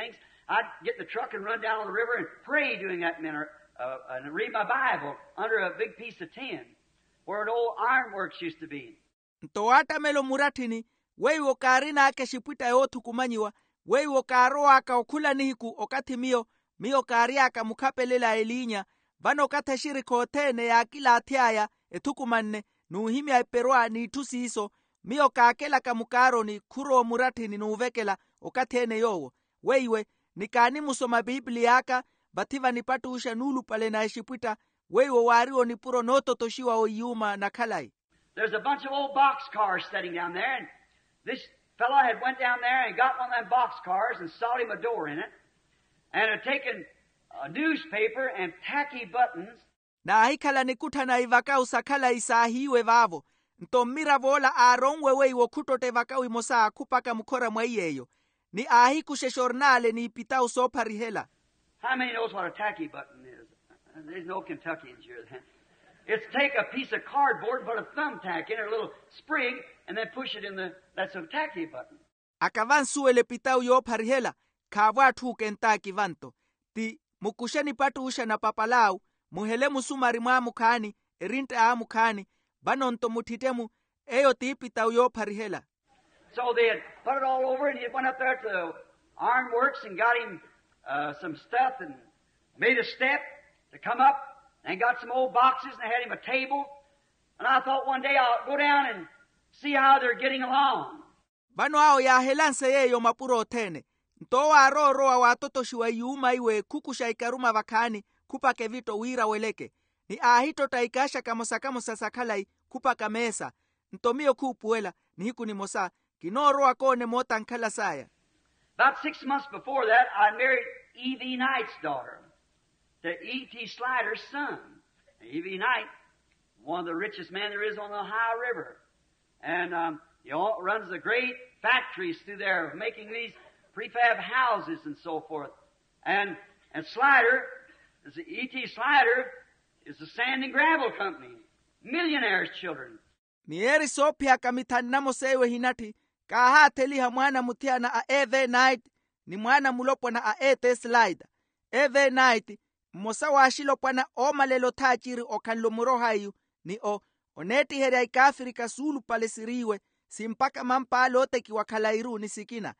I'd get in the truck and run down on the river and pray doing that minute, and read my Bible under a big piece of tin where an old ironworks used to be. Ntowata melo muratini, weiwo karina ake shipwita yotu kumanyiwa, weiwo karo aka okula nihiku okati mio kari aka mukapelela elinya, vano kata shiriko otene ya kila atiaya etukumanne, nuhimi aiperwa ni tusi iso, mio kakela kamukaro ni kuro muratini nuvekela okatene yowo, weiwe, nikani musoma Biblia aka, bativa nipatu usha nulu pale na shipwita, weiwo wario ni puro noto toshiwa o yuma na kalai. There's a bunch of old boxcars sitting down there, and this fellow had went down there and got one of them boxcars and sawed him a door in it, and had taken a newspaper and tacky buttons. Na hikala nikuta na ivaka usakala isahiwe vavo, ntomira vola arongwe weiwo kutote vakawi mosa kupaka mukora mwaiyeyo, ni ahiku sheshornale ni ipita usopari hela. How many knows what a tacky button is? There's no Kentuckians here then. It's take a piece of cardboard, put a thumbtack in it, a little sprig, and then push it in that's a tacky button. Akavan suele pitau yo parihela, kavwa tu Kentucky vanto. Ti mukusheni patu usha na papalau, muhele musumari mwa mukani, erinte a mukani, banonto mutitemu, eyo ti pitau yo parihela. So they had put it all over, and he went up there to the ironworks and got him some stuff and made a step to come up. And got some old boxes, and they had him a table. And I thought one day I'll go down and see how they're getting along. Bano ao ya helanse yeyo mapuro otene. Ntoa aroroa watoto shiwa yuma iwe kukusha ikaruma vakani kupake vito wira weleke. Ni ahito taikasha kamosa sakalai kupaka mesa. Ntomio kupuela ni hiku ni mosa. Kinoroa kone mota nkala saya. About 6 months before that, I married E.V. Knight's daughter. To E.T. Slider's son. E.V. Knight, one of the richest men there is on the Ohio River. And he runs the great factories through there making these prefab houses and so forth. And Slider, E.T. Slider, is the sand and gravel company. Millionaires' children. Mieri sopia kamitanamo sewe hinati, kaha teliha mwana mutiana a E.V. Knight, ni mwana mulopo na a E.T. Slider. E.V. Knight, mosa washilo pana o malelo tachiri o kanlomuro hayu ni oneti heri ikafirika sulu pale siriwe simpaka mampa alote kiwakalairu ni sikina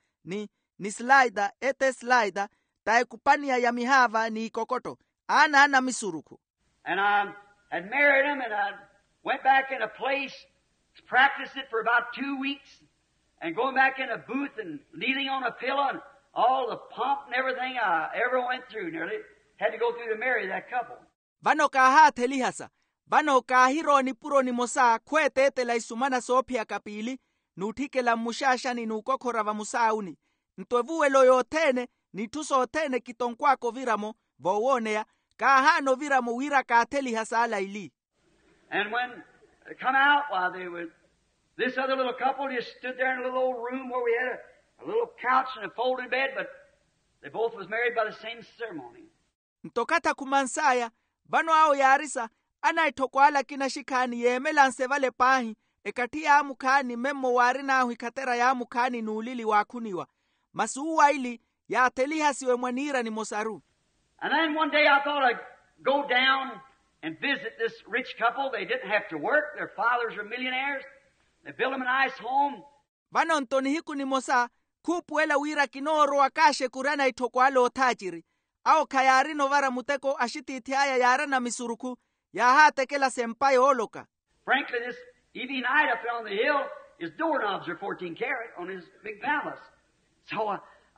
ni Slider ete Slider tae kupania ya mihava ni kokoto ana misuruku. And I had married him, and I went back in a place to practice it for about 2 weeks, and going back in a booth and kneeling on a pillow and all the pomp and everything I ever went through nearly. Had to go through to marry that couple. Vano kaha telihasa, vano kahiro ni puro ni mosa kwete la isumana sopia kapili, nutike la mushasha ni nukokora va musauni. Ntovuwe loyo tene, ni tuso tene kitonkwako viramo, vowonea, kahano viramo wira ka telihasa ala ili. And when they come out, while they were, this other little couple just stood there in a little old room where we had a little couch and a folding bed, but they both was married by the same ceremony. Ntokata kumansaya, vano ao yarisa, anaitokwala kina shikani yemelanse vale pahi, ekati ya mukani memo warina ahu ikatera ya mukani nuulili wakuniwa. Masuwa ili ya teliha siwe mwanira ni mosaru. And then one day I thought I'd go down and visit this rich couple. They didn't have to work. Their fathers were millionaires. They built them a nice home. Vano ntoni hiku ni mosa, kupuela wira kinoro wakashe kurana itokwalo otachiri. Ao kayari novara muteko ashiti itiaya yara na misuruku ya hate kela senpai oloka. Frankly, this E.V. Knight up there on the hill, his doorknobs are 14 karat on his big palace. So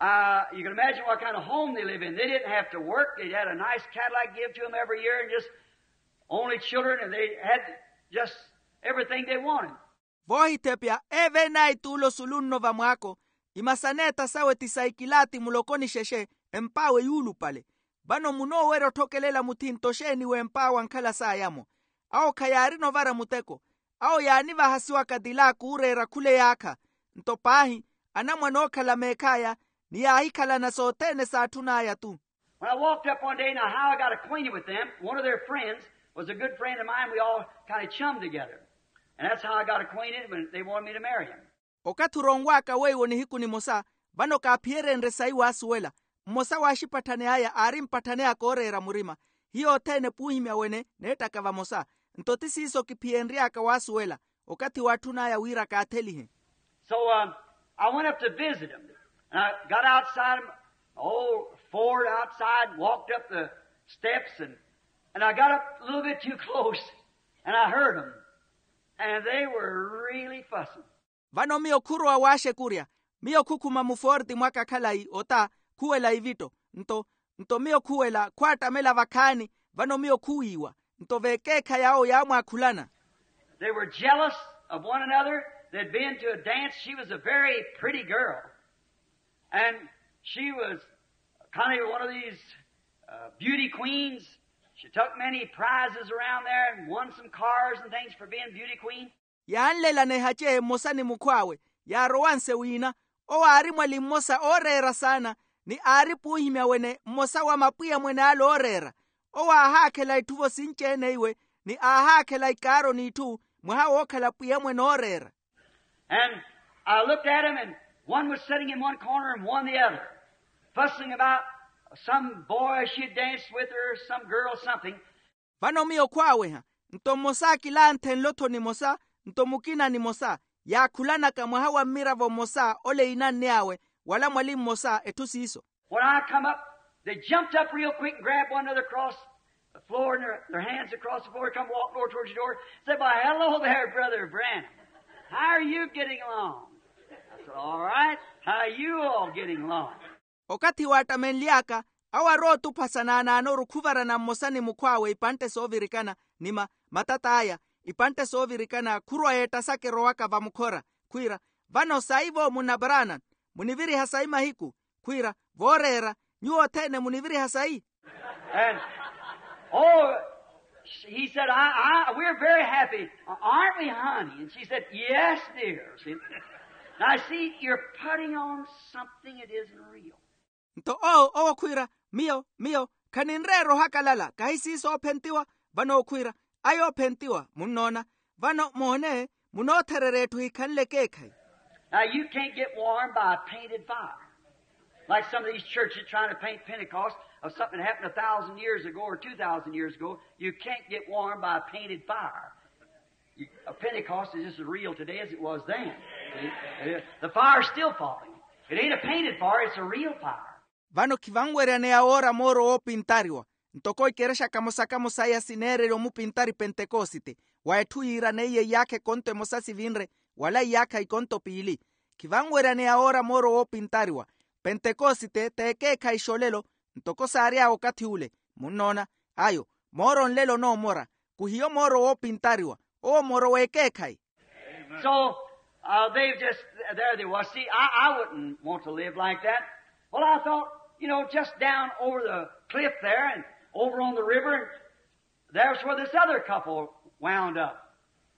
you can imagine what kind of home they live in. They didn't have to work. They had a nice Cadillac give to them every year, and just only children, and they had just everything they wanted. Vohitepia E.V. Knight ulo sulunno va mwako, imasaneta sawe tisaikilati mulokoni sheshe, empawe yulu pale. Bano muno wero tokelela mutinto sheni we empawa nkala sayamo. Ao kayari novara muteko. Ao yaniva hasiwa kadila kurera kule yaka. Ntopahi, anamwa nokala mekaya, ni ahikala na sotene sa tunaya tu. When I walked up one day, now how I got acquainted with them, one of their friends was a good friend of mine. We all kind of chummed together. And that's how I got acquainted when they wanted me to marry him. Okaturongwaka weiwo ni hiku ni mosa, bano ka piere nresaiwa asuela. mosa washipatane aya ari mpatane akorera murima hiyo tene puhimya wene netakava mosa ntoti siso kipienri akawasuela okati watu naya wira kathelihe. So I went up to visit him. And I got outside him, old Ford outside, walked up the steps, and I got up a little bit too close, and I heard them. And they were really fussing. Vano mio kurwa washe kuria. Mio kukuma muforti mwaka kalai ota kuela ivito. Nto mio kuela kwata mela vakani vano mio kuiwa. Nto vekeka yao yamwa kulana. They were jealous of one another. They'd been to a dance. She was a very pretty girl. And she was kind of one of these beauty queens. She took many prizes around there and won some cars and things for being beauty queen. Yaanlela ne hache mosani mukwawe. Ya rowanse wina. O ari mwali mosa orera sana. Ni ari puhimya wene mosa wa mapuya mwene alo orera. O ahakela ituvo sinchene iwe. Ni ahakela ikaro ni tu. Mwaha okala puya mwene orera. And I looked at him, and one was sitting in one corner and one the other, fussing about some boy she had danced with or some girl something. Vano mio kwawe ha. Nto mosa kilante nloto ni mosa. Nto mukina ni mosa. Ya kulana kama hawa miravo mosa ole inane awe. Wala mwalimu mosa etusi iso. When I come up, they jumped up real quick and grabbed one another across the floor and their hands across the floor, come walking over towards the door. Said, "Why, hello there, Brother Branham. How are you getting along?" I said, "All right. How are you all getting along?" Okati watamenliaka, awa rotu pasanana anoru kuvara na mosani mukwawe ipante sovirikana nima matata aya, ipante sovirikana kurwa etasake roaka vamukora, kuira, vano saivo munabrana, muniviri hasai mahiku, kuira, vorera, nyuo tene muniviri hasai. And, he said, we're very happy. Aren't we, honey? And she said, "Yes, dear." See? Now, see, you're putting on something that isn't real. Nto kuira, mio, kaninrero hakalala, kahisi so pentiwa, vano kuira, ayo pentiwa, munona, vano mone, munotereretu hikanle kekai. Now, you can't get warm by a painted fire. Like some of these churches trying to paint Pentecost of something that happened 1,000 years ago or 2,000 years ago. You can't get warm by a painted fire. A Pentecost is just as real today as it was then. The fire's still falling. It ain't a painted fire, it's a real fire. Vano kivangwere ne ahora moro o pintariwa. Ntoko ikeresha kamosa ya sinere lo mu pintari Pentecosite. Waetu ira neye yake konto mosasi vinre, wala yaka ikonto pili. Kivangwere ne ahora moro o pintariwa. Pentecosite teke kaisholelo, ntoko saria okati ule. Munona, ayo, moro nlelo no mora. Kuhiyo moro o pintariwa. O moro weke kai. So, they've just, there they was. See, I wouldn't want to live like that. Well, I thought, just down over the cliff there and over on the river, and there's where this other couple wound up.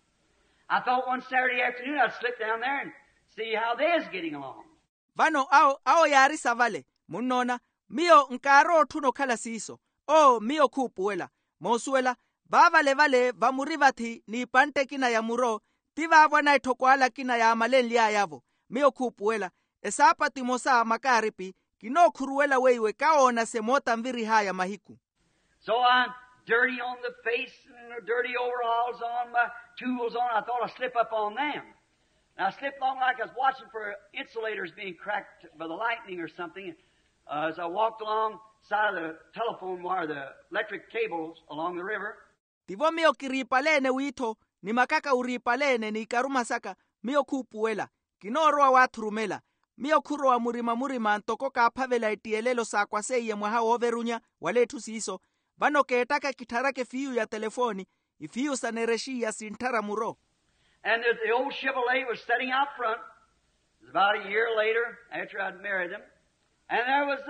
I thought one Saturday afternoon I'd slip down there and see how they's getting along. Vano ao yari savale. Munona, mio nkaro tuno kala siso. Mio kupuela. Mosuela, vale vamurivati ni pante kina ya muro, tiva wana itokwala kina ya amalenli ayavo. Mio kupuela, esapa timosa makaripi, kino kuruela weiwe kaona semota mviri haya mahiku. So I'm dirty on the face and dirty overalls on, my tools on. I thought I'd slip up on them. And I slipped along like I was watching for insulators being cracked by the lightning or something. As I walked along side of the telephone wire, the electric cables along the river. Tivo mio kiripalene wito, ni makaka uripalene ni karuma saka, mio kupuela, kinoroa waturumela, mio kuroa murima ntoko kapavela itielelo sa kwa seye mwaha overunya, waletu siso, vano keetaka kitarake fiyu ya telefoni, ifiyu sanereshi ya sintara muro. And the old Chevrolet was sitting out front. It was about a year later after I'd married them. And there was,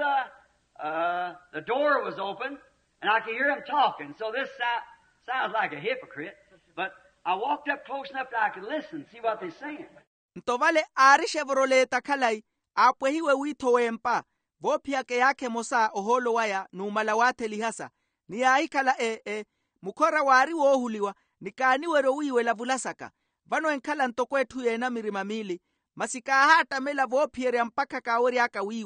the door was open, and I could hear them talking. So this sounds like a hypocrite, but I walked up close enough that I could listen, see what they're saying. Ntovale ari Chevrolet takalai, apwehiwe wito wempa, vopia ke yake mosa oholo waya numalawate lihasa, ni aikala mukora wari wohuliwa, nikaniwe rowiwe la vulasaka, vano enkala ntokwetu yena mirima mili, masika hata mela vopiere mpaka kaori akawiwa,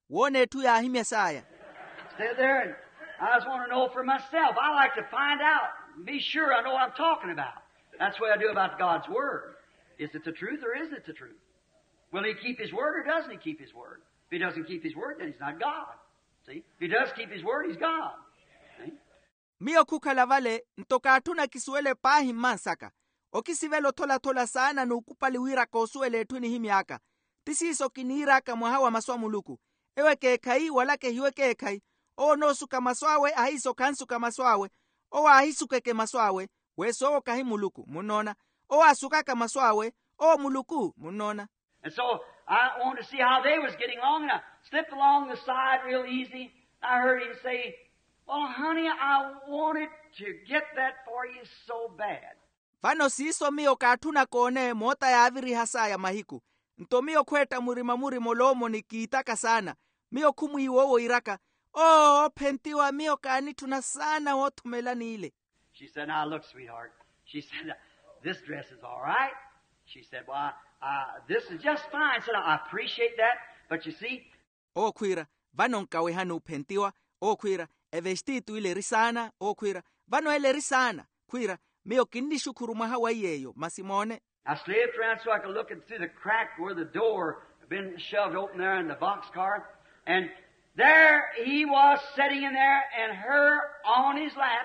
wone tu ya himya saya. Stay there, and I just want to know for myself. I like to find out, be sure I know what I'm talking about. That's what I do about God's Word. Is it the truth or isn't it the truth? Will He keep His Word or doesn't He keep His Word? If He doesn't keep His Word, then He's not God. See? If He does keep His Word, He's God. See? Miyo kukhala vale, ntoka atuna kisuele pahi mansaka. Okisivelo tola sana nukupaliwira kosuele etuni himyaka. Tisiso kiniraka mwahawa maswa muluku. Ewe kekai walake hiwe kekai. O no suka maswawe ahiso kansuka maswawe. O ahisu keke maswawe. Weso kahi muluku munona. O asukaka maswawe. O muluku munona. And so I wanted to see how they was getting along, and I slipped along the side real easy. I heard him say, "Well, honey, I wanted to get that for you so bad." Vano siso miyo katuna kone mota ya aviri hasa ya mahiku. Nto miyo kweta murimamuri molomo ni kiitaka sana. Miyo kumu iwowo iraka. Oh, pentiwa miyo kanituna sana wotumelani ile. She said, "Now look, sweetheart." She said, "This dress is all right." She said, "Well, this is just fine." I said, "I appreciate that, but you see." O kwira, vano nkawe hanu pentiwa. O kwira, evestitu ile risana. O kwira, vano ele risana. Kwira, miyo kindi shukuru mahawa yeyo, masimone. I slipped around so I could look through the crack where the door had been shoved open there in the boxcar. And there he was sitting in there and her on his lap.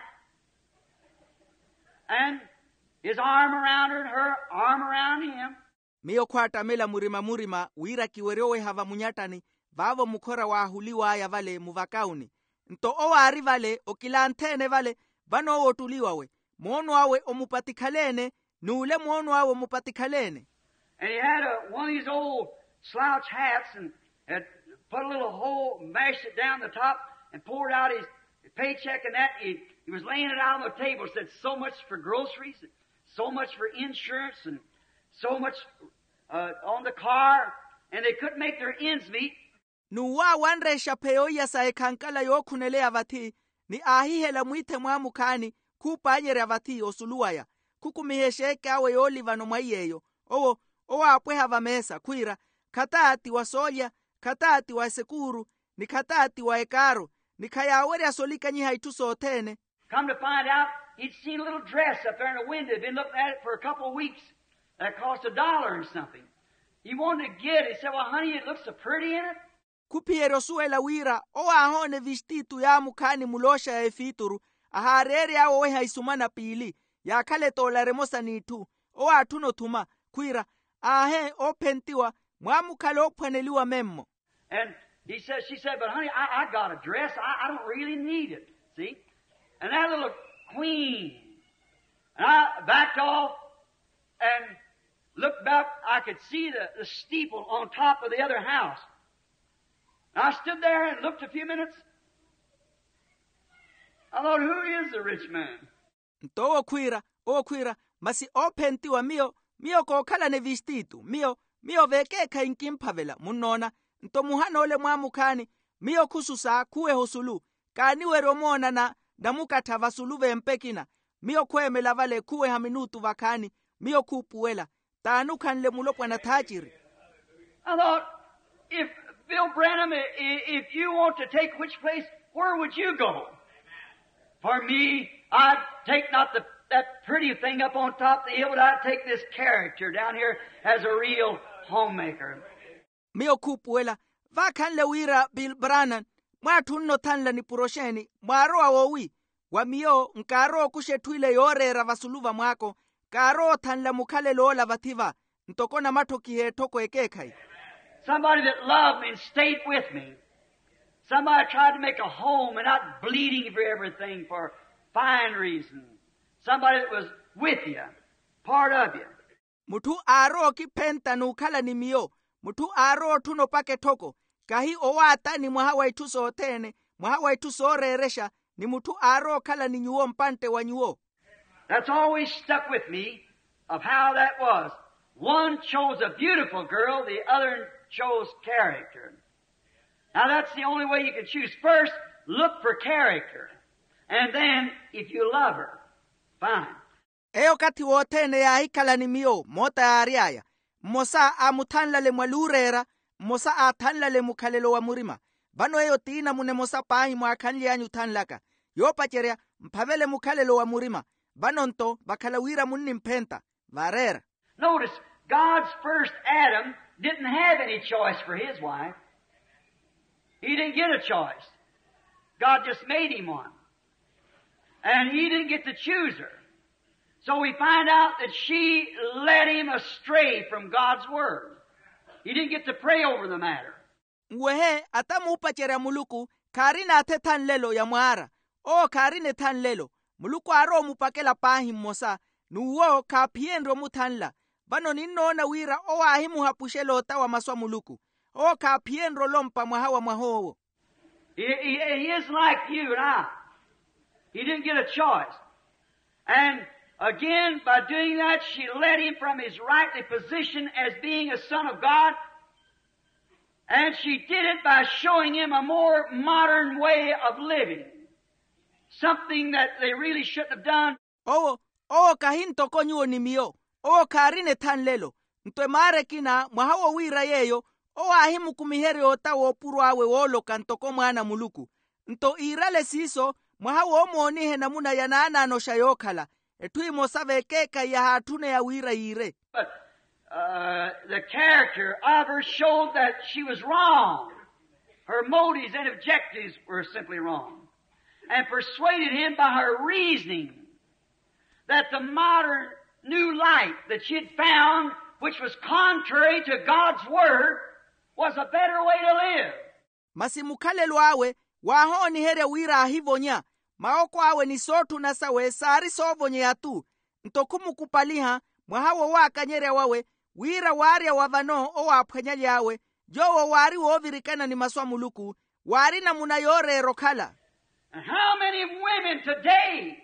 And his arm around her and her arm around him. Miyo kwata mela murima wira kiwerewe hava munyatani vavo mukora wa huliwa ya vale muvakauni. Nto owari vale okilantene vale vano otuliwawe. Mono awe omupatikhalene nule mono awe mupatikhalene. And he had one of these old slouch hats and had put a little hole, mashed it down the top, and poured out his paycheck, and that he was laying it out on the table. Said so much for groceries, and so much for insurance, and so much on the car, and they couldn't make their ends meet. Nuwa wanresha peoya sa ekankala yokunele avati ni ahihela mwite mwamukani kupanyere avati osuluwaya kukumihesheke awe yolivano mwayeyo owo apwe hava mesa kwira katati wa solya katati wa sekuru ni katati wa ekaro ni kayawere asolika nyi haitu sotene. Come to find out, he'd seen a little dress up there in the window. He'd been looking at it for a couple of weeks. That cost $1 and something. He wanted to get it. He said, "Well, honey, it looks so pretty in it." Kupiero suela wira o ahone vistitu ya mukani mulosha ya efituru aharere awo weha isumana pili ya kale tola remosa nitu o atuno tuma kwira ahe o pentiwa mwamukale okwaneliwa memmo. And she said, "But honey, I got a dress. I don't really need it." See? And that little queen. And I backed off and looked back. I could see the steeple on top of the other house. And I stood there and looked a few minutes. I thought, who is the rich man? Nto o kwira, masi o pentiwa miyo kokala ne vistitu, miyo vekeka inkimpavela, munona, nto muhana ole mwamukani, miyo kususa kuwe hosulu, kaniwe romona na damukata vasulu vempekina, miyo kwemela vale kuwe haminutu vakani, miyo kupuela, tanukanle mulopwa na tajiri. I thought, if Bill Branham, if you want to take which place, where would you go? For me, I'd take not that pretty thing up on top of the hill, but I'd take this character down here as a real homemaker. Miyo kupuela, vakanle wira Bill Branham, mwatunno tanla ni purosheni, mwaroa wowi, wa miyo nkaro kushetwile yorera vasuluva mwako, karo tanla mukale lola vativa, ntokona matoki he toko ekekai. Somebody that loved me and stayed with me. Somebody tried to make a home and not bleeding for everything for fine reasons. Somebody that was with you, part of you. Mutu aro kipenta nukala ni miyo. Mutu aro tuno pake toko. Kahi owata ni mwahawa ituso otene. Mwahawa ituso reresha. Ni mutu aro kala ni nyuo mpante wa nyuo. That's always stuck with me of how that was. One chose a beautiful girl, the other chose character. Now that's the only way you can choose. First, look for character. And then, if you love her, fine. Eo kati wotene ya hikala ni miyo, mota ya ariaya. Mosa amutanla le mwalurera, mosa atanla le mukalelo wa murima. vano eyo tina munemosa pahi mwakhanli yanyu thanlaka yopacherya mphavele mukhalelo wa murima vano nto vakhala wira munni mphenta varera. Notice, God's first Adam didn't have any choice for his wife. He didn't get a choice. God just made him one. And he didn't get to choose her. So we find out that she led him astray from God's Word. He didn't get to pray over the matter. Wehe atamupacherya muluku karina ate thanlelo ya mwara o karine thanlelo muluku aro mupakela pahi mmosa nuwo kaphienro muthanla vano ninona wira o ahi muhapushelo wa maswa muluku o kaphienro lompa mwahawa mwahowo. He is like you and I. He didn't get a choice. And again, by doing that, she led him from his rightly position as being a son of God. And she did it by showing him a more modern way of living. Something that they really shouldn't have done. O kahinto konyuo ni mio. O karine thanlelo. Ntwe mare kina mwahawo wira yeyo. O ahimu kumihere ota wopurwawe wolo kantoko mwana muluku. Nto irale siso mwahawo monihe namuna yanana no shayokhala. Etui mosave keka ya hatune ya wira ire. But the character of her showed that she was wrong. Her motives and objectives were simply wrong. And persuaded him by her reasoning that the modern new light that she had found, which was contrary to God's Word, was a better way to live. Masimukhalelo awe wahoni here wira ahivonya maoko awe ni sotu na sawe sari sovonye atu ntokumu kupaliha mwahawo wakanyere wawe wira waria wavano o waphwanyali awe jowo wari wovirikana ni maswa muluku wari na muna yore rokhala. And how many women today,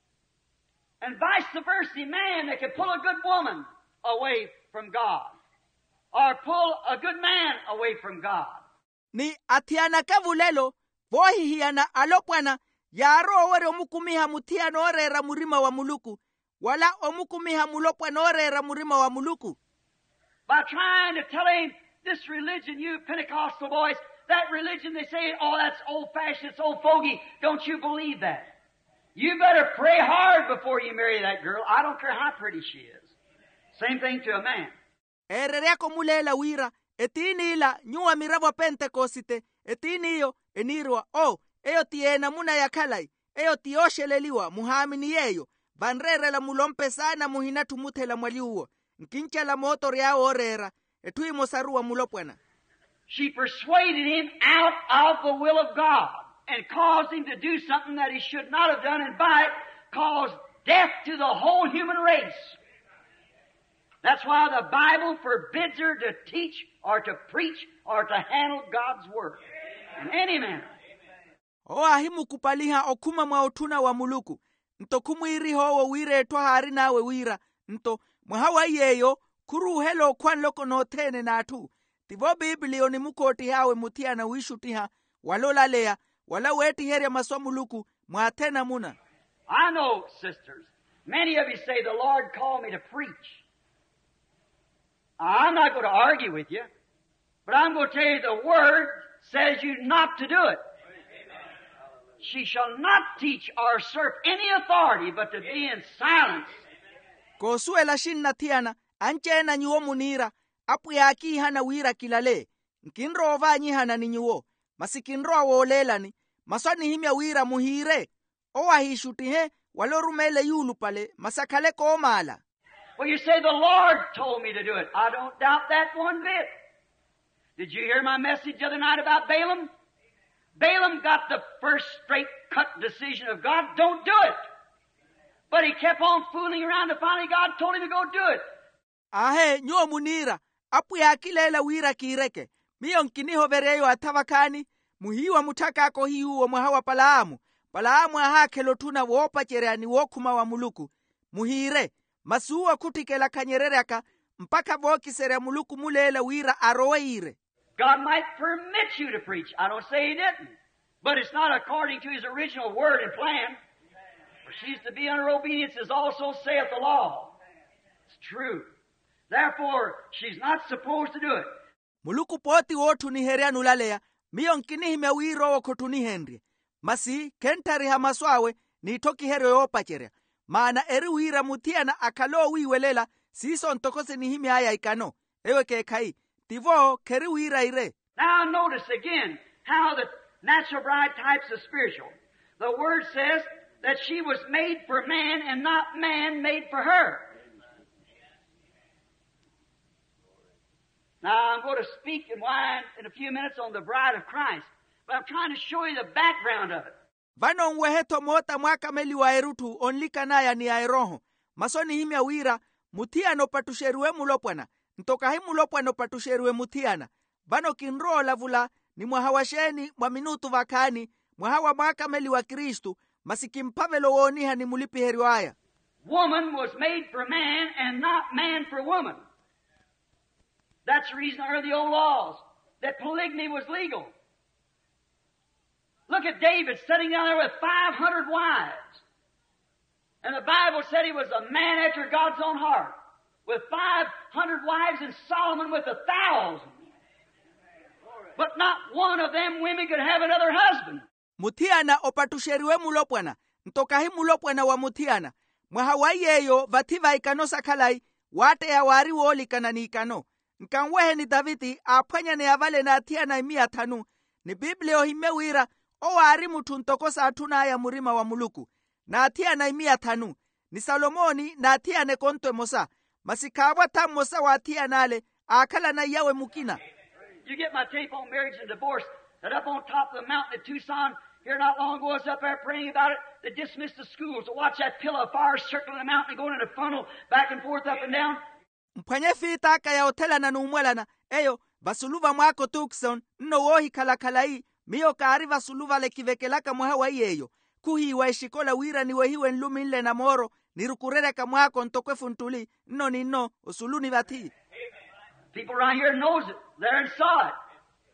and vice versa, man that can pull a good woman away from God, or pull a good man away from God. Ni atiana kavulelo vohi hiana alopwana yaro were omukumiha mutiano orera murima wa muluku wala omukumiha mulopwana orera murima wa muluku. By trying to tell him, this religion, you Pentecostal boys, that religion, they say, oh, that's old-fashioned, it's old fogey. Don't you believe that? You better pray hard before you marry that girl. I don't care how pretty she is. Same thing to a man. Ereriako mulela wira, etini ila nyua miravo Pentekosite, etini iyo enirwa, eyo tiena muna ya kalai, eyo tiosheleliwa, muhamini yeyo, banrere la mulompe sana muhina tumutela mwaliuwo, nkincha la motor ya orera, etui mosarua mulopwana. She persuaded him out of the will of God and caused him to do something that he should not have done, and by it caused death to the whole human race. That's why the Bible forbids her to teach or to preach or to handle God's Word in any manner. Ahimu kupaliha okuma mwaotuna wa muluku. Nto kumuiriho wo wire etwa hari nawe wira. Nto mwahawa yeyo kuru helo kwan loko no tene na atu. Tivo Biblio ni mukoti hawe mutia na wishutiha walola lea wala weti heria maswa muluku mwatena muna. I know, sisters, many of you say the Lord called me to preach. I'm not going to argue with you, but I'm going to tell you the Word says you not to do it. She shall not teach or serve any authority but to be in silence. Kosuela shinna tiana anchena nyuo munira apu yaki hana wira kilale nkinro ovanyi hana ni nyuo masikinro awolelani maswani himya wira muhire owa hishutihe walorumele yulu pale masakale komala. Well, you say the Lord told me to do it. I don't doubt that one bit. Did you hear my message the other night about Balaam? Balaam got the first straight-cut decision of God, don't do it. But he kept on fooling around and finally God told him to go do it. Ahe, nyuo munira, apu ya kilela wira kireke. Miyo nkiniho vereyo atavakani, muhiwa mutaka ako hiuo mwahawa Palaamu. Palaamu ahake lotuna wopa chereani wokuma wa muluku. Muhire, masuwa kutikela kanyerereka, mpaka voki sere muluku mulela wira aroweire. God might permit you to preach. I don't say he didn't. But it's not according to his original word and plan. For she's to be under obedience as also saith the law. It's true. Therefore, she's not supposed to do it. Muluku poti wotu ni heria nulalea, miyo nkinihi wiro okotuni henry masi kentari hamaswawe ni toki hero yopacherea maana eri wira mutiana akalo wiwelela siso ntokose ni himi haya ikano ewe kekai tivo keri wira ire. Now notice again how the natural bride types the spiritual. The word says that she was made for man and not man made for her. Now I'm going to speak in a few minutes on the bride of Christ, but I'm trying to show you the background of it. Vano ngweheto mota mwaka meli wa erutu onlika naya ni aeroho. Masoni himya wira mutiano patusherue mulopwana. Ntoka himu lopwano patusherue mutiana. Vano kinro lavula ni mwahawasheni mwa minutu vakani mwahawa mwaka meli wa Kristu masikimpavelo woniha ni mulipi heriwaya. Woman was made for man and not man for woman. That's the reason under the old laws that polygamy was legal. Look at David sitting down there with 500 wives. And the Bible said he was a man after God's own heart. With 500 wives and Solomon with 1,000. But not one of them women could have another husband. Mutiana opatusheriwe mulopwana. Ntokahi mulopwana wa mutiana. Mwahawaii eyo vativa ikano sakalai. Wate ya wari woli kanani ikano. Nkanwehe ni Davidi apanya ne avale na atiana imia tanu. Ni Biblio himewira. O wari mutu ntokosa atuna ya murima wa muluku. Na atiana imia tanu. Ni Salomoni na atiane konto mosa. Masikabwa tamosa wa atiana ale. Akala na yawe mukina. You get my tape on marriage and divorce. That up on top of the mountain at Tucson, here not long ago, I was up there praying about it. They dismissed the schools to watch that pillar of fire circling the mountain and going in a funnel back and forth up and down. Mpanye fita aka ya hotela na numwelana. Eyo, basuluva mwako Tucson, nno wohi kalakalai. Miyo kaari basuluva le kivekelaka mwahawa iyeyo. Kuhi wa ishikola wira ni wehiwe nlumi nle na moro. Nirukurereka mwako ntokwe funtuli. Nno ni nno, usuluni vati. People around here knows it. There and saw it.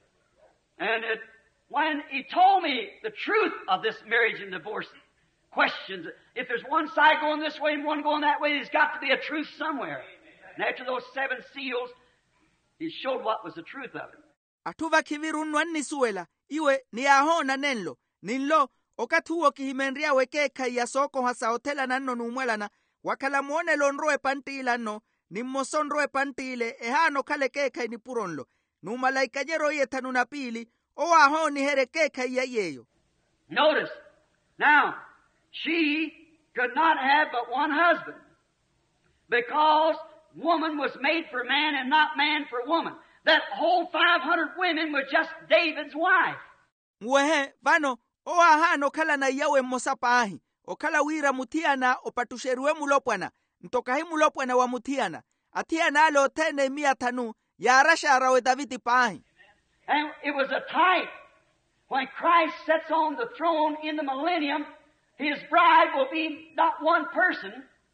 And when he told me the truth of this marriage and divorce questions, if there's one side going this way and one going that way, there's got to be a truth somewhere. And after those 7 seals, he showed what was the truth of it. Atuva kiviru nwanni suela, iwe ni ahona nenlo, ninlo, okatuo kihimenria wekeka ya soko hasa hotela nanno numwelana, wakala muone lonroe pantila no, ni mosonroe pantile, ehano kale keka ni puronlo, numalaika jero ye tanuna pili, o ahoni here keka ya yeyo. Notice, now, she could not have but one husband, because woman was made for man and not man for woman. That whole 500 women were just David's wife. Mwehe, vano, o ahano kala na yawe mosapa ahi, o kala wira mutiana o patusherue mulopwana, ntokahi mulopwana wa mutiana, atiana alo tene mia tanu, ya arasha arawe Davidi paahi. And it was a type. When Christ sits on the throne in the millennium, His bride will be not one person,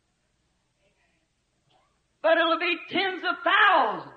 but it'll be tens of thousands.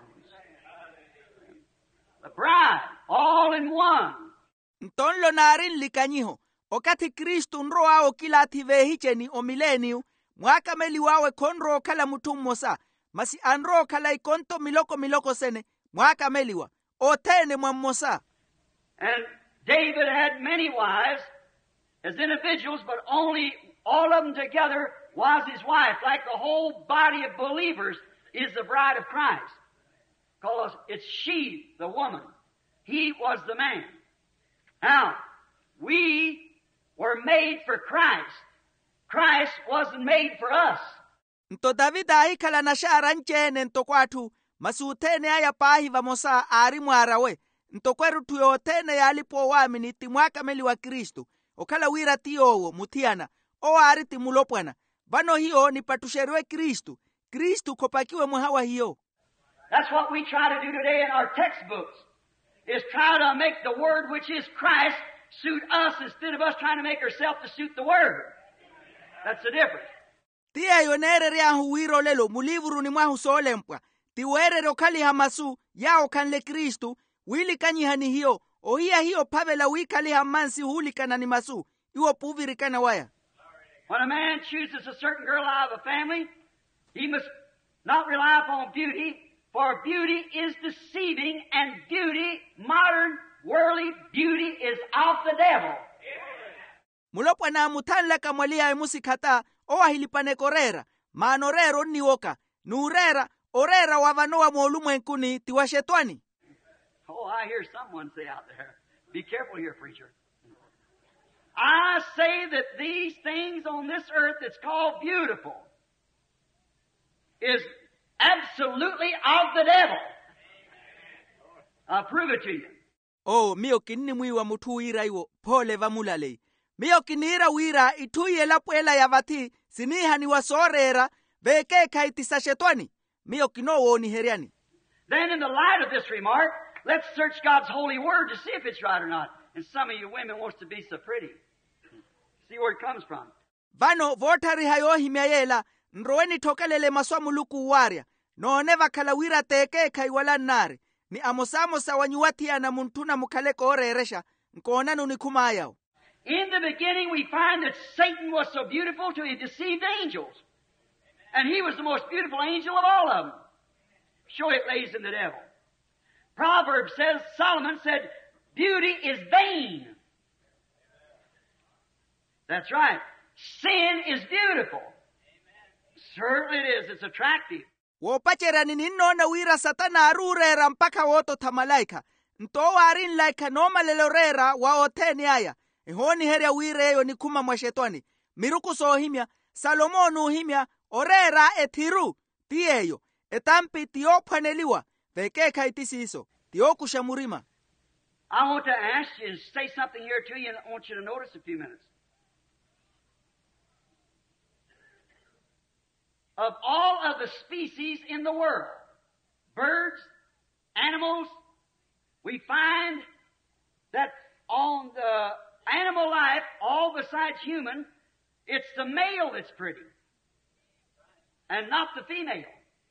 The bride, all in one. Ntonlo narin likanyiho, okati Kristu nro ao kila ativehicheni o mileniu, mwaka meli wawe konro kala mutumosa, masi anro kala ikonto miloko sene, mwaka meliwa, o tene mwamosa. And David had many wives as individuals, but only all of them together was his wife, like the whole body of believers is the bride of Christ. Because it's she, the woman. He was the man. Now, we were made for Christ. Christ wasn't made for us. Nto Davida aikala na shara nchene nto kwatu, masutene aya pahi vamosa ari mwarawe, nto kweru tuyotene ya alipo wamini timwaka meli wa Kristu, okala wira tiyowo mutiana, o ari timulopwana, vano hiyo ni patusherwe Kristu, Kristu kopakiwe muhawa hiyo. That's what we try to do today in our textbooks, is try to make the Word, which is Christ, suit us instead of us trying to make ourselves to suit the Word. That's the difference. Tia yonere ya huwiro lelo, mulivuru ni mwahu solempwa, tiwere okali hamasu, ya okanle Kristu, wili kanyihani hiyo, ohia hiyo pavela wikali hamansi hulikana ni masu, iwo puvirikana waya. When a man chooses a certain girl out of a family, he must not rely upon beauty, for beauty is deceiving, and beauty, modern worldly beauty is of the devil. mulopwana muthanla kamwalia emusikata owahilipane korera manorero niwoka nurera orera wavanoa mwolumwenkuni tiwa shetwani. Oh, I hear someone say out there, be careful here, preacher. I say that these things on this earth that's called beautiful is absolutely of the devil. I'll prove it to you. Oh, miyo kinni mwiwa mutu ira iwo pole vamulale. Miyo kinira wira ituye lapwela ya vati siniha ni wasorera veke kaitisa shetwani. Miyo kinowo ni heriani. Then in the light of this remark, let's search God's holy word to see if it's right or not. And some of you women wants to be so pretty. See where it comes from. Vano votari hayo himyayela nroweni tokelele maswamuluku warya. Noone vakala wira teke kaiwala nare. Ni amosamosa wanyuwatia na muntuna mukaleko oreresha. Nkona nunikumaya. In the beginning we find that Satan was so beautiful till he deceived angels. And he was the most beautiful angel of all of them. Show it lays in the devil. Proverbs says, Solomon said, beauty is vain. That's right. Sin is beautiful. Certainly it is. It's attractive. Wopacherani ninona wira satana arurera mpaka woto tamalaika. Ntowa arin laika noma lelorera wa oteni aya. Ehoni heria wireyo ni kuma mwa shetwani. Miruku sohimya, Salomonu himya, orera etiru, tiyeyo, etampi tiyo paneliwa, vekeka itisiso, tiyo kushamurima. I want to ask you and say something here to you, and I want you to notice a few minutes. Of all of the species in the world, birds, animals, we find that on the animal life, all besides human, it's the male that's pretty, and not the female.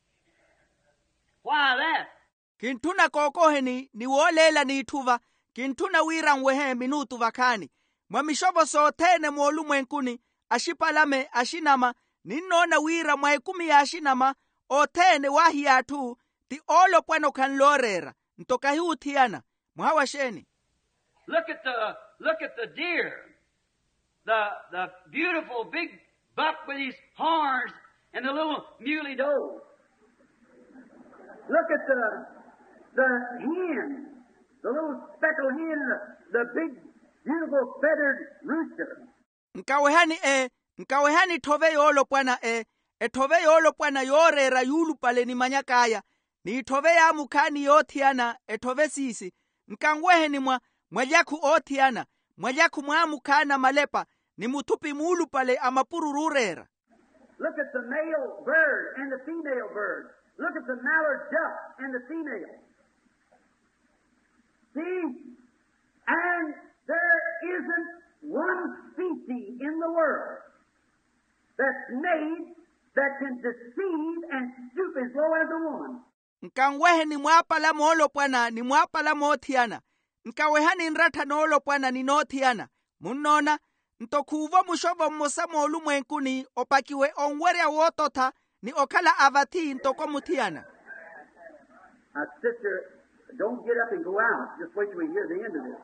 Why that? Kintuna kokoheni ni wolela ni ituva, kintuna wira ngwehe minutu vakani. Mwamishobo sotene mwolu mwenkuni, ashipalame ashinama, ninona wira mwaikumi ya ashinama, otene wahi atu, ti olo pweno kanlorera, ntoka hiu tiana, mwawasheni. Look at the deer, the beautiful big buck with his horns and the little muley doe. Look at the hen, the little speckled hen, the big beautiful feathered rooster. Nkawehani tove yolo pwana tove yolo pwana yorera yulu pale ni manyakaya, ni tove ya mukani yotiana tove sisi, nkangweheni mwajaku otiana, mwajaku mwamukana malepa, ni mutupi mulu pale amapurururera. Look at the male bird and the female bird. Look at the mallard duck and the female. See? And there isn't one species in the world that's made that can deceive and stoop as low as a woman. Nkangwehe ni mwapala molo pwana ni mwapala motiana. Nkawehani nrata nolo pwana ni notiana. Munona, ntokuvo mushovo mosa molu mwenkuni opakiwe onwerea wotota ni okala avati ntoko mutiana. Now, sister, don't get up and go out. Just wait till we hear the end of this.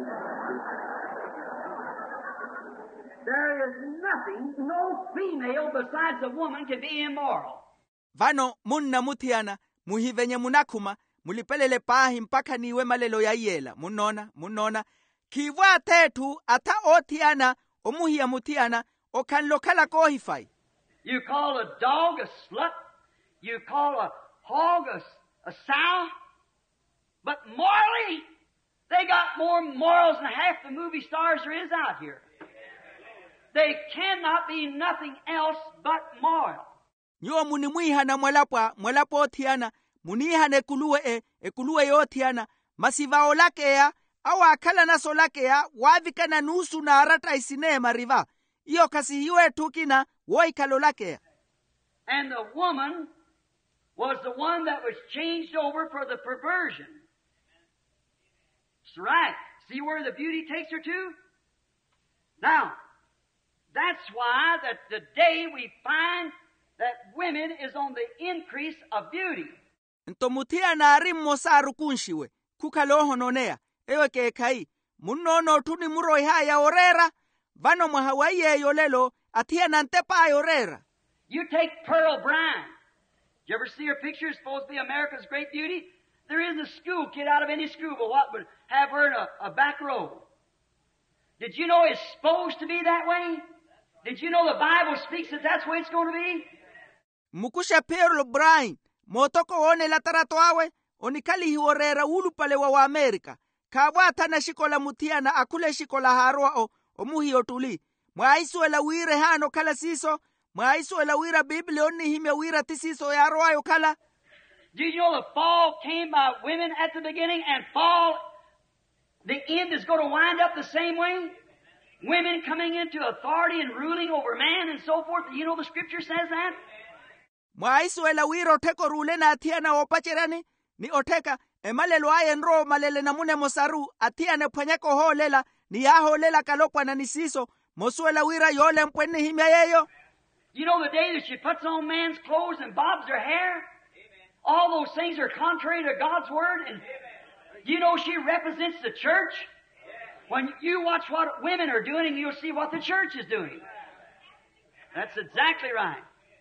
There is nothing, no female besides a woman can be immoral. Vano munna mutiana, muhivenye munakuma, mulipelele pahi mpaka niwe malelo ya yela. Munona. Kiwa tetu ata otiana, omuhia mutiana, okanlokala kohifai. You call a dog a slut. You call a hog a sow. But morally, they got more morals than half the movie stars there is out here. They cannot be nothing else but moral. Nyo munimwiha na mwalapo otiana, muniha ne ekuluwe yotiana, masivao lake ya, awa akala naso lake ya, wavika na nusu na arata isine mariva. Iyo kasi hiwe tukina, woikalo lake ya. And the woman was the one that was changed over for the perversion. That's right. See where the beauty takes her to? Now, that's why that today we find that women is on the increase of beauty. Ntomutia na arimmo saru kunshiwe, kukaloho nonea, ewe kekai munono tuni muro haya orera vano mwahawaye lelo atiana ntepa orera. You take Pearl Bryan. Did you ever see her picture? It's supposed to be America's great beauty. There isn't a school kid out of any school but what would have her in a back row. Did you know it's supposed to be that way? Did you know the Bible speaks that that's the way it's going to be? Mukusha Pearl Bryan motoko one latarato awe onikali hiorera ulu pale wa Amerika kawata na shikola mutiana akule shikola harwa o muhi otuli mwaisu ela wire hano kala siso mwaisu ela wira Biblia onni hime wira tisiso ya roa yo kala. Did you know the fall came by women at the beginning and fall, the end is going to wind up the same way? Women coming into authority and ruling over man and so forth. You know the scripture says that? Mwaisu ela wiro teko rule na atiana opacherani ni oteka emalelo aye nro malele na mune mosaru atiane panyeko holela ni ya holela kalopwa na nisiso mosuela wira yole mpwene hime yeyo. You know the day that she puts on man's clothes and bobs her hair? All those things are contrary to God's Word. And you know she represents the church? When you watch what women are doing, and you'll see what the church is doing. That's exactly right.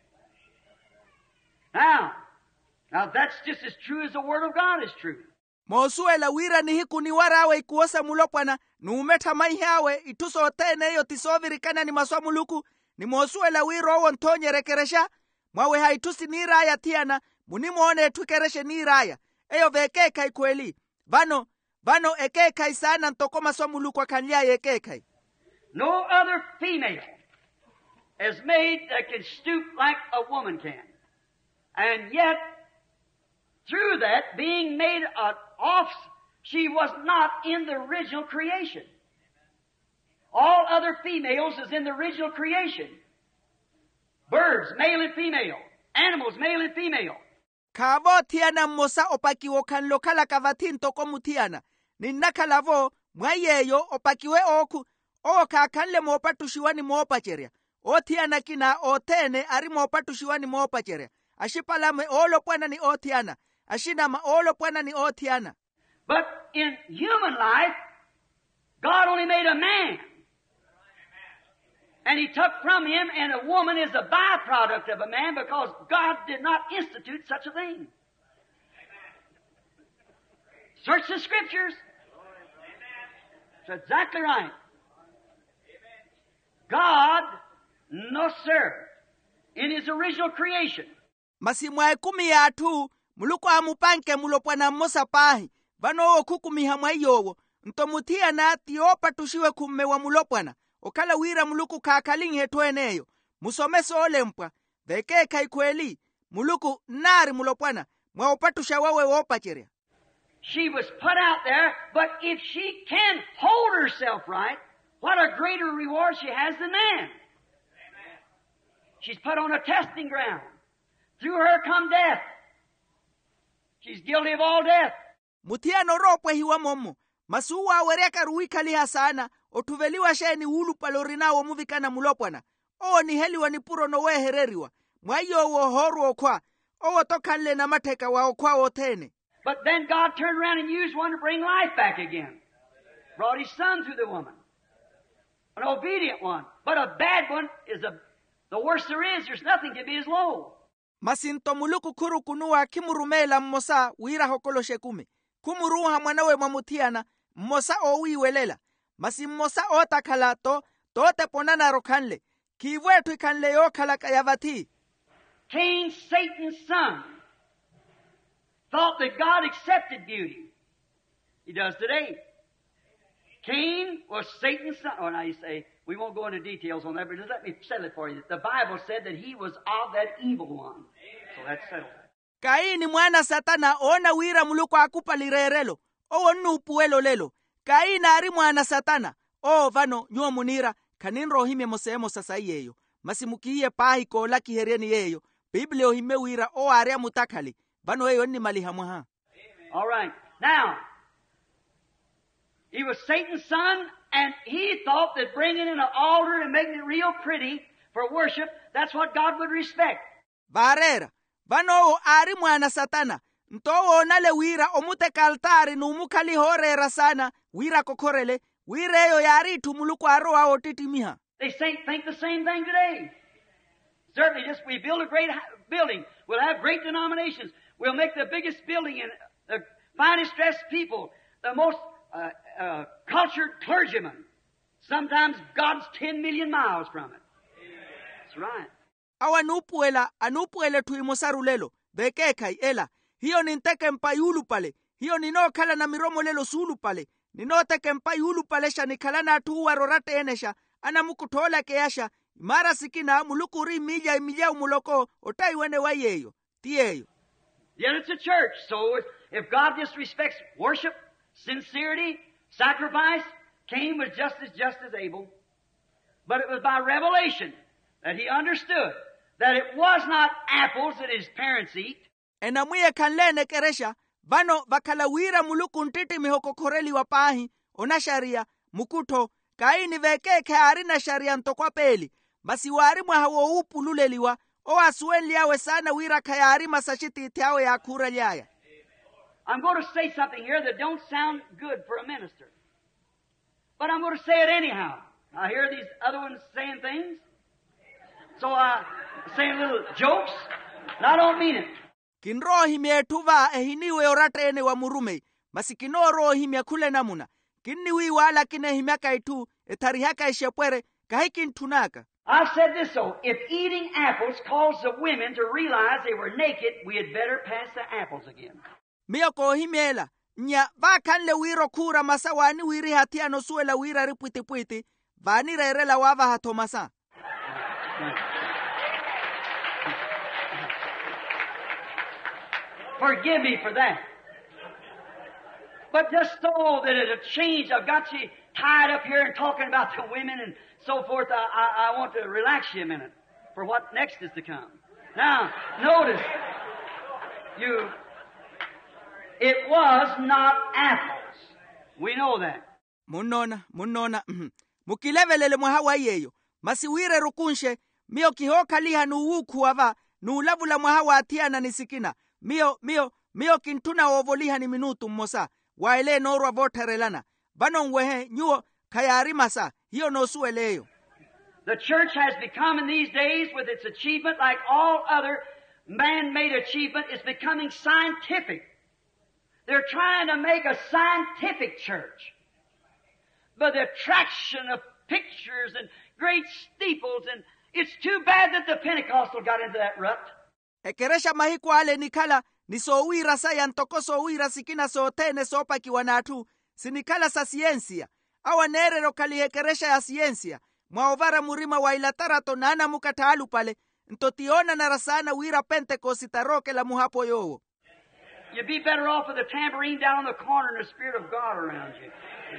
Now that's just as true as the Word of God is true. Mosuela wira ni hiku ni warawe ikuosa mulopwana nuumeta maihawe ituso tene yo tisovirikana ni maswa muluku ni mosuela wiro wontonye rekeresha mwawe haitusi ni raya tiana munimone tukereshe ni raya eyo vekekai kweli vano ekekai sana ntoko maswa muluku akanya ekekai. No other female is made that can stoop like a woman can. And yet, through that, being made off, she was not in the original creation. All other females is in the original creation. Birds, male and female. Animals, male and female. Kavo tiana mosa opakiwo kan lokala kavatin toko mutiana. Ninnakalavo mwayeyo opakiwe oku o kakanle mopatushiwani mopacheria. O tiana kina o tene ari mopatushiwani mopacheria. Ashipalame olo pwana ni o tiana. Ashinama olo pwana ni o tiana. But in human life, God only made a man. And He took from him, and a woman is a byproduct of a man because God did not institute such a thing. Search the Scriptures. It's exactly right. God, no sir, in His original creation. Masimwae kumi ya atu, muluko amupanke mulopwana mosa pahi, vano okukumi hamwayowo, ntomutia na tiopa tushiwe kumewa mulopwana, okala wira muluku kakaling hetweneyo, musomeso olempwa, veke kaikweli, muluku nari mulopwana, mwaopatusha wawe wopacheria. She was put out there, but if she can hold herself right, what a greater reward she has than man. She's put on a testing ground. Through her come death. She's guilty of all death. Mutiano ropwe hiwa momo. Masuwa wereka ruikaliha sana. Otuveliwa sheni ulu palorina wa muvikana mulopwana. O ni heliwa ni puro nowe hereriwa. Mwayo wo horu okwa. O tokanle na mateka wa okwa otene. But then God turned around and used one to bring life back again. Brought His Son through the woman. An obedient one. But a bad one is the worst there is. There's nothing to be as low. Masinto muluku kuru kunua kimurumela mmosa wira hokolo shekume. Kumuruha mwanawe mamutiana mmosa owiwelela. Masi mmosa otakalato tote ponana rokanle. Kivwetu ikanle yo kalaka yavati. Cain, Satan's son, thought that God accepted beauty. He does today. Cain was Satan's son. Oh, now you say, we won't go into details on that, but just let me settle it for you. The Bible said that he was of that evil one. So that's settled. Kaini mwana satana ona wira muluko akupa lirerelo. O nupuelo lelo. Kaina ari mwana satana. O vano nyomunira. Kaninro hime mosemo sasa yeyo. Masimukiye pahi ko laki hereni yeyo. Biblia hime wira o area mutakali. Vano yeyo ni malihamuha. All right. Now, he was Satan's son, and he thought that bringing in an altar and making it real pretty for worship, that's what God would respect. Barera, vano ari mwana satana, ntowona le wira omute kaltari numukali horera sana wira kokorele wireyo yari tumuluku aroa otitimiha. They think the same thing today. Certainly, just we build a great building. We'll have great denominations. We'll make the biggest building and the finest dressed people, the most cultured clergymen. Sometimes God's 10 million miles from it. That's right. anupuele tuimosarulelo bekekai ela hiyo ninteke mpayulu pale hiyo ninokhala na miromo lelo sulu pale ninoteke mpayulu pale sha nikhala na tuwa rorate enesha ana mukuthola keyasha mara sikina mulukuri mija umuloko otaiwene wayeyo tiyeyo. Yet it's a church, so if God just respects worship, sincerity, sacrifice, Cain was just as able. But it was by revelation that he understood that it was not apples that his parents eat. Enamwiye kanlene keresha vano vakalawira muluku ntiti mihokokoreli wapahi ona sharia mukuto kaini vekeke arina sharia ntokwa peli basi wari mwahawo upululeliwa o asuenliawe sana wira kayari masashiti itiawe ya kura liaya. I'm going to say something here that don't sound good for a minister. But I'm going to say it anyhow. I hear these other ones saying things. So I say little jokes, and I don't mean it. Kinrohi mietuva ehiniwe oratene wa murume. Basi kinorohi miakule namuna. Kinniwi wala kinehimia kaitu etarihaka ishepwere kahikin tunaka. I've said this though, if eating apples caused the women to realize they were naked, we had better pass the apples again. Miyoko himiela. Nya vakanle wiro kura masa wani wiri hatia no suela wira ripwiti vani rerela wava hatomasa. Forgive me for that. But just so that it'll change, I've got you tied up here and talking about the women and so forth. I want to relax you a minute for what next is to come. Now, notice, it was not apples. We know that. Munona. Mukilevelele mwahawa yeyo. Masiwire rukunshe. Mio kihoka liha nuuku wava. Nuulavula mwahawa atia na nisikina. Mio kintuna ovoliha ni minutu mmosa. Waele norwa votarelana. Banongwehe nyuo kayari masa. Hiyo nosueleyo. The church has become in these days with its achievement like all other man-made achievement is becoming scientific. They're trying to make a scientific church. But the attraction of pictures and great steeples, and it's too bad that the Pentecostal got into that rut. Ekeresha mahiku ale nikala nisowira sa yantoko sowira sikina sootene sopa kiwanatu sinikala sa siensia. Awa nerero kali ekeresha ya siensia. Mwaovara murima wa ilatarato nana mukataalu pale ntotiona narasana wira Pentecostitaroke la muhapo yowo. You'd be better off with a tambourine down on the corner and the Spirit of God around you.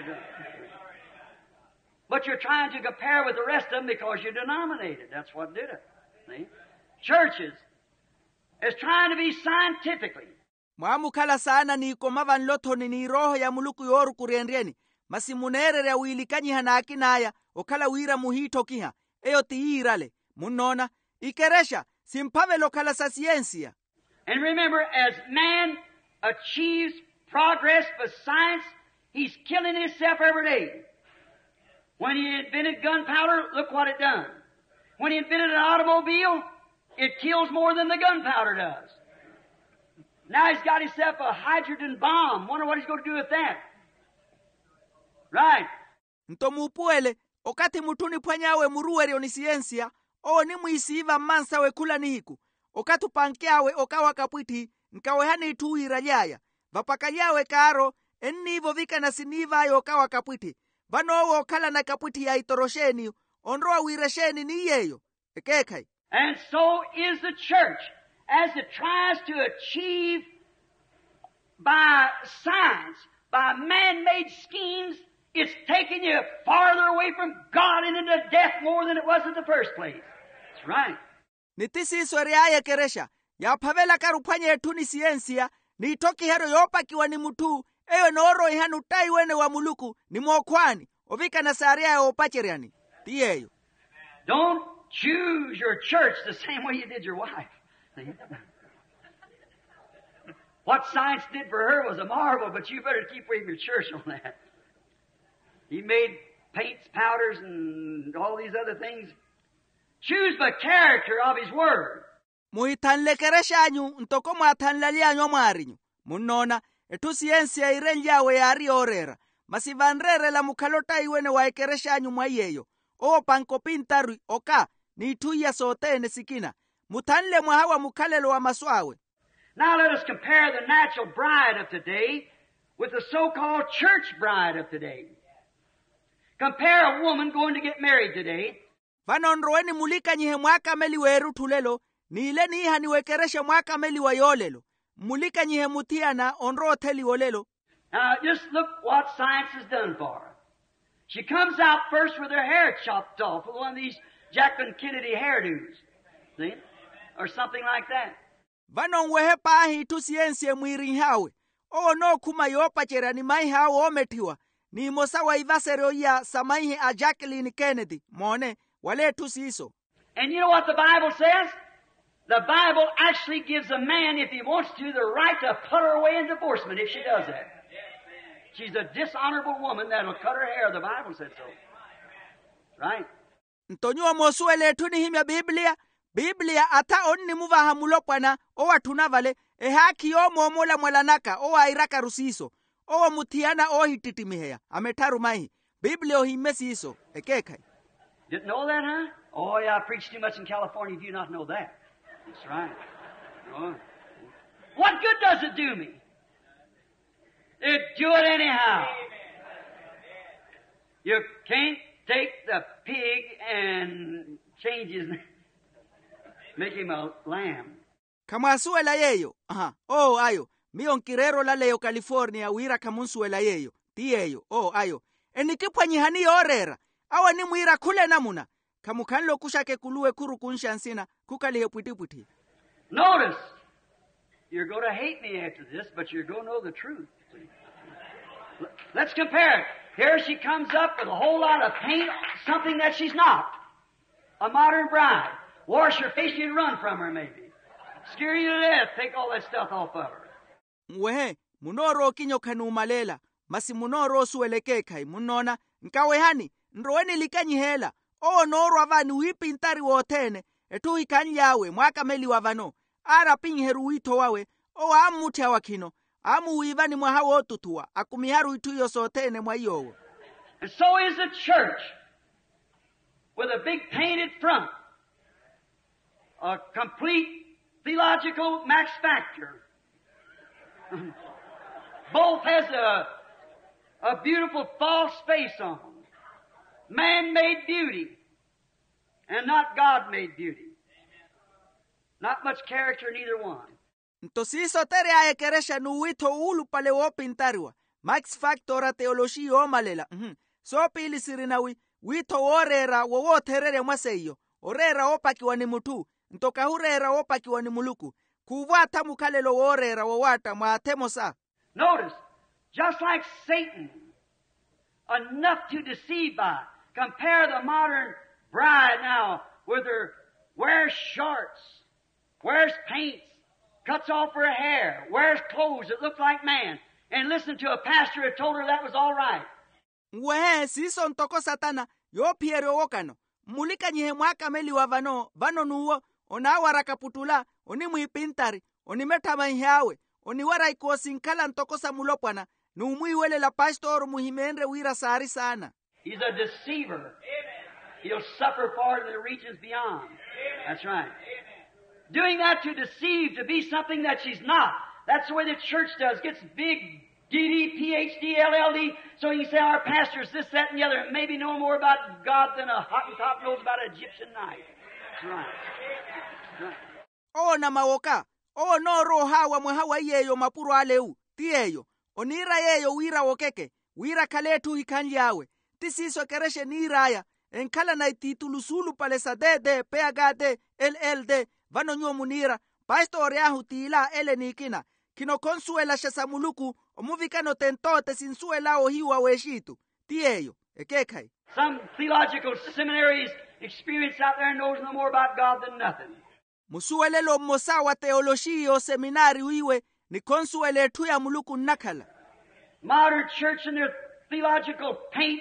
But you're trying to compare with the rest of them because you're denominated. That's what did it. See? Churches is trying to be scientifically. Mwamukala sana ni komava nlotoni ni roho ya muluku yoru kurienrieni. Masimunerere ya uilikanyi hanaki naya okala wira muhito kiha. Eyo tiirale. Munona. Ikeresha. Simpave lokala sa siensia. And remember, as man achieves progress with science, he's killing himself every day. When he invented gunpowder, look what it done. When he invented an automobile, it kills more than the gunpowder does. Now he's got himself a hydrogen bomb. Wonder what he's going to do with that. Right. Ntomupuele, okati mutuni pwanyawe muruweri oni siensia, o ni muisiva mansa we kula nihiku. Okatu pankeawe okawa kapwiti, nkawe hani ituira yaya. Vapakayawe karo, enivo vika na siniva ayo okawa kapwiti. Vanowo okala na kapwiti ya itorosheni, onroa wiresheni ni yeyo. Ekekai. And so is the church, as it tries to achieve by science, by man-made schemes, it's taking you farther away from God and into death more than it was in the first place. That's right. Nitisi sweriaye keresha. Ya pavela karupanye etuni siensia. Ni toki hero yopa kiwa ni mutu. Eyo noro ihanu taiwene wa muluku. Ni mwokwani. Ovika na saria ya opacheriani. Tiyeyo. Don't choose your church the same way you did your wife. What science did for her was a marvel, but you better keep away from your church on that. He made paints, powders, and all these other things. Choose the character of His Word. Muhitanlekereshanyu ntoko mwatanlalianyo mwarinyu. Munona, etu siensia irenjawe yari orera. Masivanrere la mukhalota iwene waekereshanyu mwayeyo. O pankopintarui oka, ni tuya sotene sikina. Mutanle mwahawa mukhalelo wa maswawe. Now let us compare the natural bride of today with the so-called church bride of today. Compare a woman going to get married today. Vanonroweni mulika nyihe mwaka meli weru tulelo, ni ile niha niwekereshe mwaka meli wa yolelo. Mulika nyihe mutiana onro teli olelo. Now just look what science has done for her. She comes out first with her hair chopped off with one of these Jacqueline Kennedy hairdos. See? Or something like that. Vanonwehe pahi tu siensie mwiri hawe. O no kuma yopa chera ni mai hawe ometiwa. Ni mosawa ivasero ya samaihe a Jacqueline Kennedy. Mone, wale tu siso. And you know what the Bible says? The Bible actually gives a man, if he wants to, the right to put her away in divorcement if she does that. She's a dishonorable woman that'll cut her hair. The Bible said so. Right? Ntonyo mosuele tu ni himya Biblia. Biblia ata onni muvaha mulopwana owa tunavale haki o momola mwalanaka owa iraka rusiso owa mutiana o hititimiheya ametaru mahi Biblia ohimesi iso ekekai. Didn't know that, huh? Oh yeah, I preached too much in California if you not know that. That's right. Oh. What good does it do me? It do it anyhow. You can't take the pig and change his name. Make him a lamb. Kamasuela yeyo. Aha. Oh, ayo. Mion kirero la leo California wira kamunsuela yeyo. Tiyeyo. Oh, ayo. Enikipanyi hani orera. Awa ni mwira kule namuna. Kamukanlo kushake kuluwe kuru kunshansina. Kukalihe puti. Notice. You're going to hate me after this, but you're going to know the truth. Let's compare it. Here she comes up with a whole lot of paint, something that she's not. A modern bride. Wash her face and run from her, maybe. Scare you to death. Take all that stuff off of her. Mwehe, munoro kinyo kanumalela. Masi munoro suelekekai. Munona, nkawehani, nroweni likanyi hela. O noro avani wipi intari wotene. Etu ikanyi yawe, mwaka meli wavano. Ara pinheru wito wawe. O amuti hawakino. Amu uivani mwahawo tutua. Akumiharu ituyo sotene mwayowo. And so is the church. With a big painted front. A complete theological Max Factor. Both has a beautiful false face on them. Man-made beauty. And not God-made beauty. Not much character in either one. Ntosiso tere ayekeresha nuwito ulu pale wo pintarwa. Max Factor teoloshi o malela. So pili sirinawi. Wito orera wo terere mwaseyo. Orera opakiwa ni mutu. Ntoka hurera opakiwa ni muluku. Kuwata mukalelo orera wawata mwatemosa. Notice, just like Satan, enough to deceive by. Compare the modern bride now with her wears shorts, wears paints, cuts off her hair, wears clothes that look like man, and listen to a pastor who told her that was all right. Wehe siso ntoko satana yo piero okano. Mulika nyihe mwaka meli wa vano nuwo, ona warakaputula, oni muipintari, oni metama ihawe, oni wara ikosinkala ntoko sa mulopwana, nuumuiwele la pastor muhimenre wira sari sana. He's a deceiver. He'll suffer for it in the regions beyond. That's right. Doing that to deceive, to be something that she's not. That's the way the church does. Gets big DD, PhD, LLD, so you can say our pastor's this, that, and the other, and maybe know more about God than a Hottentot knows about an Egyptian knife. That's right. That's right. O na mawoka, o no rohawa mwahawa yeyo mapuro aleu, tiyeyo, onira yeyo wira wokeke, wira kaletu hikanji yawe, tisiso kereshe niraya, enkala na ititulusulu pale sa dede, peagade, LLD, vano nyo munira, pastor yahu tila ele nikina, kino konsuela shasamuluku, omuvikano tentote sinsuela o hiwa weshitu, tiyeyo, ekekai. Some theological seminaries experience out there knows no more about God than nothing. Musuelelo mosawa teoloshi o seminari uiwe, ni konsuelo ethu ya muluku nakhala. Modern church in their theological paint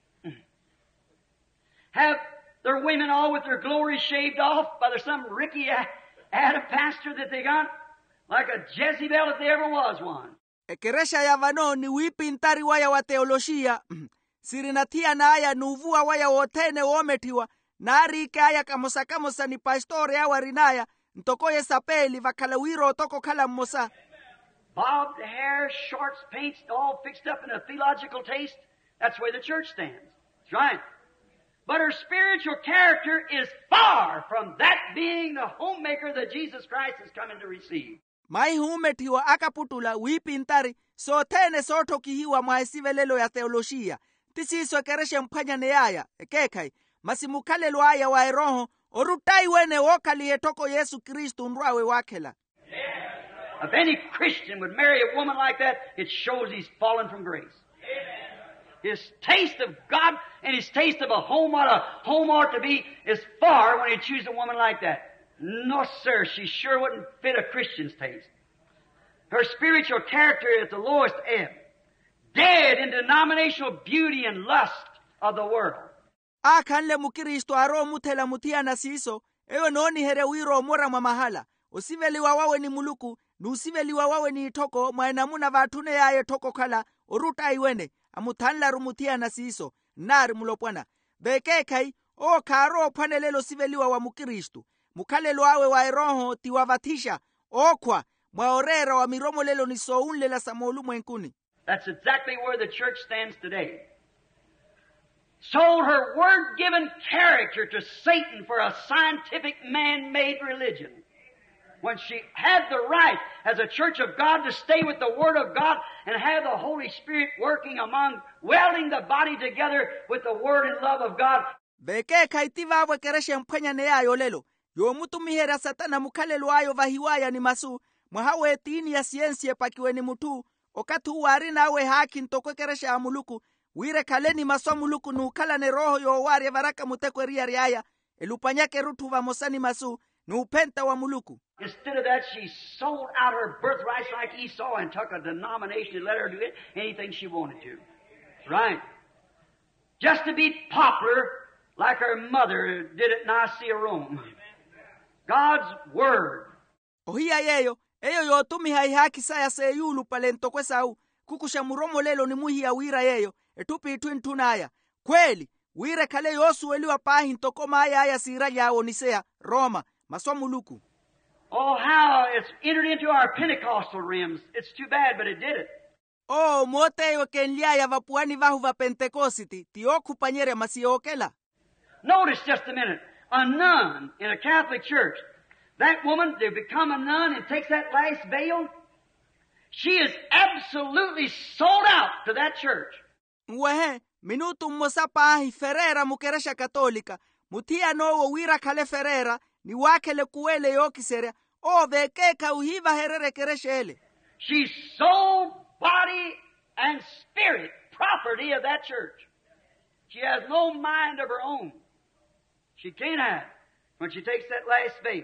have their women all with their glory shaved off by some Ricky Adam pastor that they got, like a Jezebel if there ever was one. Ekeresha ya vano ni wipintari waya wa teoloshia sirinatia na aya nuvua waya wotene wometiwa na arike aya kamosa ni pastore awa rinaya ntokoye sapeli vakala wiro toko kala mmosa. Bobbed hair, shorts, paints, all fixed up in a theological taste. That's where the church stands. That's right. But her spiritual character is far from that being the homemaker that Jesus Christ is coming to receive. Mai humetiwa akaputula wipintari sotene sotokihiwa mwaesivelelo ya teoloshia. Tisiso ekereshe mpanya neaya ekekai masimukalelo aya wa eroho orutai wene wokali etoko Yesu Kristu nruawe wakela. If any Christian would marry a woman like that, it shows he's fallen from grace. His taste of God and his taste of a home, what a home ought to be, is far when he chooses a woman like that. No, sir, she sure wouldn't fit a Christian's taste. Her spiritual character is the lowest ebb, dead in denominational beauty and lust of the world. Akanle mukristo aro mutela mutia na siso, ewe noni here wiro mora mamahala. Osiveliwa wawe ni muluku, nusiveliwa wawe ni itoko, mwaenamuna vatune yae toko kala, oruta iwene, amutanla rumutia na siso, nari mulopwana. Beke kai, o karo panelelo siveliwa wa mukristo. Mukalelo awe wa eroho tiwavatisha, okwa, mwaorera wa miromo lelo ni sounle la samolu mwenkuni. That's exactly where the church stands today. Sold her word-given character to Satan for a scientific man-made religion. When she had the right as a church of God to stay with the Word of God and have the Holy Spirit working among, welding the body together with the Word and love of God. Beke kaitiva awe kereshe mpenya neayo lelo. Yo mutu mihera satana mukalelo ayo vahiwaya ni masu. Mwahawe tini ya siensie pakiwe ni mutu. Okatu warina awe haki ntoko kereshe amuluku. Wire kaleni maswa muluku nukala ne roho yo wari varaka mutekwe ria riaya. Elupanyake rutu va mosani masu. Nupenta wa muluku. Instead of that, she sold out her birthrights like Esau and took a denomination and let her do anything she wanted to. Right. Just to be popular like her mother did at Nicaea, Rome. God's Word. Ohia yeyo, eyo yotumi haihaki saya seyulu palento kwesau. Kukusha muromo lelo ni muhi ya wira yeyo, etupi itwin tunaya. Kweli, wire kale yosu eliwa pahi ntoko maya ya sira yao nisea, Roma, maswa muluku. Oh, how it's entered into our Pentecostal rims. It's too bad, but it did it. Oh, mote yo kenlia ya vapuani vahu va Pentecosity, tioku panyere masiokela. Notice just a minute. A nun in a Catholic church. That woman, to become a nun and takes that last veil, she is absolutely sold out to that church. Wehe, minutu mmosapahi Ferrera mukeresha katolika. Mutia nowo wira kale Ferrera, ni wakele kuele yokiseria. O vekeka uhiva herere kereshele. She's soul, body, and spirit property of that church. She has no mind of her own. She can't have when she takes that last veil.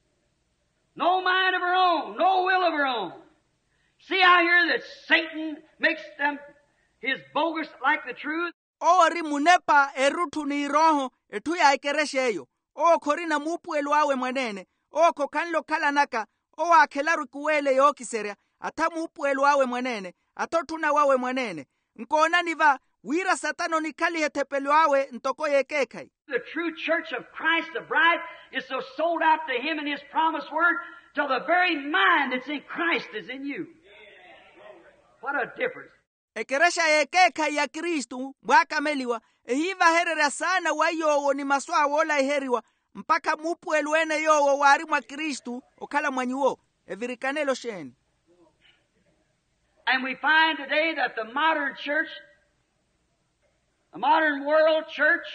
No mind of her own, no will of her own. See out here that Satan makes them his bogus like the truth? O rimunepa erutu ni roho etuya ekeresheyo. O korina mupu eluawe mwenene. O kokanlo kalanaka. O akelaru kuele yokiseria. Ata mupu eluawe mwenene. Atotuna wawe mwenene. Nkona niva wira satano nikali hetepeluawe ntoko yekekai. The true church of Christ, the bride, is so sold out to Him and His promised word till the very mind that's in Christ is in you. What a difference. Ekeresha yekeka ya Kristu mwaka meliwa. Ehiva herera sana wa yowo ni maswa wola iheriwa. Mpaka mupu eluene yowo wari mwa Kristu okala mwanyuo. Evirikanelo sheni. And we find today that the modern church, the modern world church,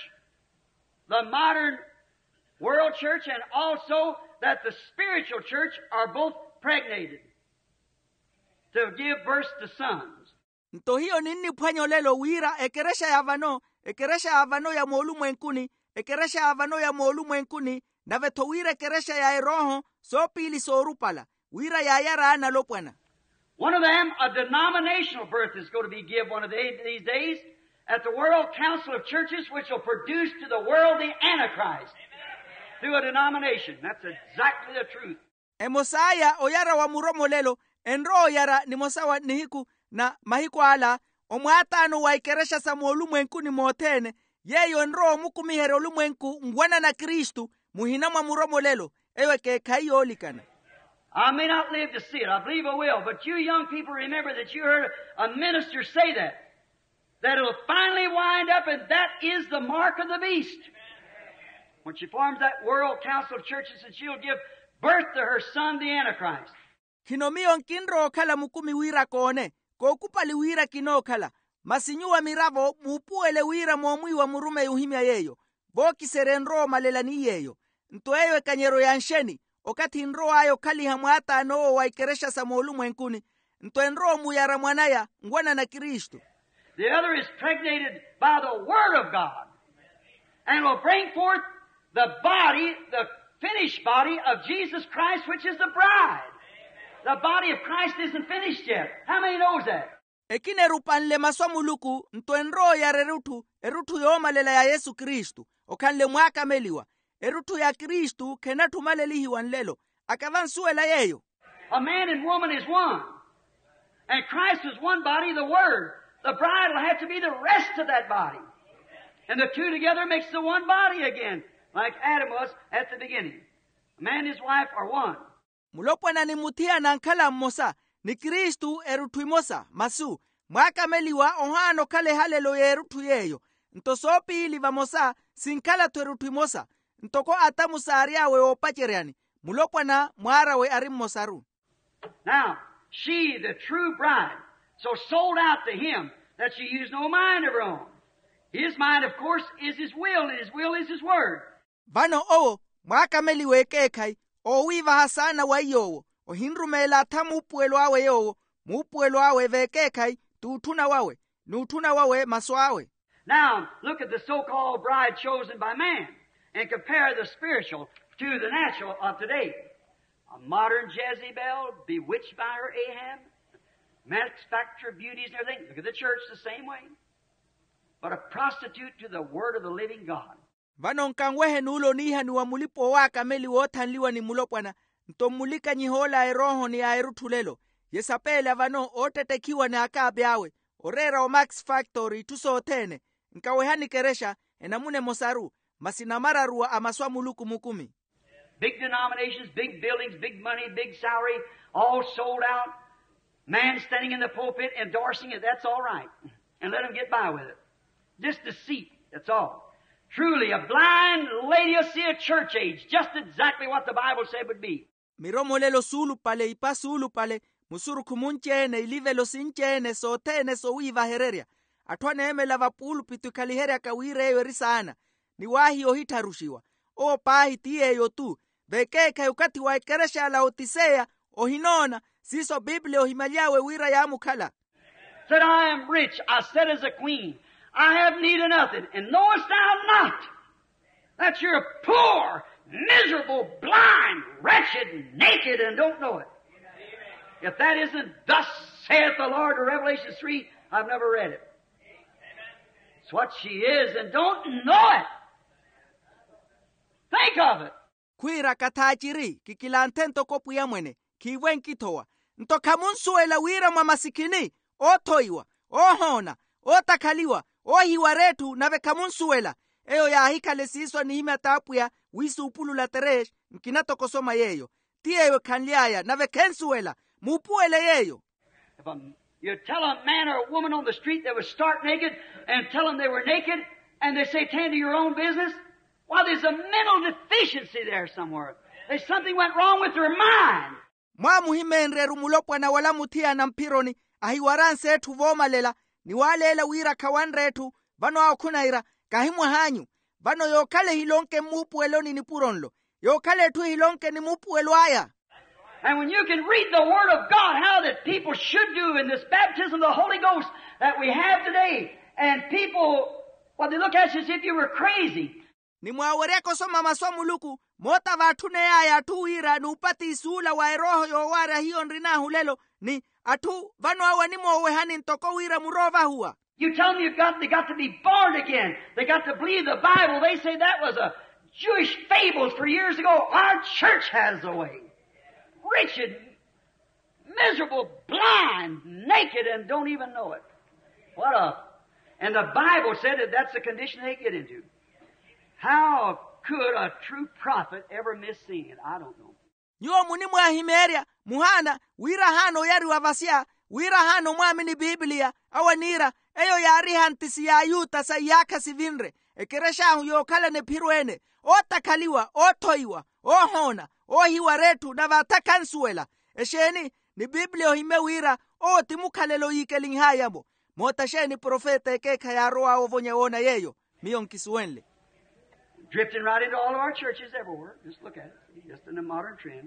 and also that the spiritual church are both pregnated to give birth to sons. Nto hiyo nini pwanyo lelo wira ekeresha ya avano ya molu mwenkuni, ekeresha ya avano ya molu mwenkuni, na veto wira ekeresha ya eroho, so pili so rupala, wira ya yara ana lopwana. One of them, a denominational birth is going to be given one of these days at the World Council of Churches, which will produce to the world the Antichrist through a denomination. That's exactly the truth. Mosaya oyara wa muromo lelo enro yara ni mosawa nihiku na mahiku ala omwatano wa ikeresha samu olumwenku ni motene yeyo enro mukumihere olumwenku ngwana na Kristu muhinamwa muromo lelo ewe ke kayolikana. I may not live to see it. I believe I will. But you young people remember that you heard a minister say that it'll finally wind up, and that is the mark of the beast. When she forms that World Council of Churches, and she'll give birth to her son, the Antichrist. Kinomio kinro kala mukumi wira kone, kokupali wira kinokala, masinyuwa miravo mupuele wira momui wa murume yuhimya yeyo, boki serenro malelani yeyo, ntoewe kanyero yansheni, okati nro ayo kali hamwata no waikeresha samolu mwenkuni, ntoenro muyara mwanaya, ngwana na Kristu. The other is pregnated by the Word of God, and will bring forth the body, the finished body of Jesus Christ, which is the bride. The body of Christ isn't finished yet. How many knows that? Ekine rupanle maswamuluku ntoenro ya erutu yomalela ya Yesu Kristu, okanle mwaka meliwa. Erutu ya Kristu kenatu malelihi wanlelo, akavansuela yeyo. A man and woman is one. And Christ is one body, the Word. The bride will have to be the rest of that body. And the two together makes the one body again, like Adam was at the beginning. A man and his wife are one. Mulopwana ni mutia na nkala mmosa, ni Kristu erutu imosa, masu, mwaka meliwa ohano kale halelo erutu yeyo. Ntosopi iliva mosa, sinkala tu erutu imosa. Ntoko atamusari awe opachereani, mulopwana mwarawe arimmosaru. Now, she, the true bride, so sold out to him that she used no mind of her own. His mind, of course, is his will, and his will is his word. Vano owo, mwaka meliwe kekai, owiva hasana wa yowo, ohinrumela ta mupuelo awe yowo, mupuelo awe vekekai, tutuna wawe, nutuna wawe maswawe. Now, look at the so-called bride chosen by man, and compare the spiritual to the natural of today. A modern Jezebel, bewitched by her Ahab, manufactured beauties and everything. Look at the church the same way. But a prostitute to the word of the living God. Vano nkangwehe nulo niha ni wa mulipo waka meli wotanliwa ni mulopwana. Ntomulika nyihola eroho ni aerutulelo. Yesapela vano otetekiwa ni akabe awe. Orera o Max Factory tusotene. Nkawehani keresha enamune mosaru. Masinamara ruwa amaswa muluku mukumi. Big denominations, big buildings, big money, big salary, all sold out. Man standing in the pulpit endorsing it, that's all right. And let him get by with it. Just deceit, that's all. Truly, a blind Laodicea church age, just exactly what the Bible said would be. Miromo lelo sulu pale, ipa sulu pale, musuru kumunchene, ilivelo sinchene, sotene, sowiva hereria. Atwane emela vapulu pitu kaliheria kawire ewe sana. Ni wahi ohitarushiwa. O pahi tiye yotu. Vekeka yukati waikeresha la otisea, ohinona, siso Biblia ohimaliawe wira ya mukala. Said, I am rich, I said as a queen. I have need of nothing. And knowest thou not that you're poor, miserable, blind, wretched, naked, and don't know it? If that isn't thus saith the Lord to Revelation 3, I've never read it. It's what she is and don't know it. Think of it. Kuira katachiri, kikilantento kopu ya mwene, kiwen kitowa. Ntokamunsuela wira mamasikini, otoiwa, ohona, otakaliwa, ohiwaretu na vekamunsuela. Eyo ya hikale siso ni hime tapu ya wisu upulu la teresh, nkinato kosoma yeyo. Tiyeyo kanliaya na vekensuela, mupuele yeyo. If you tell a man or a woman on the street they were stark naked and tell them they were naked and they say, tend to your own business, well, there's a mental deficiency there somewhere. There's something went wrong with their mind. Mwa muhimenre rumulopwa na wala mutia na mpironi, ahiwaranse etu vomalela, ni walela wira kawanretu, vano au kunaira, kahimwa hanyu, vano yokale hilonke mupu eloni ni puronlo, yokale tu hilonke ni mupu eluaya. And when you can read the Word of God, how that people should do in this baptism of the Holy Ghost that we have today, and people, well, they look at you as if you were crazy. Ni mwawereko soma maswamu luku, mota vatune aya tuira nupati isula wa eroho yo wara hiyo nrina hulelo, ni atu vano awa ni mowe hani ntoko wira murova huwa. You tell them they got to be born again. They got to believe the Bible. They say that was a Jewish fable for years ago. Our church has the way. Wretched, miserable, blind, naked, and don't even know it. And the Bible said that that's the condition they get into. How could a true prophet ever miss seeing it? I don't know. Nyuo muni mwahimeria, muhana, wira hano yari wavasia, wira hano mwamini Biblia, awanira, eyo yari hantisi ya yuta sa yaka sivinre, ekereshahu yo kala ne pirwene, otakaliwa, otoiwa, ohona, ohiwa retu, na vatakansuela, esheni, ni Biblia hime wira, timukalelo yikeling hayamo, motasheni profeta ekeka ya roa ovonya ona yeyo, miyon kisuenle. Drifting right into all of our churches everywhere. Just look at it. Just in the modern trend.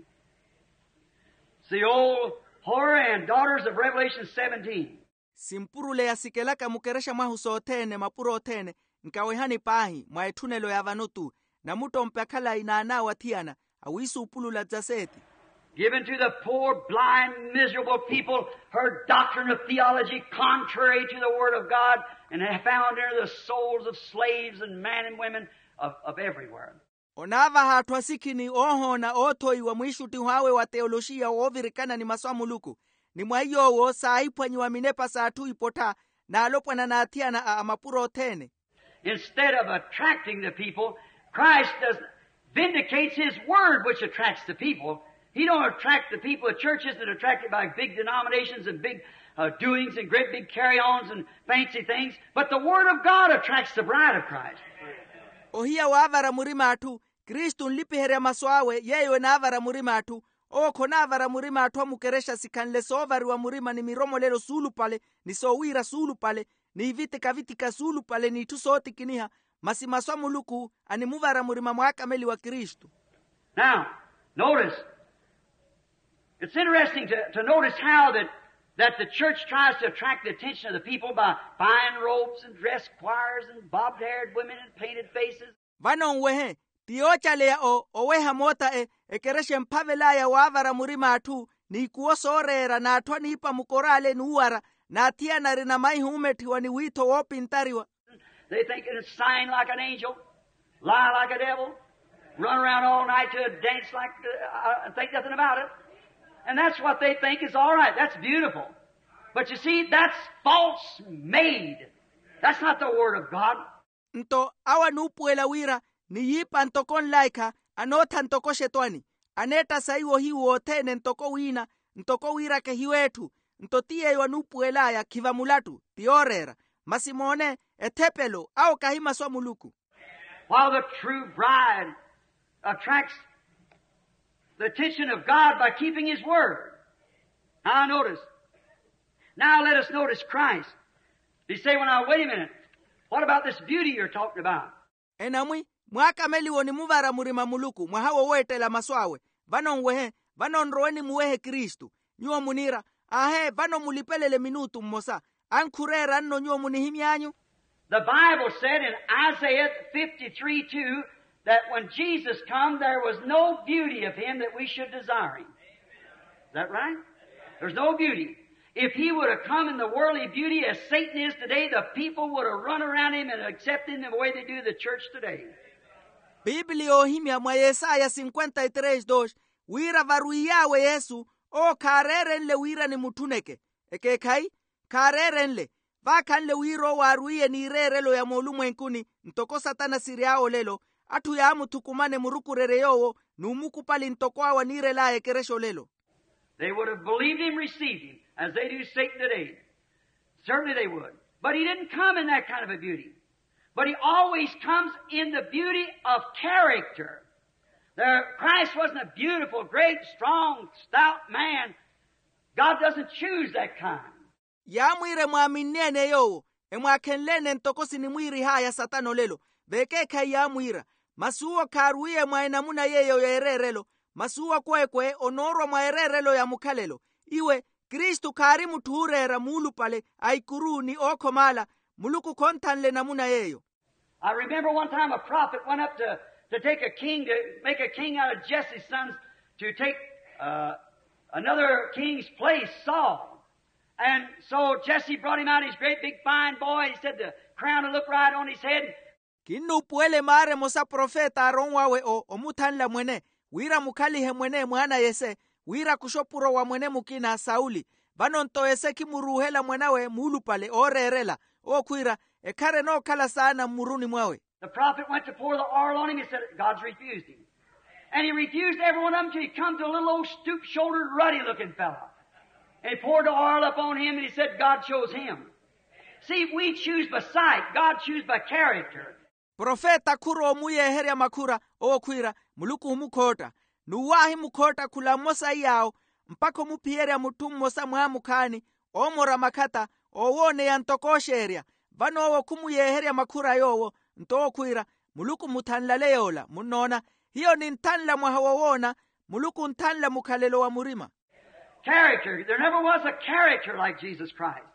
It's the old horror and daughters of Revelation 17. Simpurule ya sikelaka mukeresha mahu sootene mapuro otene nkawehani pahi maetunelo ya vanutu na muto mpekala inaana watiana awisu upulula zaseti. Given to the poor, blind, miserable people her doctrine of theology contrary to the Word of God, and have found in her the souls of slaves and men and women of everywhere. Onava hatu asikini oho na otoi wa mwishuti hawe wa teolojia ovirikana ni maswamu luku. Ni mwaiyo wo saipwanyi wa minepa saatu ipota na alopwana na atia na amapuro tene. Instead of attracting the people, Christ vindicates His Word which attracts the people. He don't attract the people. The church isn't attracted by big denominations and big doings and great big carry-ons and fancy things. But the Word of God attracts the bride of Christ. Ohia wavara murima atu, Kristu nlipiherea maswawe, yeyo na avara murima atu, kona avara murima atu mukeresha sikanle sovari wa murima ni miromo lelo sulu pale, ni sowira sulu pale, ni vitika sulu pale, ni tusoti kiniha, masi maswa muluku, ani muvara murima mwaka meli wa Kristu. Now, notice, it's interesting to notice how that the church tries to attract the attention of the people by fine robes and dress choirs and bobbed-haired women and painted faces. Vano wehe, tiochale oweha mota ekereshe mpavela ya wavara murima atu, ni kuosorera na atwa nipa mukorale nuwara, na atia na rina mai humeti wani wito wopintariwa. They think it'll sign like an angel, lie like a devil, run around all night to dance like, think nothing about it. And that's what they think is all right. That's beautiful. But you see, that's false made. That's not the Word of God. Nto awa nupuela wira ni yipa ntokon laika anota ntoko shetwani. Aneta saiwo hiwo tene ntoko wina ntoko wira ke hiwetu. Ntotie ywa nupuela ya kivamulatu tiorera. Masimone etepelo au kahima swa muluku. While the true bride attracts the attention of God by keeping His Word. Now let us notice Christ. You say, well now, wait a minute. What about this beauty you're talking about? Enamwi, mwaka meliwo ni muvara murima muluku, mwahawo wete la maswawe. Vano nwehe, vano nroeni muwehe Kristu. Nyuo munira, vano mulipelele minutu mmosa. Ankurera nno nyuo munihimyanyu. The Bible said in Isaiah 53:2, that when Jesus come, there was no beauty of Him that we should desire Him. Is that right? There's no beauty. If He would have come in the worldly beauty as Satan is today, the people would have run around Him and accepted Him the way they do the church today. Biblia ohimia mwa Yesaya 53:2, wira varuiyawe Yesu, karerenle wira ni mutuneke. Ekekai, karerenle. Vakanle wiro waruiye ni irerelo ya molumwenkuni, ntoko satana siriao lelo, atu ya mutukumane murukurere yowo, numukupali ntokwa wanire la ekeresho lelo. They would have believed Him, received Him, as they do Satan today. Certainly they would. But He didn't come in that kind of a beauty. But He always comes in the beauty of character. Christ wasn't a beautiful, great, strong, stout man. God doesn't choose that kind. Ya mwire mwaminene yowo, mwakenlene ntokosi ni mwiri haya satano lelo, vekeka ya mwira, masuwa karuye mwaenamuna yeyo ya ererelo, masuwa kwekwe onoro mwa ererelo ya mukalelo, iwe Kristu karimu tuurera mulu pale, aikuru ni okomala, muluku kontanle namuna yeyo. I remember one time a prophet went up to take a king, to make a king out of Jesse's sons, to take another king's place, Saul. And so Jesse brought him out, his great big fine boy. He said the crown would look right on his head. Kinu puele mare mosa profeta aron wawe o mutanla mwene. Wira mukalihe mwene mwana yese. Wira kushopuro wa mwene mukina Sauli. Banonto ese kimuruhela mwenawe mulupale o rerela. O kuira ekare no kala sana muruni mwawe. The prophet went to pour the oil on him. He said God's refused him. And he refused every one of them till he come to a little old stoop-shouldered, ruddy-looking fellow. And he poured the oil upon him, and he said God chose him. See, we choose by sight. God chooses by character. Profeta kuro muye heria makura o kuira muluku humukota. Nuwahi mukota kula mosa yao mpako mupieria mutum mosa muhamukani o mora makata o wone yantokosheria. Vano o kumuye heria makura yowo nto kuira muluku mutanla leola munona. Hiyo ni ntanla mwahawawona muluku ntanla mukalelo wa murima. Character. There never was a character like Jesus Christ.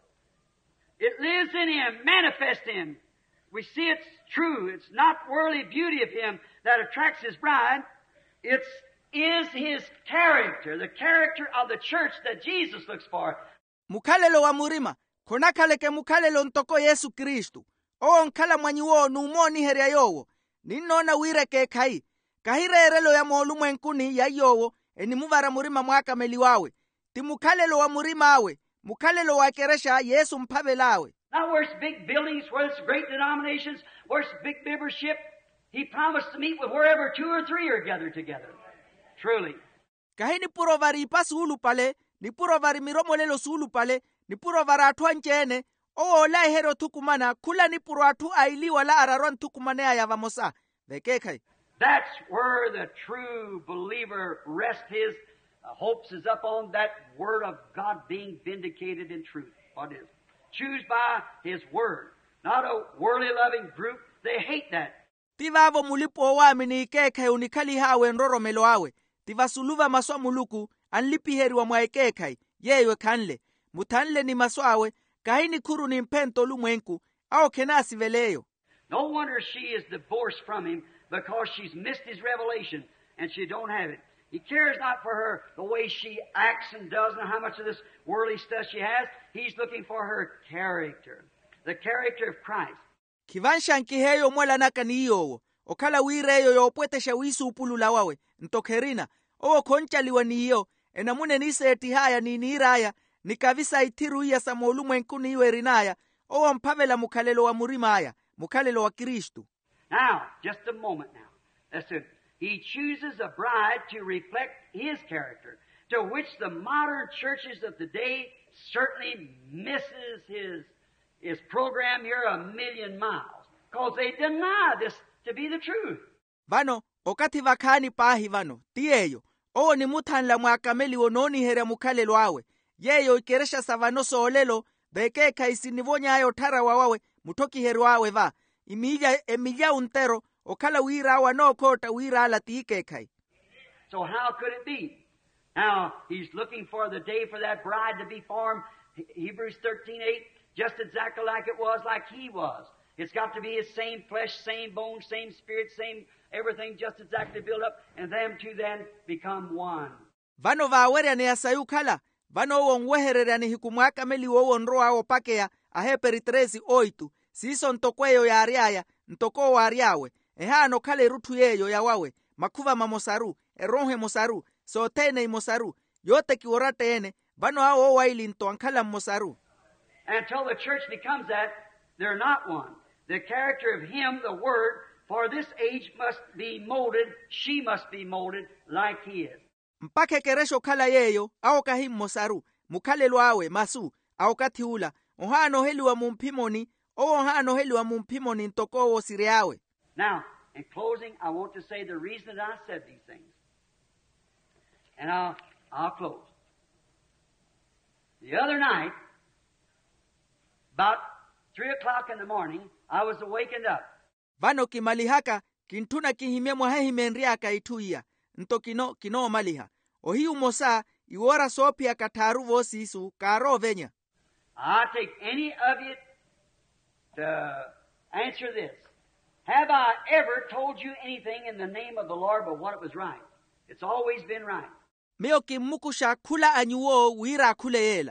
It lives in Him, manifests in Him. We see it's true. It's not worldly beauty of Him that attracts His bride. It is His character, the character of the church that Jesus looks for. Mukalelo wa murima, konakaleke mukalelo ntoko Yesu Kristu. O nkala mwanyiwo numoni heria yowo. Ninona wireke kai. Kahirerelo ya molumu enkuni ya yowo. Eni muvara murima mwaka meliwawe. Ti mukalelo wa murima awe. Mukalelo wa keresha Yesu mpavelawe. Not where it's big buildings, where it's great denominations, where it's big membership. He promised to meet with wherever 2 or 3 are gathered together. Truly. Kahini puro vari ipasu ulu pale. Ni puro vari miromolelo sulu pale. Ni puro vara atu anjene. O la hero tukumana. Kula ni puro atu aili wala araron tukumane ayavamosa. Vekekai. That's where the true believer rests his hopes is up on that word of God being vindicated in truth. What is? Choose by His word. Not a worldly loving group. They hate that. Tivavo mulipo wami ni ikekai unikali hawe nroro melo hawe. Tivasuluva maswa muluku anlipiheri wa mwaikekai. Yewe kanle. Mutanle ni maswa hawe. Kahini kuru ni mpento lumwenku. Ao kenasi veleyo. No wonder she is divorced from him because she's missed his revelation and she don't have it. He cares not for her, the way she acts and does and how much of this worldly stuff she has. He's looking for her character, the character of Christ. Kivansha nkiheyo mwela naka ni iyowo. Okala wireyo yopwetesha wisu upulula wawe. Ntokerina. Owo konchaliwa ni iyo. Enamune nise etihaya ni iraya. Nikavisa itiru iya sa molumu enkuni iwe rinaya. Owo mpavela mukalelo wa murimaya. Mukalelo wa Kristu. Now, just a moment now. Listen. He chooses a bride to reflect His character, to which the modern churches of today certainly misses His program here 1,000,000 miles, because they deny this to be the truth. Vano, okati vakani pahi vano, tiyeyo, o ni mutanla mwakameli wononi hera mukalelo awe, yeyo ikeresha savano soolelo, bekeka isinivonya ayo tara wawawe, mutoki heru awe va, emilya untero, okala wira wa no kota wira ala tiikekai. So how could it be? Now, He's looking for the day for that bride to be formed, Hebrews 13:8, just exactly like it was, like He was. It's got to be His same flesh, same bone, same spirit, same everything just exactly built up, and them two then become one. Vano vawerea ni asayukala, vano wonwehererea ni hikumwaka meli wonroa opakea, aheperi 13:8, siso ntokweyo ya ariaya, ntoko wa ariawe, ehano kale rutu yeyo ya wawe, makuva mamosaru, eronhe mosaru, sotene imosaru, yote kiworate ene, vano hao waili ntoankala mosaru. Until the church becomes that, they're not one. The character of Him, the Word, for this age must be molded, she must be molded like He is. Mpake keresho kala yeyo, ao kahim mosaru, mukalelo awe, masu, ao katiula, ohano heli wa mumpimoni, ohano heli wa mumpimoni ntoko wo sireawe. Now, in closing, I want to say the reason that I said these things. And I'll close. The other night, about 3 o'clock in the morning, I was awakened up. Vano kimalihaka, kintuna kihime mwahehime nriaka ituia, kino maliha. Ohiu mosa, iwora sopia kataru vosisu, karo venya. I'll take any of you to answer this. Have I ever told you anything in the name of the Lord but what it was right? It's always been right. Meo kimukusha kula anyuo wira kule yela.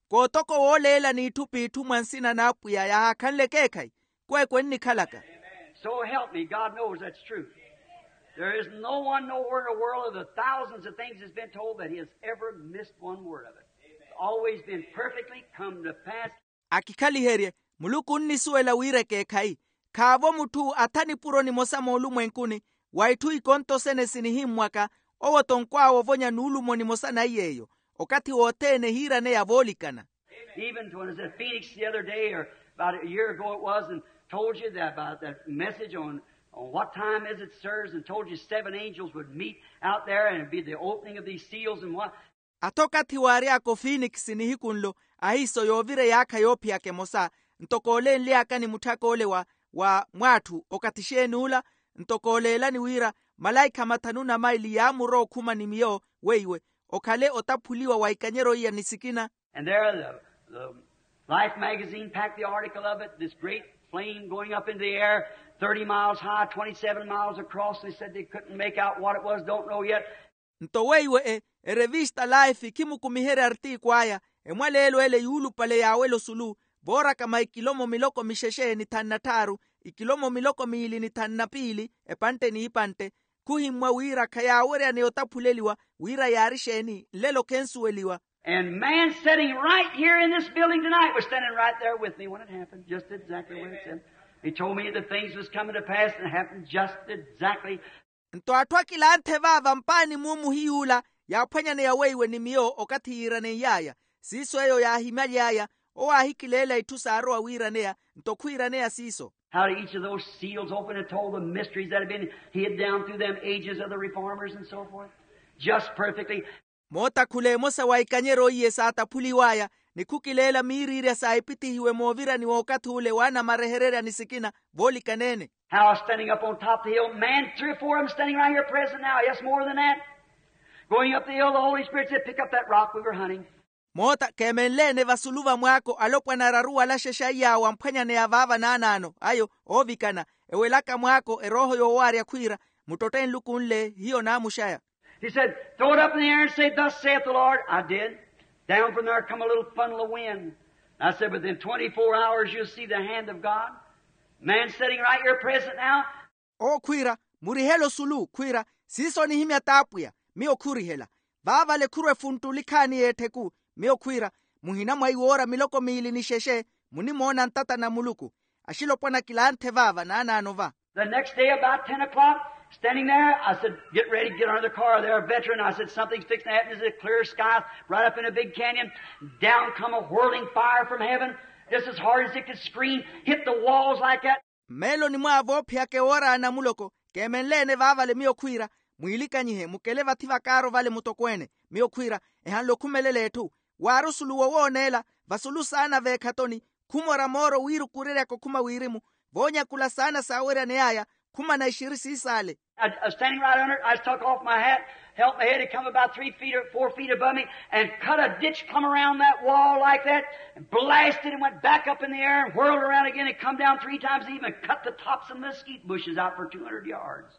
ko toko wolela ni tupitu mwansina na apuya ya hakanle kekai kwen ni kalaka. So help me, God knows that's true. There is no one nowhere in the world of the thousands of things that's been told that he has ever missed one word of it. It's always been perfectly come to pass. Akikali herie muluku nisuela wire kekai kavo mutu atani puro ni mosamo olumwenkuni waitu ikonto sene sinihimwaka owotonkwa wovonya nulumo ni mosana iyeyo okati wotene hira ne yavolikana. Even when I was at Phoenix the other day, or about a year ago it was, and told you that about that message on what time is it, sirs, and told you 7 angels would meet out there and it'd be the opening of these seals and what. Atokati wari ako Phoenix ni hikunlo ahiso yovire yaka yopi yake mosa ntokole nliaka ni mutako ole wa mwatu okatisheni ula ntokole lani wira malaika matanuna maili ya muro kuma ni miyo weiwe okale otapuliwa waikanyero iya nisikina. And there the Life magazine packed the article of it, this great flame going up into the air, 30 miles high, 27 miles across. They said they couldn't make out what it was, don't know yet. Ntoweiwe revista Life kimu kumihere arti kwaya mwalelo ele yulu pale ya welo sulu bora kama ikilomo miloko misheshe ni tannataru ikilomo miloko miili ni tannapili pante ni ipante kuhimwa wira kaya were ne otapuleliwa wira yarisheni lelo kensueliwa. And man sitting right here in this building tonight was standing right there with me when it happened, just exactly when it said. He told me that things was coming to pass and it happened just exactly. Ntoatwa kilante vava mpani mumu hiula ya panyane ya weiwe ni miyo okati irane yaya siso eyo ya himali yaya owa hikilela itusaro wa wiranea ntokuiranea siso. How did each of those seals open and told the mysteries that had been hid down through them ages of the reformers and so forth? Just perfectly. Mota kule mosa waikanyero iye saata puliwaya ni kukilela mirire saipiti hiwe movira ni wakati ule wana mareherera nisikina boli kanene. How I was standing up on top of the hill, man, 3 or 4 of them standing right here present now, yes, more than that. Going up the hill, the Holy Spirit said, pick up that rock we were hunting. Mota kemenlene vasuluva mwako alopwa nararua la sheshaya wampanya ne avava nanano ayo ovikana ewelaka mwako eroho yo wari akwira mutoten lukunle hiyo na mushaya. He said, throw it up in the air and say, thus saith the Lord. I did. Down from there come a little funnel of wind. I said, within 24 hours you'll see the hand of God. Man sitting right here present now. O kwira, murihelo sulu kwira, siso ni himya tapuya, mio kurihela. Vava le kurwe funtulikani eteku, mio kwira, muhina mwaiwora miloko miili ni sheshe, munimona ntata na muluku. Ashilo pona kilante vava na anova. The next day about 10 o'clock, standing there, I said, get ready, get under the car. They're a veteran. I said, something's fixing to happen. There's a clear sky right up in a big canyon. Down come a whirling fire from heaven, just as hard as it could scream, hit the walls like that. Melo ni mwavo piake ora na muloko, kemenlene vava le mio kwira, muilika nyihe, mukeleva tiva karo vale mutokwene, mio kwira, ehanlo kumelele tu. Warusulu wawonela, vasulu sana vekatoni, kumora moro wiru kurere ako kuma wirimu, vonya kula sana sawera neaya, kuma na ishirisi isale. I was standing right under it. I took off my hat, held my head. It come about 3 feet or 4 feet above me and cut a ditch, come around that wall like that and blasted and went back up in the air and whirled around again and come down 3 times and even cut the tops of mesquite bushes out for 200 yards.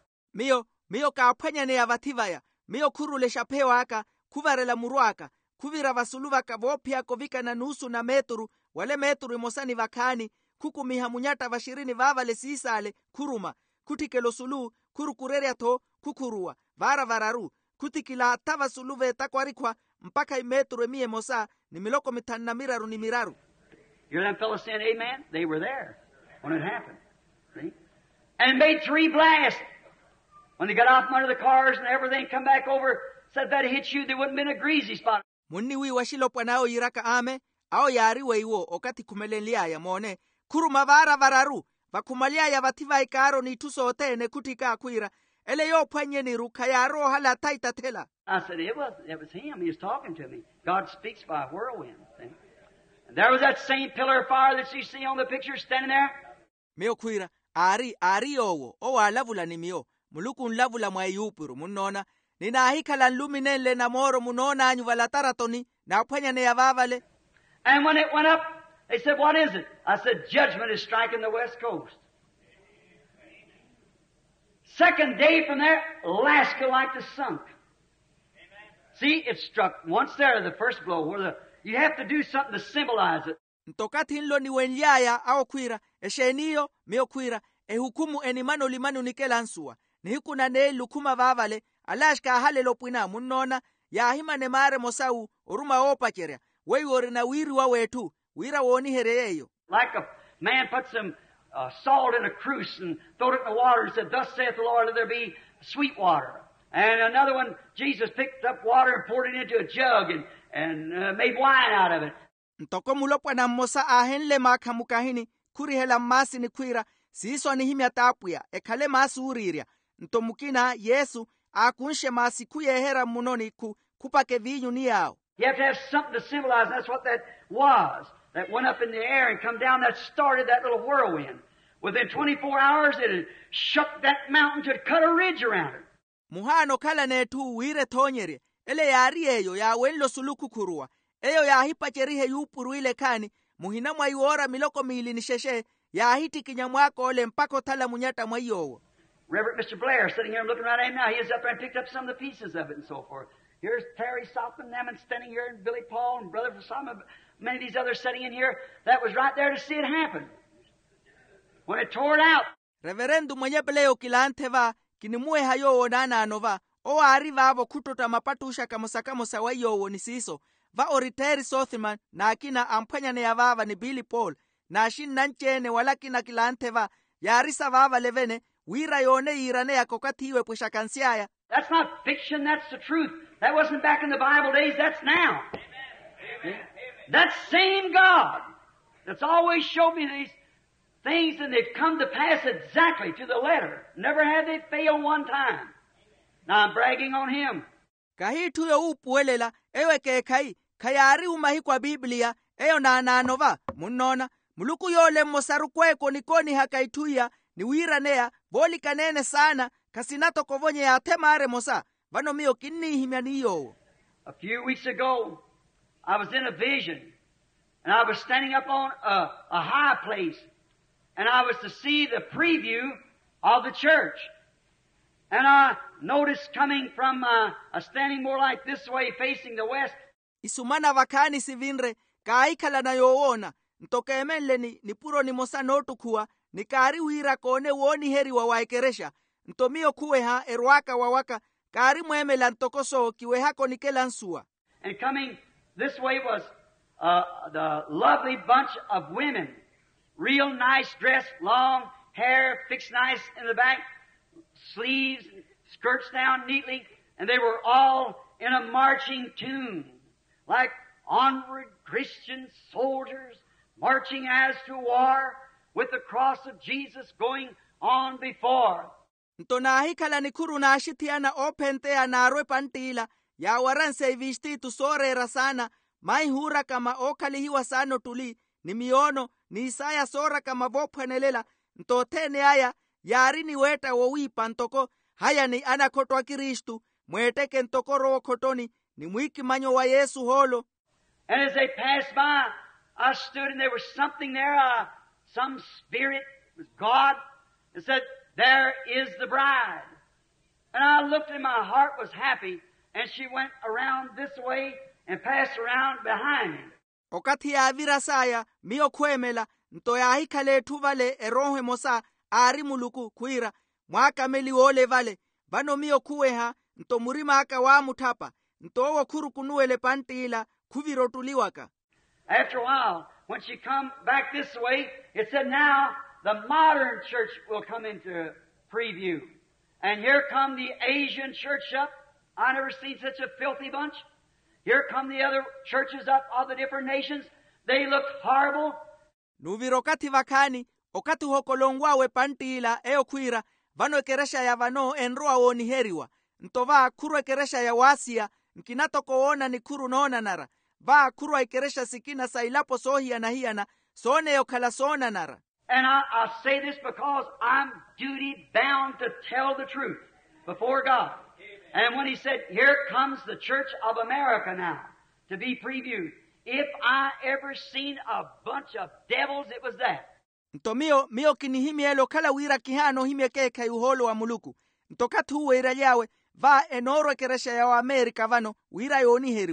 Mio kaapanya ne avativaya. Mio kurule shapewa aka, kuvarela muruaka, kuvira vasuluva kavopia kovika na nusu na meturu, wale meturu imosani vakani, kukumiha munyata vashirini vava le sisale, kuruma, kutikelo sulu, kurukurere ato, kukurua, vararu, kutikila tava suluve takwarikwa, mpaka imeturu emie mosa, ni miloko mitanna miraru ni miraru. You hear them fellas saying amen? They were there when it happened. See? And it made 3 blasts. When they got off from under the cars and everything, come back over, said that hit you, there wouldn't been a greasy spot. Munni wi washilopwa nao yiraka ame, ao yari weiwo, okati kumelenlia ya mone, kuruma vararu, vakumalia ya vativa ikaro ni tuso otene kutika akwira, ele yo panye ni ruka ya roha la taita tela. I said, it was him. He was talking to me. God speaks by a whirlwind. See? And there was that same pillar of fire that you see on the picture standing there. Mio kwira, ari owo, owa lavula ni mio, muluku nlavula mwa yupuru, munona, nina hikala luminele na moro munona anyu valataratoni, na panya ne yavavale. And when it went up, they said, what is it? I said, judgment is striking the west coast. Second day from there, Alaska like the sunk. See, it struck once there, the first blow, where You have to do something to symbolize it. Ntokati hinlo ni wenyaya ao kwira, esheniyo mio kwira, hukumu enimano limanu nikelansua. Ni hikuna ne lukuma vavale, alashka hale lopwina munona, ya hima ne mare mosau, oruma opa cherea. Weyori na wiri wa wetu, wira woni hereyo. Like a man put some salt in a cruse and throwed it in the water and said, "Thus saith the Lord, let there be sweet water." And another one, Jesus picked up water and poured it into a jug and made wine out of it. Ntoko mulopwa na mosa ahenle makamukahini, kuri hela masi ni kwira, siso ni himya tapuya, ekale masi uriria. Ntomukina Yesu, akunshe masi kuyehera munoni kupake vinyu ni yao. You have to have something to symbolize, and that's what that was. That went up in the air and come down, that started that little whirlwind. Within 24 hours, it had shook that mountain to cut a ridge around it. Muhano kala netu wire tonyere, ele yari eyo ya wenlo suluku kurua. Eyo ya hipa cherihe yupuru ile kani, muhina mwa yuora miloko mili nisheshe, ya hiti kinyamwako ole mpako tala munyata mwa yowo. Reverend Mr. Blair sitting here looking right at him now. He is up there and picked up some of the pieces of it and so forth. Here's Terry Softman, them and standing here, and Billy Paul and Brother Fasama, many of these others sitting in here. That was right there to see it happen. When it tore it out. Reverendu mwenye peleo kilante va, kinimue hayo onana anova, o arriva avo kutota mapatusha kamosa wa yowo ni siso. Va oriteri Sothman na akina ampanya ne yavava ni Billy Paul, na ashin nanchene walaki na kilante va, yarisa vava levene, wira yone irane ya kokatiwe pusha kansiaya. That's not fiction, that's the truth. That wasn't back in the Bible days, that's now. Amen. That same God that's always showed me these things, and they've come to pass exactly to the letter. Never have they failed one time. Now I'm bragging on Him. Kahi tuyo upuelela, ewe ke kayari umahi kwa Biblia, eyo na anova, munona, muluku yole mosaru kweko nikoni hakaituya, ni wira nea, boli kanene sana, kasinato kovonye ya temare mosa, vano miyo kini himianiyo. A few weeks ago, I was in a vision, and I was standing up on a high place, and I was to see the preview of the church. And I noticed coming from standing more like this way, facing the west. Isumana vakani sivinre, kaikala na yoona, ntokemenle ni puro ni mosa notu kuwa, ni kari wira kone woni heri wa waikeresha, ntomio kuweha erwaka wawaka, kari mwemela ntokoso kiwehako nikelansua. And coming this way was the lovely bunch of women, real nice dress, long hair, fixed nice in the back, sleeves, skirts down neatly, and they were all in a marching tune, like onward Christian soldiers marching as to war, with the cross of Jesus going on before. Ntonahi kala nikuru na ashitiana opentea na arwe pantila, ya waranse vishti tusorera sana, mai hura kama okalihiwa sano tuli, ni miono, ni Isaya sora kama vopwenelela, ntotene haya, yari ni weta wowipa ntoko, haya ni anakotwa Kiristu, mweteke ntoko roho kotoni, ni mwiki manyo wa Yesu holo. And as they passed by, I stood and there was something there, some spirit, was God, and said, "There is the bride." And I looked and my heart was happy, and she went around this way and passed around behind me. Okati ya vira saya, mio kwemela, ntoya hikale tuvale erohe mosa, ari muluku kuira, mwaka meli ole vale, vano mio kuweha, nto murima aka wa mutapa, nto owo kuru kunuele pantila, kuvirotuliwaka. After a while, when she come back this way, it said now the modern church will come into preview. And here come the Asian church up. I never seen such a filthy bunch. Here come the other churches up of the different nations. They look horrible. Nuvirokati vakani, okati hokolongwawe pantila, eo kuira, vano ekeresha ya vano enroa oni heriwa. Ntova kuru ekeresha ya wasia, nkinato koona ni kuru noona nara. Va kuru ekeresha sikina sailapo sohia na hiana, sone yokala sona nara. And I say this because I'm duty bound to tell the truth before God. And when He said, "Here comes the Church of America now to be previewed," if I ever seen a bunch of devils, it was that. Ntomio mio kinihimielo kala wira kihano himieke kai uholo wa muluku. Ntokatu wira yawe va enoro keresha ya Amerika vano wira yoni heriwe.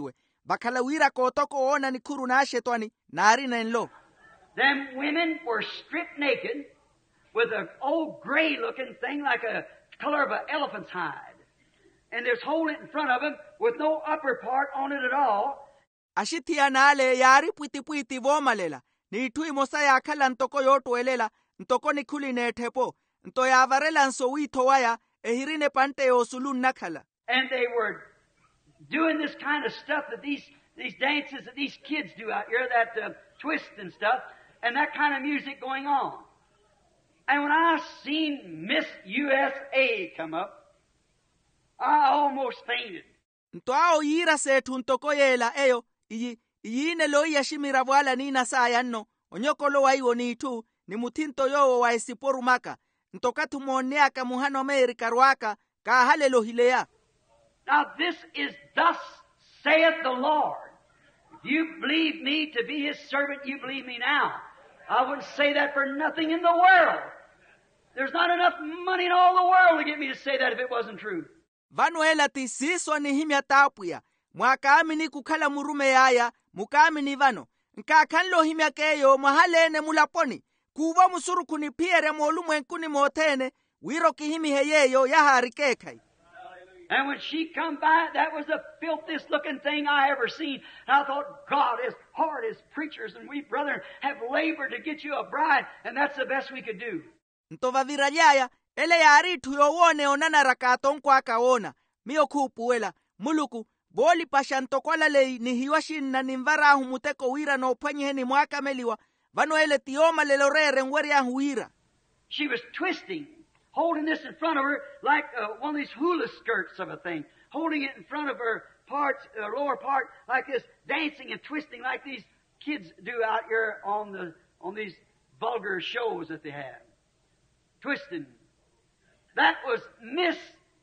bakhala wira kotoko ona ni kuru na shetani nari na enlo. Them women were stripped naked with an old gray-looking thing like a color of an elephant's hide. And there's holding it in front of them with no upper part on it at all. Ashithia nale yari pwiti vomalela. Ni tui mosa ya kala ntoko yotuelela. Ntoko ni kuli netepo. Nto ya varela nso wito waya. Ehirine pante o sulun nakala. And they were doing this kind of stuff that these dances that these kids do out here, that twist and stuff, and that kind of music going on. And when I seen Miss USA come up, I almost fainted. Ntoao yira setu ntoko yela eyo. Iyine lo yashimira wala nina saa yanno. Onyoko lo waiwo ni tu. Ni mutinto yo wa esiporu maka. Ntoka tumoneaka muhano Amerika ruaka. Ka hale lo hilea. Now this is thus saith the Lord. If you believe me to be His servant, you believe me now. I wouldn't say that for nothing in the world. There's not enough money in all the world to get me to say that if it wasn't true. Vanuela tisiso ni himya tapuya. Mwakaamini kukala murume yaya. Mukaamini vano. Nkakanlo himya keyo mahalene mulaponi. Kuwa musuru kunipiere molumwenkuni motene. Wiro kihimi heyeyo yahari kekai. And when she come by, that was the filthiest looking thing I ever seen. And I thought, God, as hard as preachers and we brethren have labored to get you a bride, and that's the best we could do. Ntova virajaya, ele yari tuyowone onana rakaton kwa kaona. Mio kupuela, muluku, boli pashantokwala lei ni hiwashin na nimvarahu muteko wira no panyeheni mwaka meliwa. Vano ele tioma lelorere nweri ya huira. She was twisting, holding this in front of her like one of these hula skirts of a thing. Holding it in front of her parts, lower part like this, dancing and twisting like these kids do out here on these vulgar shows that they have. Twisting. That was Miss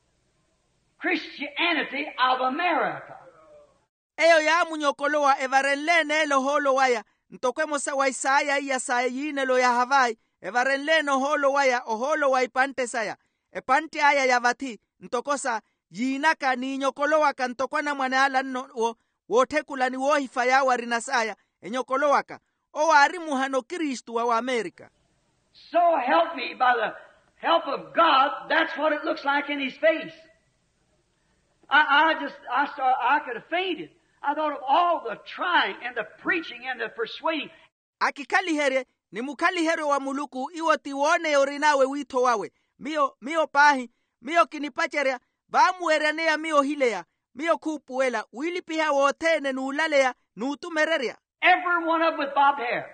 Christianity of America. Eyo ya munyokolowa evarenlene elo holo waya. Ntokwe sa wa Isaya iya sa yine lo ya Hawaii. Evarenleno holo waya o holo wa ipante saya. Epante aya ya vati. Ntokosa yinaka ni nyokolowa ka ntokwana mwaneala no wotekula ni wohifaya warina saya. Enyokolowa ka. O wari muhano Kristu wa Amerika. So help me, by the help of God, that's what it looks like in His face. I could have fainted. I thought of all the trying and the preaching and the persuading. Akikalihere ni mukalihere wa muluku iwo tiwone yorinawe wito wawe. Mio pahi, mio kinipacherea, bamueranea mio hilea, mio kupuela, wilipiha wotene nuulalea, nuutumererea. Every one of them with bobbed hair.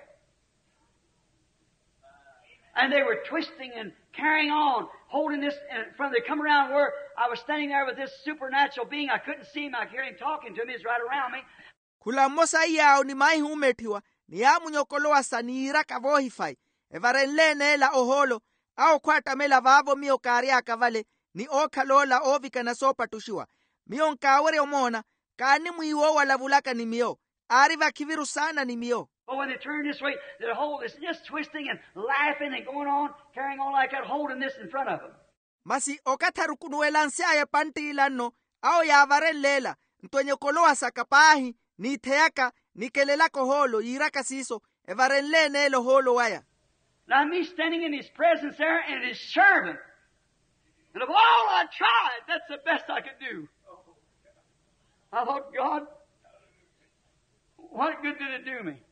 And they were twisting and carrying on, holding this in front. They come around where I was standing there with this supernatural being. I couldn't see him. I could hear him talking to me. He's right around me. Kula mosa yao ni mai humetiwa, ni amu nyokoloa sanira kavohifai. Evarenlene la oholo, au kwata mela vavo mio karia kavale, ni okalola ovika na sopa tushiwa. Mio nkawere omona, kani muiwo wala vulaka ni mio. Ariva kiviru sana ni mio. But when they turn this way, they're holding this, just twisting and laughing and going on, carrying on like that, holding this in front of them. Masi okatarukunuelansia ya panti ilano, au ya avarelela, ntonye koloa sakapahi, ni teaka, ni kelelako holo, iraka siso, evarenlene elo holo waya. Now me standing in His presence there and His servant. And of all I tried, that's the best I could do. I thought, God, what good did it do me?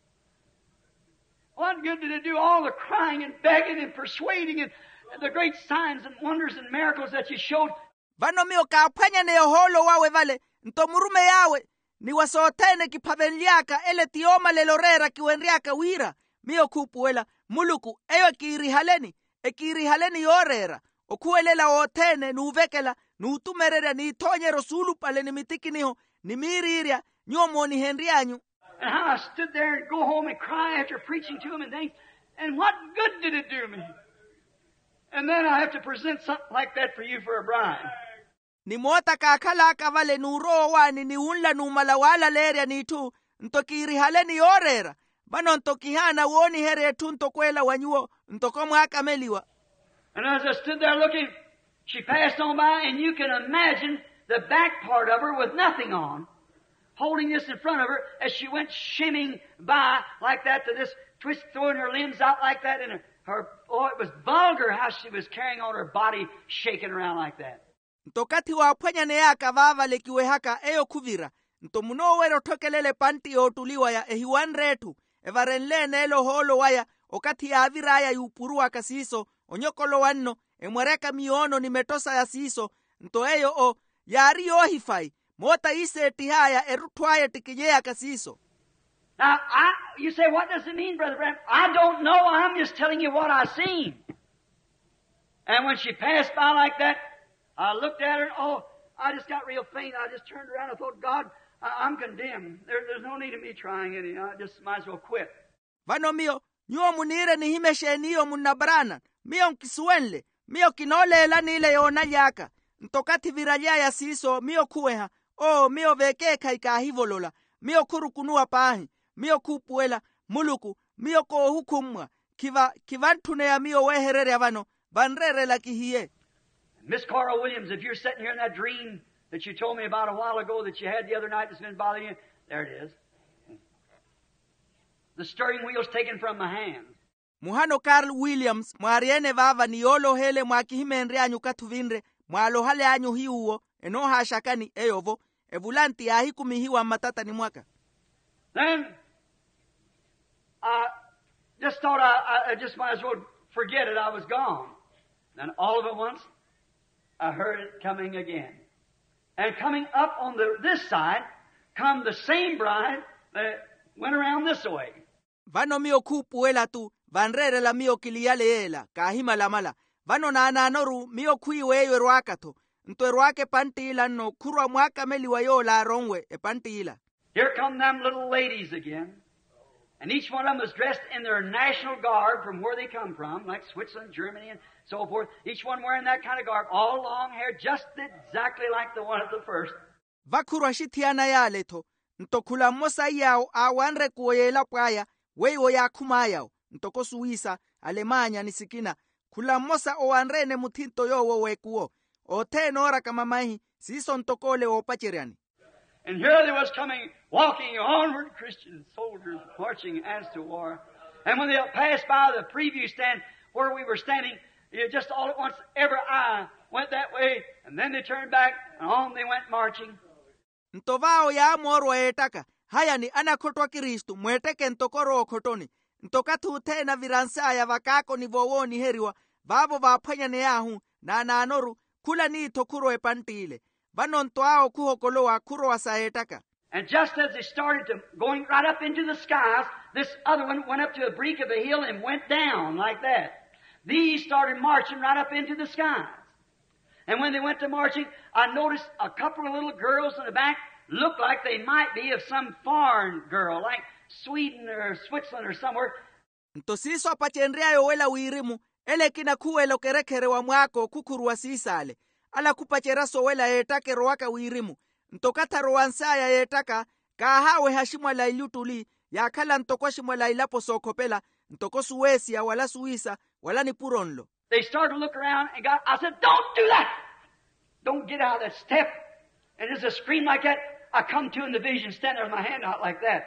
What good did it do all the crying and begging and persuading and the great signs and wonders and miracles that you showed? Vano mio kapanya ne holo wawe vale, ntomurume yawe, ni wasotene kipavenliaka ele tioma lelorera kiwenriaka wira, mio kupuela, muluku, eyo ekirihaleni yorera, okuelela otene, nuvekela, nutumerera, ni tonyero sulu pale ni mitikiniho, ni miriria, nyomo ni henrianyu. And how I stood there and go home and cry after preaching to him and things. And what good did it do me? And then I have to present something like that for you for a bride. Ni mota kakala kavale nuro wani ni unla numalawala leria ni tu. Ntokiri haleni yorera. Bano ntokihana woni here tu ntokwela wanyuo. Ntokomwaka meliwa. And as I stood there looking, she passed on by and you can imagine the back part of her with nothing on. holding this in front of her as she went shimming by like that to this twist, throwing her limbs out like that, and it was vulgar how she was carrying on her body, shaking around like that. Ntokati waphwanyane yaka vavalekiwe haka eyo khuvira nto munowero thokelele panti yotuliwa ya ehiwan rethu evarenlene elo holo waya okati ya aviraya yupuruwa kasiso onyokolo wanno emwereka miono ni metosa ya siso nto eyo o yari yohifai mota iseti haya eruthwaye tikiyeya kasiso. Now, you say, what does it mean, Brother Branham? I don't know. I'm just telling you what I seen. And when she passed by like that, I looked at her, and I just got real faint. I just turned around and thought, God, I'm condemned. There's no need of me trying any. I just might as well quit. Vano mio, nyuo munire ni himesheniyo munabrana, mio nkisuenle, mio kinolela nile yona yaka, ntokati viralya ya siso, mio kueha, mio vekeka ikahivolola, mio kurukunua pahi, mio kupuela, muluku, mio ko hukumwa, kivantune ya mio weherere avano, vanrere la kihiye. Miss Cora Williams, if you're sitting here in that dream that you told me about a while ago that you had the other night that's been bothering you, there it is. The steering wheel's taken from my hands. Muhano Carl Williams, mwariene vava ni yolo hele mwakihimenre anyu katuvinre, mwalo hale anyu hiuo, eno hashakani eyovo, evulanti ahiku mihiwa matata ni mwaka. Then, I just thought I just might as well forget it, I was gone. Then all of it once, I heard it coming again. And coming up on this side, come the same bride that went around this way. Vano mio kupuela tu, vanrere la mio kiliyale ela, kahima la mala. Vano na ananoru mio kuiweyo eruakato. Nto eruake pantila no kurwa mwaka meliwa yo la rongwe e pantila. Here come them little ladies again. And each one of them was dressed in their national garb from where they come from, like Switzerland, Germany, and so forth. Each one wearing that kind of garb, all long hair, just exactly like the one at the first. Vakurwa shitiana ya leto. Ntokula mosa yao awanre kuoyela pwaya, weyo ya kumayao. Ntoko Suisa, Alemanya nisikina. Kula mosa owanrene mutinto yowo wekuo. O tenora kamamahi, siso ntokole o pachiriani. And here they was coming, walking onward, Christian soldiers marching as to war. And when they passed by the preview stand where we were standing, just all at once, every eye went that way, and then they turned back, and on they went marching. Ntovao ya moro etaka, haya ni anakotwa Kristu, mweteke ntokoro okotoni. Ntokatu tena viransa ya vakako ni vowoni heriwa, vavo vaphanyane yahu, na anoru, kula ni tokuro epantile. Vano ntoao kuhokoloa kuro wasaetaka. And just as they started going right up into the skies, this other one went up to the brink of a hill and went down like that. These started marching right up into the skies. And when they went to marching, I noticed a couple of little girls in the back looked like they might be of some foreign girl, like Sweden or Switzerland or somewhere. Ntosiso apachenria yowela wirimu, ele kina kuwelo kerekere wa mwako kukurwa sisale. Ala kupachera sowela etake roaka wirimu. Ntokata roansaya etaka, kahawe hashimwa la ilutuli, ya kala ntokoshimwa la ilapo sokopela, ntoko Suecia wala Suisa, wala ni puronlo. They started to look around and I said, don't do that! Don't get out of that step. And there's a scream like that. I come to in the vision, standing there with my hand out like that.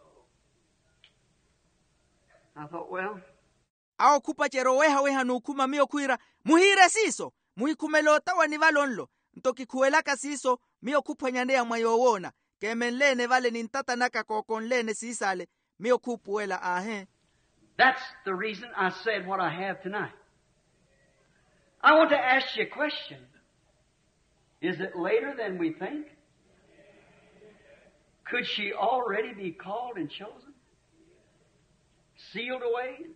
I thought, well. Ao kupachero weha nukuma mio kuira, muhire siso, muhikumelota wanivalonlo, ntoki kuelaka siso, mio kupanyandea mwayowona, kemenlene vale nintata naka kokonlene sisale, mio kupuela ahe. That's the reason I said what I have tonight. I want to ask you a question. Is it later than we think? Could she already be called and chosen? Sealed away?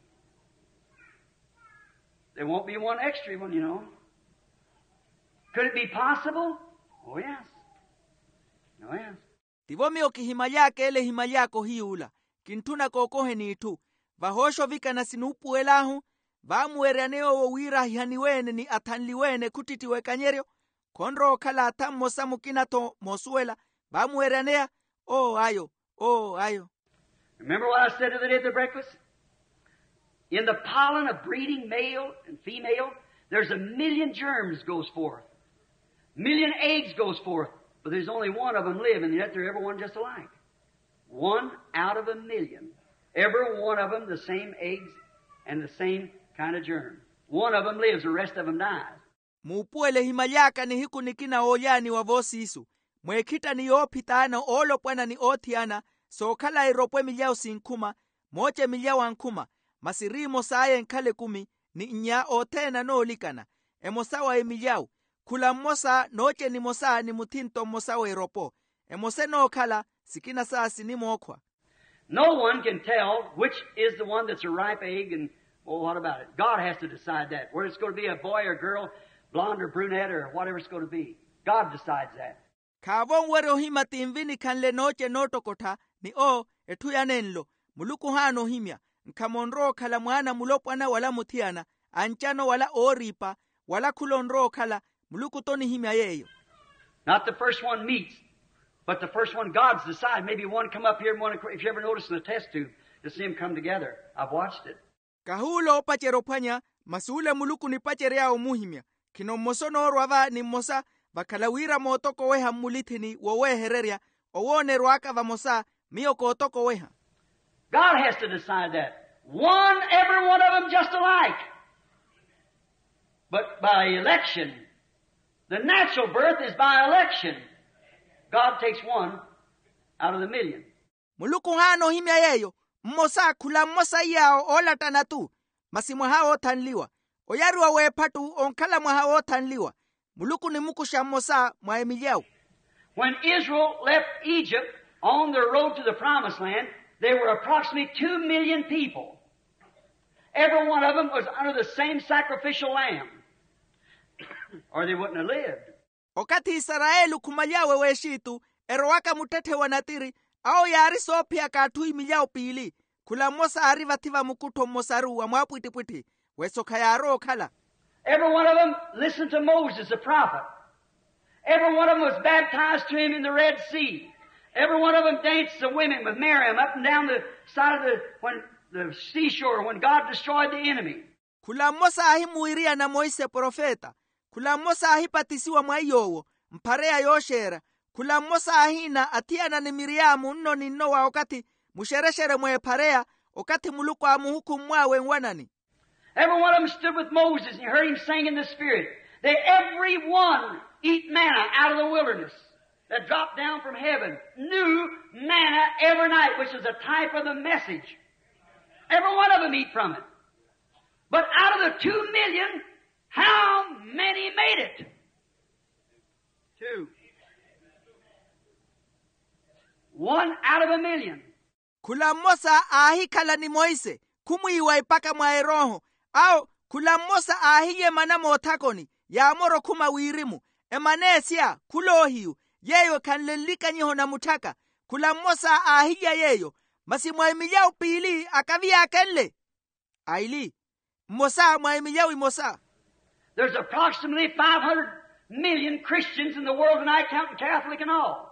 There won't be one extra one, you know. Could it be possible? Oh, yes. Oh, yes. Tivo mio kihimayake ele himayako hiula, kintuna kokohe ni tu, vahosho vika na sinupu elahu, vamueraneo wowira hihaniwene ni atanliwene kutitiwe kanyerio, konro kala atamo samukinato mosuela, vamueranea, ayo. Remember what I said the other day at the breakfast? In the pollen of breeding male and female, there's 1,000,000 germs goes forth. 1,000,000 eggs goes forth. But there's only one of them live, and yet they're everyone just alike. 1 out of 1,000,000. Every one of them the same eggs and the same kind of germ. One of them lives, the rest of them dies. Mupuele himayaka ni hiku nikina oyani wa vosi isu. Mwekita ni opitana olo pwana ni otiana, so kala iropwe milyao sinkuma, moche milyao ankuma, masirimo saye nkale kumi, ni nya otena no likana. Emosawa milyao, kula mosa noche ni mosa ni mutinto mosawa iropo. Emose no kala, sikina saa sinimokwa. No one can tell which is the one that's a ripe egg and, well, what about it? God has to decide that. Whether it's going to be a boy or girl, blonde or brunette or whatever it's going to be. God decides that. Kavon wero hima timvini kanle noche noto kota ni o etuyanenlo. Muluku hano himya. Nkamonro kala mwana mulopwana wala mutiana. Anchano wala oripa. Wala kulonro kala. Muluku toni himya yeyo. Not the first one meets, but the first one God's decided. Maybe one come up here and one, if you ever notice in the test tube, to see them come together. I've watched it. Kahulo pachero panya. Masule muluku ni pacherea umuhimya. Kino mosono rwava ni mosa. Bakalawira motoko weha mulitini wowe hereria owone rwaka vamosa miyoko otoko weha. God has to decide that. Every one of them just alike. But by election, the natural birth is by election. God takes 1 out of 1,000,000. Muluku hano himya yeyo, mmosa kula mmosa yao ola tanatu, masimwa hao tanliwa. Oyarwa wepatu onkala mwa hao tanliwa. Muluku ni mukusha mosa mwa emilyao. When Israel left Egypt on their road to the Promised Land, there were approximately 2 million people. Every one of them was under the same sacrificial lamb, or they wouldn't have lived. Okati Israelu kumalyawe weshitu, erowaka mutete wanatiri, au yari sopia katui milyao pili, kula mosa ariva tiva mukuto mosaru wa mwapuiti puiti, wesoka yaro kala. Every one of them listened to Moses, the prophet. Every one of them was baptized to him in the Red Sea. Every one of them danced the women with Miriam up and down the side of the seashore when God destroyed the enemy. Kula mosa ahi muiria na Moise profeta. Kula mosa ahi patisiwa mwayowo, mparea yoshera. Kula mosa ahi na atiana ni Miriamu nno ni Noa okati mushereshere mwe parea, okati muluku amuhuku mwawe wanani. Every one of them stood with Moses, and you heard him sing in the Spirit. They every one eat manna out of the wilderness that dropped down from heaven. New manna every night, which is a type of the message. Every one of them eat from it. But out of the 2 million, how many made it? 2. 1 out of 1,000,000. Kula mosa ahi kala ni Moise, kumuiwa ipaka mwa roho. Au kula mosa ahiye manamo otakoni ya amoro kuma wirimu emanesia kulohiu yeyo kanlelika nyiho na mutaka kula mosa ahiya yeyo masimwa emilyao pili akavia akelle aili mosa mwa emilyao mosa. There's approximately 500 million Christians in the world tonight, counting Catholic and all.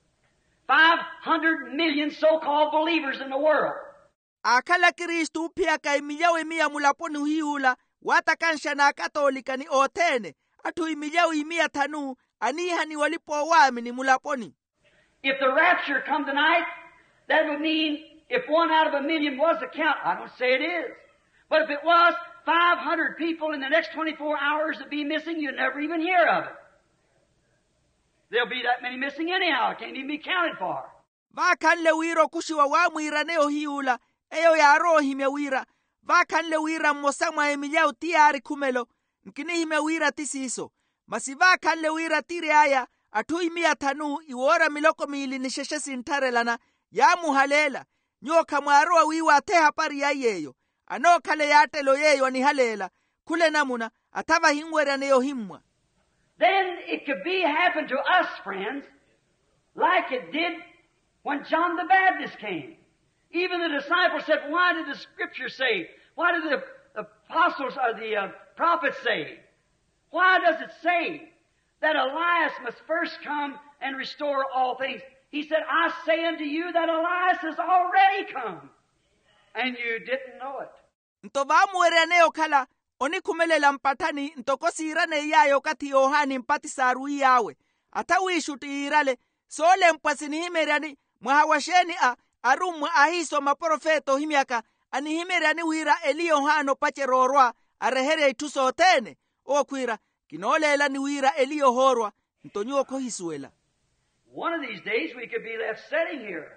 500 million so-called believers in the world. Akala Kristu pia ka emilyao emia mulaponi hiula watakansha na katolika ni otene atu emilyao imia tanu aniha ni walipo wami ni mulaponi. If the rapture come tonight, that would mean if 1 out of 1,000,000 was the count, I don't say it is, but if it was 500 people in the next 24 hours that be missing, you'd never even hear of it. There'll be that many missing anyhow. It can't even be counted for. Vakanle wiro kushiwa wamu iraneo hiula eyo ya roho himewira. Vakanle wira mosama emilyao tiari kumelo nkini himewira tisiso. Masi vakanle wira tiri aya atu imia tanu iwora miloko miili nisheshe sintarelana ya muhalela nyoka mwaroa wiwa teha pari ya yeyo. Ano kale yatelo yeyo ni halela kule namuna atava hingwera neyo himwa. Then it could be happen to us, friends, like it did when John the Baptist came. Even the disciples said, why did the Scripture say? Why did the apostles or the prophets say? Why does it say that Elias must first come and restore all things? He said, I say unto you that Elias has already come, and you didn't know it. Ntovamu ereneo kala oni kumelela mpatani ntokosirane yayo kati Yohani mpati sarui yawe. atawishu tiirale sole mpasini himeriani mwahawasheni arumwa ahiso maprofeto himiaka ani himeriani wira eliyo hano pache rorwa arehere ituso tene okwira kinolela ni wira eliyo horwa ntonyo ko hisuela. One of these days we could be left sitting here.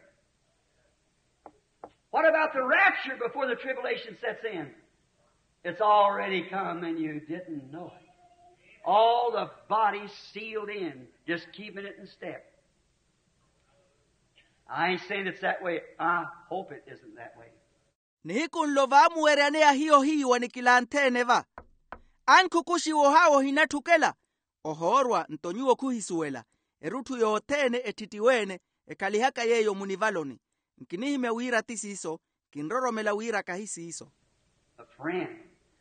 What about the rapture before the tribulation sets in? It's already come and you didn't know it. All the bodies sealed in, just keeping it in step. I ain't saying it's that way. I hope it isn't that way. Nihikun lovamu weranea hiyo wanikilantene va. Ankukushi wohao hinatukela. Ohorwa ntonyuo kuhisuela. Erutu yotene etitiwene ekalihaka yeyo munivaloni. Nkinihime wira tisiso, kinroromela wira kahisiso. A friend,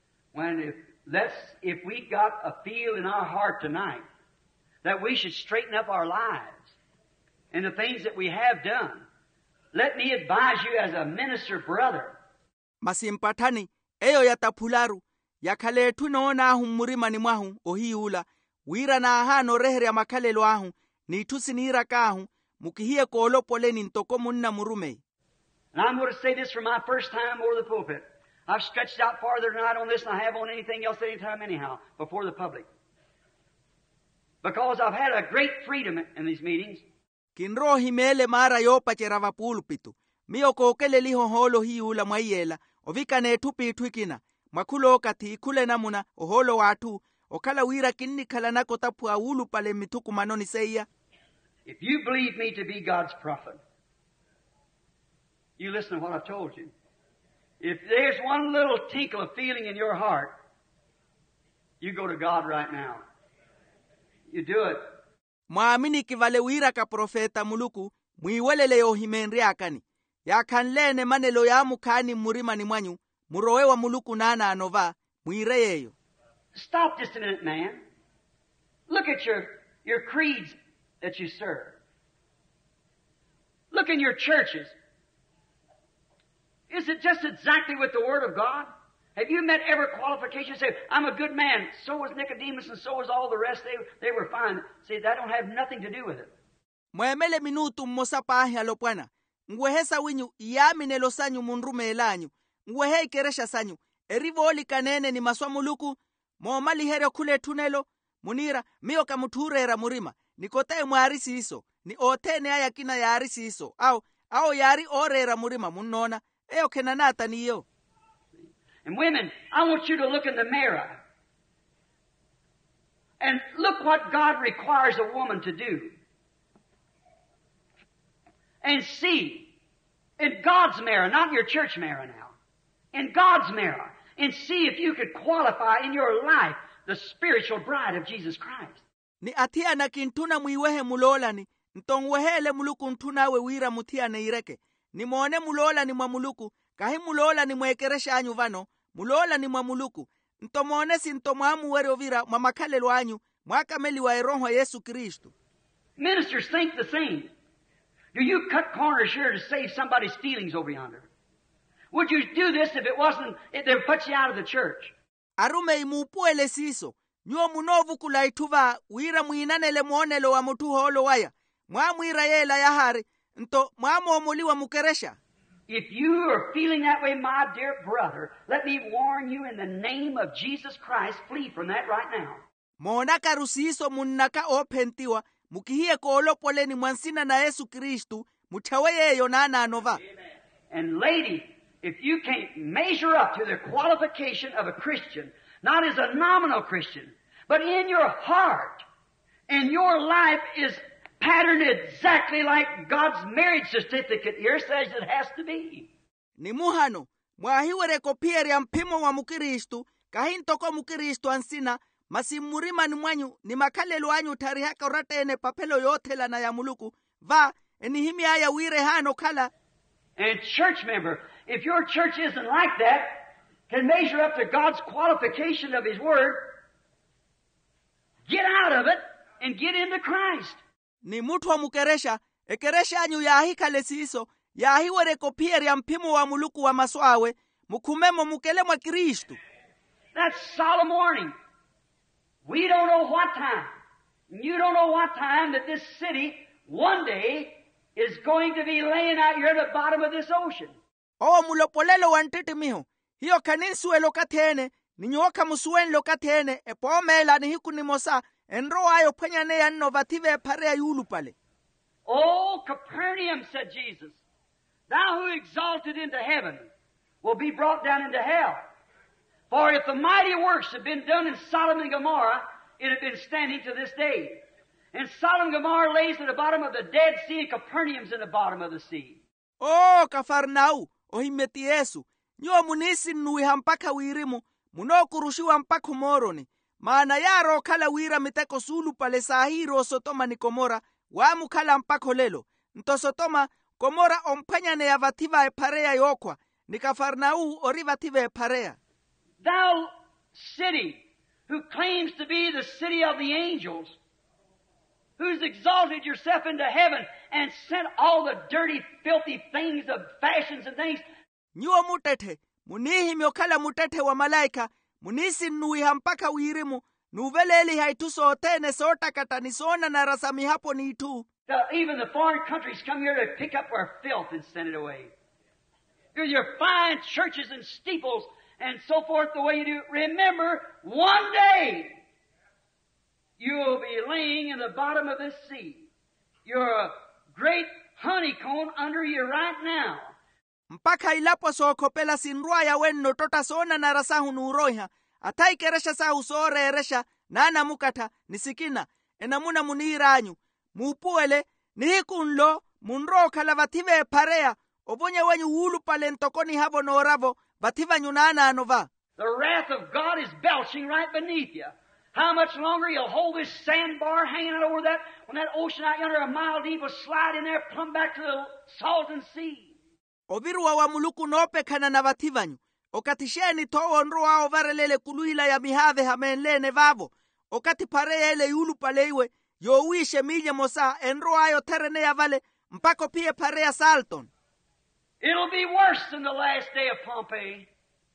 if we got a feel in our heart tonight that we should straighten up our lives and the things that we have done, let me advise you as a minister brother. Masimpatani, eyo yatapularu, yakaletu noona ahu murimani mwahu ohiula, wira na ahano rehere ya makalelo ahu, ni tusinira kahu, mukihie koolo poleni ntoko munna murume. And I'm going to say this for my first time over the pulpit. I've stretched out farther tonight on this than I have on anything else any time anyhow, before the public. Because I've had a great freedom in these meetings. Kinro himele mara yopa cherava pulpitu. Mio kokele liho holo hiula mwayela. Ovika ne tupi tuikina. Makulo kati kule namuna oholo watu. Okala wira kinni kala nako tapu aulu pale mituku manoni seya. If you believe me to be God's prophet, you listen to what I've told you. If there's one little tinkle of feeling in your heart, you go to God right now. You do it. Mwamini kivale wira ka profeta muluku, mwiwelele yo himenri akani. Ya kanlene manelo ya mukani murimani mwanyu, murowe wa muluku nana anova, mwireyeyo. Stop just a minute, man. Look at your creeds that you serve. Look in your churches. Is it just exactly with the Word of God? Have you met every qualification? Say, I'm a good man. So was Nicodemus and so was all the rest. They were fine. See, that don't have nothing to do with it. Mwemele minutu mmosapahi alopwana. Ngwehesa winyu iyamine lo sanyu munrume elanyu. Ngwehe ikeresha sanyu. Erivoli kanene ni maswa muluku. Mwomali heryo kule tunelo. Munira, miyo kamuturera murima. Nikotae mwarisi iso. Ni otene aya kina yarisi iso. Au yari orera murima munona. Eyo kenanata niyo. And women, I want you to look in the mirror. And look what God requires a woman to do. And see, in God's mirror, not your church mirror now, in God's mirror, and see if you could qualify in your life the spiritual bride of Jesus Christ. Ni atia na kintuna mwiwehe mulola ni, ntongwehele muluku ntunawe wira mutia na ireke. Ni mwone mulola ni mwa muluku, kahi mulola ni mwekeresha anyu vano, mulola ni mwa muluku. Ntomone si ntomwamu were ovira mwa makalelo anyu, mwakameli wa eroho Yesu Kristu. Ministers think the same. Do you cut corners here to save somebody's feelings over yonder? Would you do this if it wasn't, if they put you out of the church? Arume imupuele siso, nyuo munovu kulaituva, wira muinanele muonelo wa mutu holo waya, mwamwira yela yahari, nto mwamu omuliwa mukeresha. If you are feeling that way, my dear brother, let me warn you in the name of Jesus Christ, flee from that right now. Monaka rusiso munnaka opentiwa, mukihie koolopoleni mwansina na Yesu Kristu, mutaweyeyo nana anova. And lady, if you can't measure up to the qualification of a Christian, not as a nominal Christian, but in your heart, and your life is patterned exactly like God's marriage certificate here says it has to be. Ni muhano, mwahiwere kopieri ya mpimo wa mukiristu, kahintoko mukiristu ansina, masimurima ni mwanyu, ni makalelo anyu tarihaka uratene papelo yote la na ya muluku, va, enihimi haya wire hano kala. And church member, if your church isn't like that, can measure up to God's qualification of His Word, get out of it and get into Christ. Ni mutu wa mukeresha, ekeresha anyu yahikale siso, yahiwere kopieri ya mpimo wa muluku wa maswawe, mukumemo mukele mwa Kristu. That's solemn warning. We don't know what time. You don't know what time that this city one day is going to be laying out here at the bottom of this ocean. O mulopolelo wantiti miho. Hiyo kaninsuelo kathene, ninyoka musuenlo kathene, epomela ni hiku ni mosa, enro ayo penyane ya novative parea yulu pale. Oh, Capernaum, said Jesus, thou who exalted into heaven will be brought down into hell. For if the mighty works had been done in Sodom and Gomorrah, it had been standing to this day. And Sodom and Gomorrah lays at the bottom of the Dead Sea, and Capernaum's in the bottom of the sea. Oh, Kafarnau, ohimeti Yesu, nyo munisi nuiha mpaka wirimu, munokurushiwa mpaka humoroni. Maana yaro kala wira miteko sulu pale sahiro Sotoma ni Komora, wamu kala mpaka lelo. Nto Sotoma, Komora ompanyane ya vativa e parea yokwa, ni Kafarnau ori vativa e parea. Thou city, who claims to be the city of the angels, who's exalted yourself into heaven and sent all the dirty, filthy things of fashions and things. Nyuo mutete, munihi miokala mutete wa malaika, munisi nuiha mpaka wirimu, nuveleli haituso otene sota katanisona na rasami hapo ni tu. Even the foreign countries come here to pick up our filth and send it away. With your fine churches and steeples and so forth the way you do. Remember, one day you'll be laying in the bottom of this sea. You're a great honeycomb under you right now. Mpaka ilapo sookopela sinrua ya wenno tota sona na rasahu nuroiha. Atai keresha sahu soore eresha nana mukata nisikina. Enamuna muniranyu. Mupuele nihikunlo munro kalavative parea. Obonye wenyu ulu pale ntokoni havo no ravo. Bativa nyunana anova. The wrath of God is belching right beneath you. How much longer you'll hold this sandbar hanging out over that, when that ocean out yonder a mile deep will slide in there, plumb back to the salton sea. Oviruwa wa muluku nope kana na vativanyu. Okatisheni towo nroa ovarelele kuluhila ya mihave hamenlene vavo. Okati parea ele yulu paleiwe, yo uishe milye mosa enroa yo terene ya vale, mpako pie parea salton. It'll be worse than the last day of Pompeii.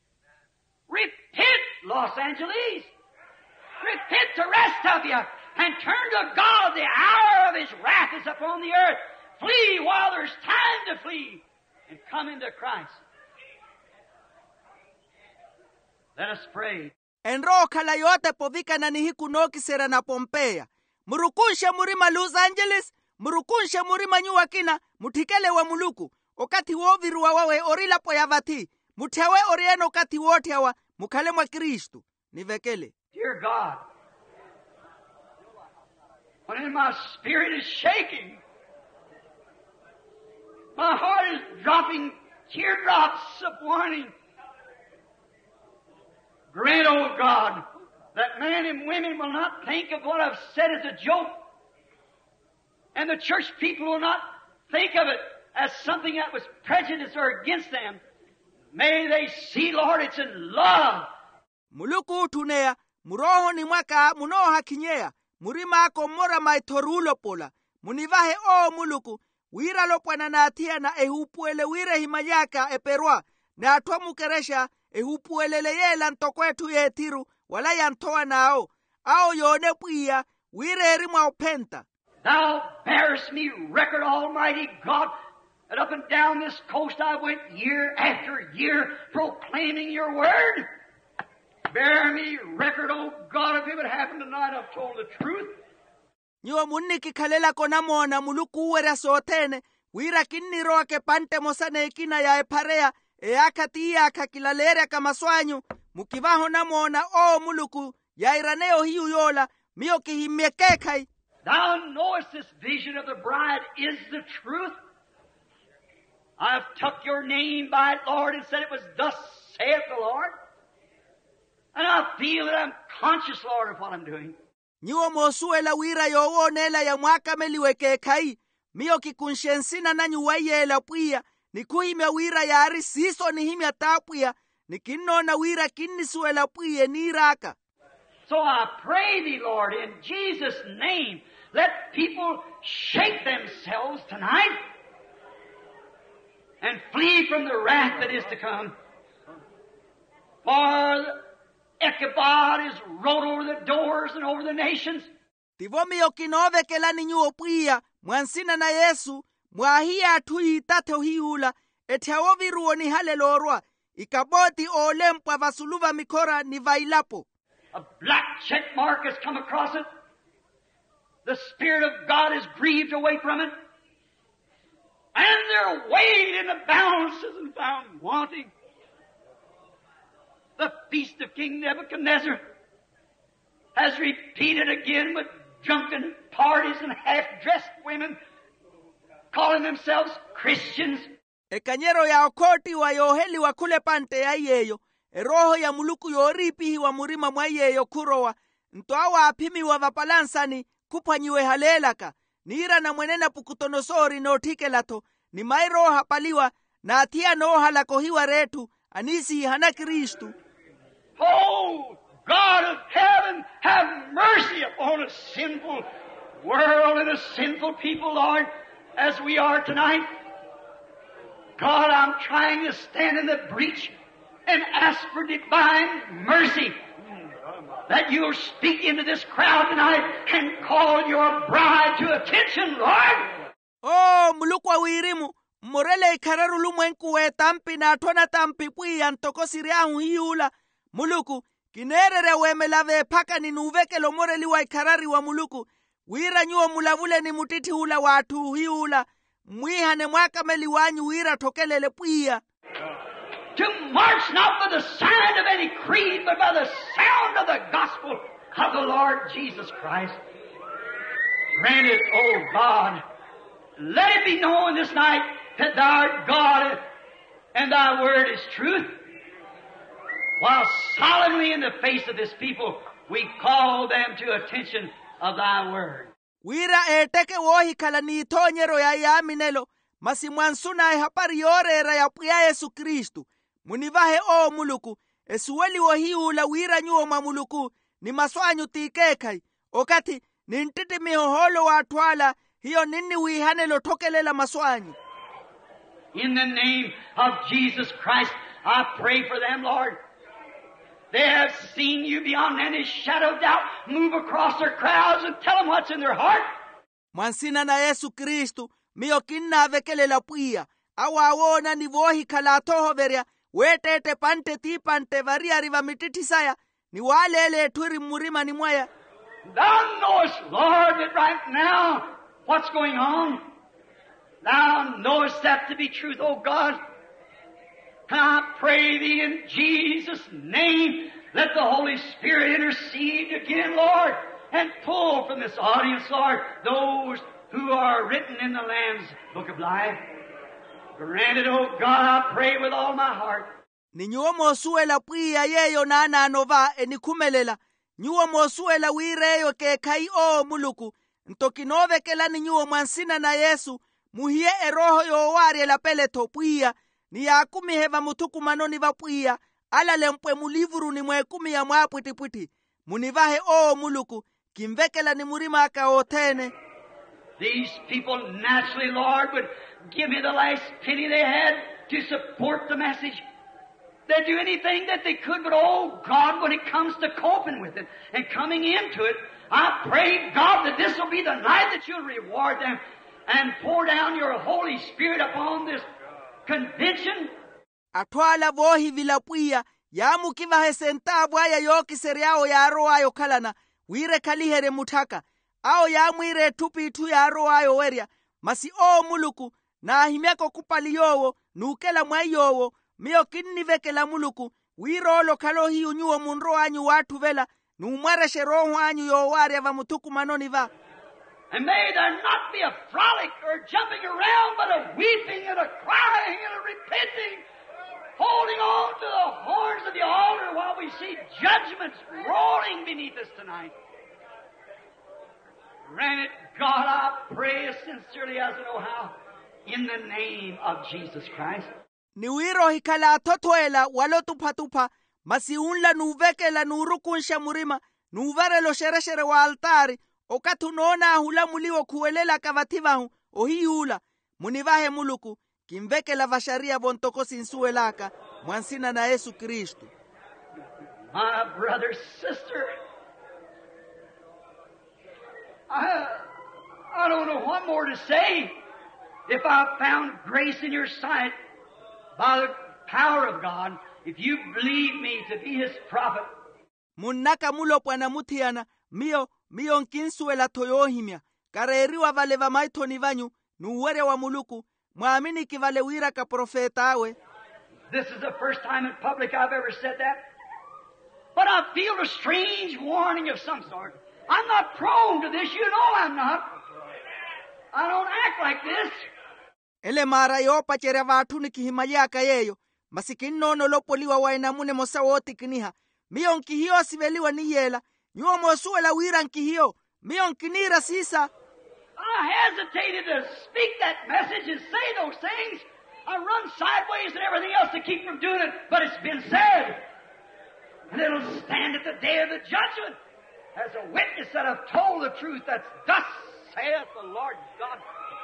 Repent, Los Angeles. Repent, the rest of you, and turn to God. The hour of His wrath is upon the earth. Flee while there's time to flee, and come into Christ. Let us pray. Enro kala yote povika na nihiku noki sera na Pompeya. Murukunshe murima Los Angeles, murukunshe murima nyuwakina, mutikele wa muluku. Okati woviru wawe orila po yavati. Mutewe orieno okati wote hawa, mukale mwa Kristu. Nivekele. Dear God, when my spirit is shaking, my heart is dropping teardrops of warning. Grant, oh God, that men and women will not think of what I've said as a joke, and the church people will not think of it as something that was prejudice or against them. May they see, Lord, it's in love. Muluku tunea, muroho ni mwaka munoha kinyea, murima ako mora maitorulo pola, munivahe o muluku, wira lopwana na atia na ehupuele wire himayaka eperwa, na atwa mukeresha ehupuele leyela ntokwetu yetiru, wala yantoa nao, ao yone puia, wire erimwa openta. Thou bearest me record, Almighty God, that up and down this coast I went year after year proclaiming your word. Bear me record, oh God, if it would happen tonight, I've told the truth. Nyuwa muniki kalela konamo na muluku uwera sotene, wira kinni roa ke pante mosane ikina ya eparea, akati akakilalere kamaswanyu, mukivaho namo na o muluku, ya iraneo hiu yola, mio kihimiekekai. Thou knowest this vision of the bride is the truth. I've took your name by it, Lord, and said it was thus saith the Lord. And I feel that I'm conscious, Lord, of what I'm doing. Nyuo mosuela wira yowo nela ya mwaka meliweke kai. Mio kikunshensina na nyuwaye la puya. Nikuhimya wira ya ari siso nihimya tapuya. Nikinona wira kinisuela puya niraka. So I pray thee, Lord, in Jesus' name, let people shake themselves tonight and flee from the wrath that is to come. For Ichabod is wrote over the doors and over the nations. tivo miyo kinovekela ni nyuo pwiya mwansina na Yesu mwahiya athui itate ohiyula ethawo viruo ni halelorwa ikaboti olempwa vasuluva mikora ni vailapo. A black check mark has come across it. The Spirit of God is grieved away from it. And they're weighed in the balances and found wanting. The feast of King Nebuchadnezzar has repeated again with drunken parties and half-dressed women calling themselves Christians. Ekanyero ya okoti wa yoheli wa kule pante ya yeyo, roho ya muluku yoripi wa murima mwa yeyo kurowa, ntoawa apimi wa vapalansani kupanyiwe halelaka, nira na mwenena pukutonosori no tikelato, ni mairo hapaliwa na atia no halakohiwa retu, anisi hana Kristu. Oh, God of heaven, have mercy upon a sinful world and a sinful people, Lord, as we are tonight. God, I'm trying to stand in the breach and ask for divine mercy that you'll speak into this crowd tonight and call your bride to attention, Lord. Oh, mulukwa wirimu, morele ikararu lumwenkuwe tampi na atona tampi pui antoko siriahu hiula. Muluku, kinerere wemelave paka ni nuveke lo moreli wa ikarari wa muluku. Wira nyuo mulavule ni mutiti hula watu hiula. Mwihane mwaka meliwanyu wira tokelele puia. To march not by the sign of any creed, but by the sound of the gospel of the Lord Jesus Christ. Grant it, O God. Let it be known this night that thou art God and thy word is truth. While solemnly in the face of this people, we call them to attention of thy word. Wira eteke wohi kala ni itonyero ya yaminelo, masimwansuna hapari yorera ya puya Yesu Kristu. Munivahe o muluku, esuweli wohi ula wira nyuo mamuluku, ni maswanyu tikekai, okati nintiti mihoholo wa atwala, hiyo nini wihanelo tokelela maswanyu. In the name of Jesus Christ, I pray for them, Lord. They have seen you beyond any shadow of doubt. Move across their crowds and tell them what's in their heart. Mwansina na Yesu Kristu, miyo kinna vekelela puia. Awa awona ni vohi kala toho veria. Wetete pante ti pante varia riva mititisaya. Ni walele turi murima ni mwaya. Thou knowest, Lord, that right now what's going on. Thou knowest that to be truth, O God. And I pray thee in Jesus' name, let the Holy Spirit intercede again, Lord, and pull from this audience, Lord, those who are written in the Lamb's Book of Life. Grant it, O God, I pray with all my heart. Ni nyuo mosuela puia yeyo nana anova enikumelela. Nyuo mosuela wireyo ke kai o muluku. Ntokinove kela ni nyuo mwansina na Yesu. Muhie eroho yo wari la pele topuia. Ni ya kumi heva mutuku manoni vapuia. Ala lempwe mulivuru ni mwekumi ya mwa puti puti. Munivahe o muluku. Kimvekela ni murima aka otene. These people naturally, Lord, would give me the last penny they had to support the message. They'd do anything that they could, but oh God, when it comes to coping with it and coming into it, I pray, God, that this will be the night that you'll reward them and pour down your Holy Spirit upon this convention. Atwala vohi vilapuia, yamu kivahe sentabu haya yoki seriao ya aroa ayo kalana, wire kalihere mutaka, ao yamu ire tupi itu ya aroa ayo weria, masi o muluku, na ahimeko kupali yowo, nukela mwai yowo, miyo kinni vekela muluku, wirolo kalo hiu nyuo munro anyu watu vela, numwareshe roho anyu yo wari ava mutuku manoni va. And may there not be a frolic or jumping around, but a weeping and a crying and a repenting, holding on to the horns of the altar while we see judgments rolling beneath us tonight. Grant it, God, I pray as sincerely as I know how, in the name of Jesus Christ. Ni wiro hikala totoela walo tupa masiunla nuvekela nurukunsha murima nuvare lo shere wa altari okatunona hula muliwo kuwelela kavativahu ohiula munivahe muluku kimvekela vasharia vontoko sinsuelaka mwansina na Yesu Kristu. My brother, sister, I don't know what more to say. If I found grace in your sight by the power of God, if you believe me to be His prophet. Munaka mulo pwana mutiana, mio nkinsuela toyohimya, kareriwa vale va maitoni vanyu, nuwere wa muluku, muamini kivale wira ka profeta awe. This is the first time in public I've ever said that. But I feel a strange warning of some sort. I'm not prone to this, you know I'm not. I don't act like this. Ele mara yopa chere vatu ni kihimayaka yeyo, masikinno no lopoliwa wainamune mosa woti kiniha, mio nkihio siveliwa ni yela, nyuo mosuela wira nkihio, mio nkinira sisa. I hesitated to speak that message and say those things. I run sideways and everything else to keep from doing it, but it's been said. And it'll stand at the day of the judgment as a witness that I've told the truth. That's thus saith the Lord God.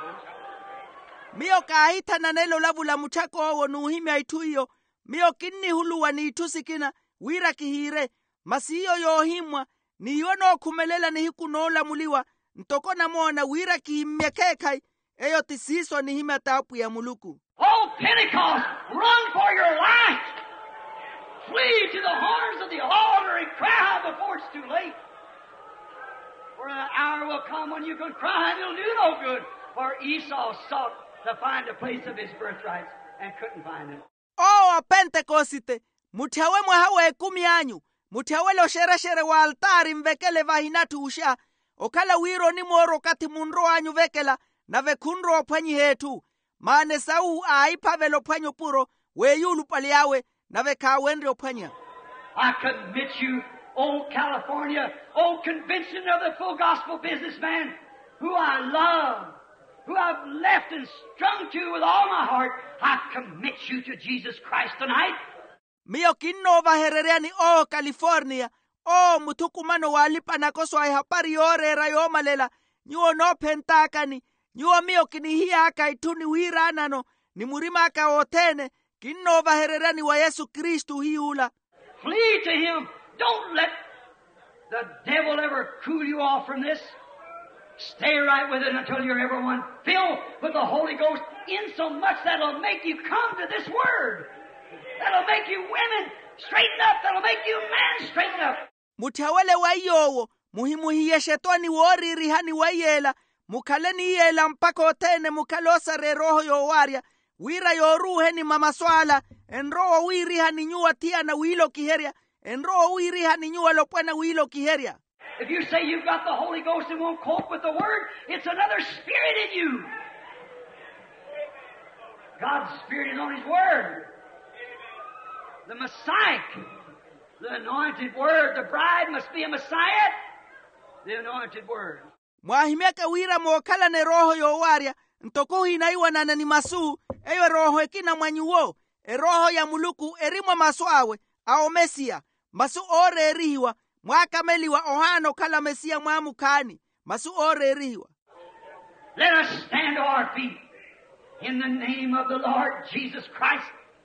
Mio kaita na nelo lavu la muchako owo nuhimya ituyo, mio kinni huluwa ni itusikina, wira kihire, masiyo yohimwa, ni yono kumelela ni hiku noola muliwa, ntoko na mona wira kihimya kekai, eyo tisiso ni himya tapu ya muluku. Oh, Pentecost, run for your life! Flee to the horns of the altar and cry out before it's too late. For an hour will come when you can cry and it'll do no good. For Esau sought to find a place of his birthrights and couldn't find it. Oh, Pentekosite, mutiawe mwahawe kumi anyu, mutiawe lo shere wa altari mvekele vahinatu usha, okala wiro ni moro kati munro anyu vekela, na vekunro opwanyi hetu, maane sau aipave lo pwanyo puro, we yulu paliawe, na vekawendri opwanya. I commit you, old California, old convention of the full gospel businessman, who I love, who I've left and strung to with all my heart, I commit you to Jesus Christ tonight. Mio kinova hereriani o California, o mutukumano walipa na koso ay hapari ore rayo malela, nyuo no pentakani, nyuo mio kinihia aka ituni wira nano, ni murima aka otene, kinova hereriani wa Yesu Kristu hiula. Flee to Him. Don't let the devil ever cool you off from this. Stay right with it until you're everyone filled with the Holy Ghost in so much that'll make you come to this Word. That'll make you women straighten up. That'll make you men straighten up. Mutawale wa yowo, muhimuhiye shetani wori rihani wa yela, mukaleni yela mpako tene mukalosa re roho yo waria, wira yo ruhe ni mamaswala, enroho wirihani nyua tia na wilo kiheria, enroho wirihani nyua lopwana wilo kiheria. If you say you've got the Holy Ghost and won't cope with the Word, it's another spirit in you. God's Spirit is on His Word. The Messiah, the anointed Word. The bride must be a Messiah, the anointed Word. Mwahimeka wira mwokala ne roho yo waria, ntokuhi na iwa na ni masu, eyo roho ekina mwanyuwo, roho ya muluku erimwa maswawe, ao mesia, masu ore erihiwa, mwakameliwa ohano kala mesia mwamukani, masu ore erihiwa. Let us stand to our feet in the name of the Lord Jesus Christ.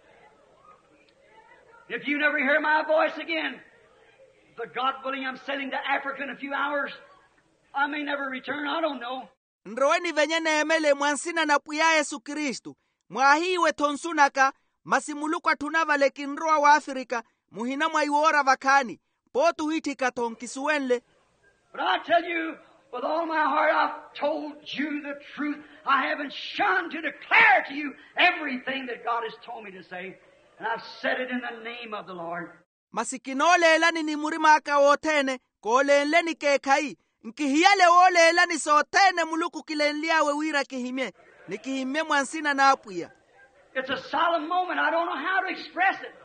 If you never hear my voice again, but God willing, I'm sailing to Africa in a few hours. I may never return, I don't know. Nroweni venye neemele mwansina na puya Yesu Kristu, mwahiwe tonsunaka, masimulukwa tunavale kinroa wa Afrika, muhina mwaiwora vakani, potu hitika tonkisuenle. But I tell you, with all my heart, I've told you the truth. I haven't shunned to declare to you everything that God has told me to say. And I've said it in the name of the Lord. Masikinole elani ni murima aka otene, kole enleni kekai, nkihiyale ole elani sotene muluku kilenliawe wira kihime, nikihime mwansina na apuya. It's a solemn moment. I don't know how to express it.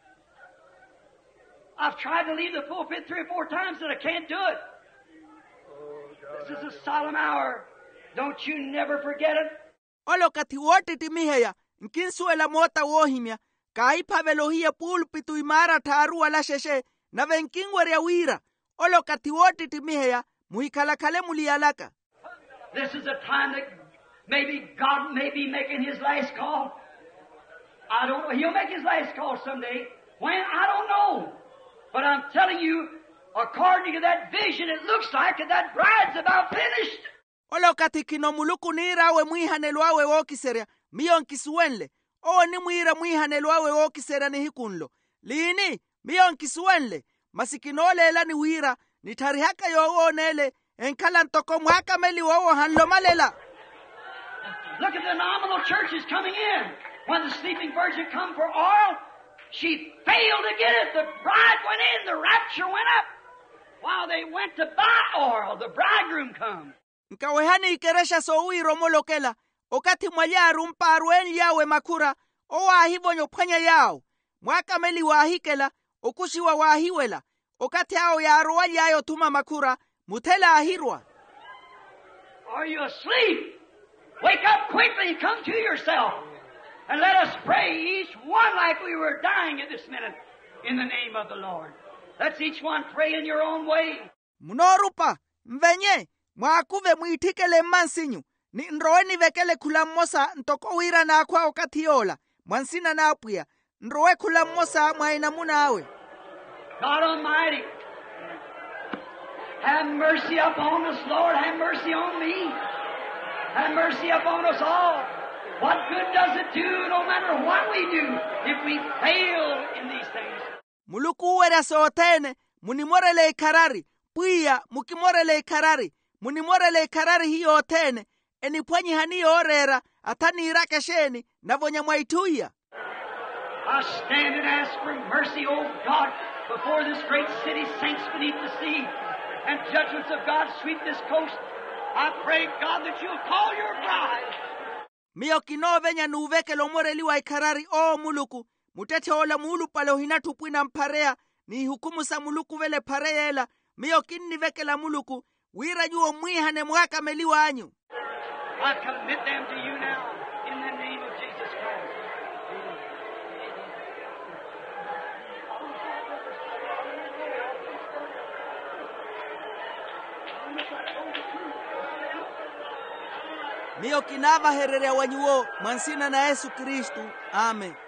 I've tried to leave the pulpit 3 or 4 times and I can't do it. This is a solemn hour. Don't you never forget it. Olo kati wote timiheya, nkinsuela mota wohimya, kaipa velohia pulpitu imara taarua la sheshe, na venkingweria wira, olo kati wote timiheya, muhikalakale mulialaka. This is a time that maybe God may be making His last call. I don't know. He'll make His last call someday. When? I don't know. But I'm telling you, according to that vision, it looks like that bride's about finished. Olo katikino muluku nirawe mwihanelwawe wokiseria miyon kisuwenle. O ni mwihanelwawe wokiseria ni hikunlo. Lini miyon kisuwenle. Masikinolela ni wira ni tarihaka yowonele enkalantoko mwaka meli wowo hanlo malela. Look at the nominal churches coming in. When the sleeping virgin come for oil, she failed to get it. The bride went in, the rapture went up. While they went to buy oil, the bridegroom come. Nkawehani ikeresha sowiro molokela. Okati mwayaru mparueni yawe makura. Owa hivonyo panya yao. Mwaka meli wahikela. Okushiwa wahiwela. Okati hao yaruwa yayo tuma makura. Mutela ahirwa. Are you asleep? Wake up quickly and come to yourself. And let us pray, each one like we were dying at this minute, in the name of the Lord. Let's each one pray in your own way. Munorupa, mvenye, mwakuve muitikele mansinyu. Ni nroweni vekele kulamosa ntoko wira na akwa okatiola. Mwansina na apuya. Nrowe kulamosa mwaina munawe. God Almighty, have mercy upon us, Lord. Have mercy on me. Have mercy upon us all. What good does it do, no matter what we do, if we fail in these things? Muluku uwera sootene, munimorele ikarari, puya mukimorele ikarari, munimorele ikarari hiyo otene, enipwanyi hani orera, atani irake sheni, navonya mwaituya. I stand and ask for mercy, O God, before this great city sinks beneath the sea, and judgments of God sweep this coast. I pray, God, that you'll call your bride. Miyo kinovenya nuveke lomoreliwa ikarari o muluku. Mutete ola mulu palo hinatupwina mparea. Ni hukumu sa muluku vele pareela. Miyo kinni veke la muluku. Wira juo mwihane mwaka meliwa anyu. I commit them to you now, in the name of Jesus Christ. Miyo kinava hererea wanyuo. Mwansina na Yesu Kristu. Amen.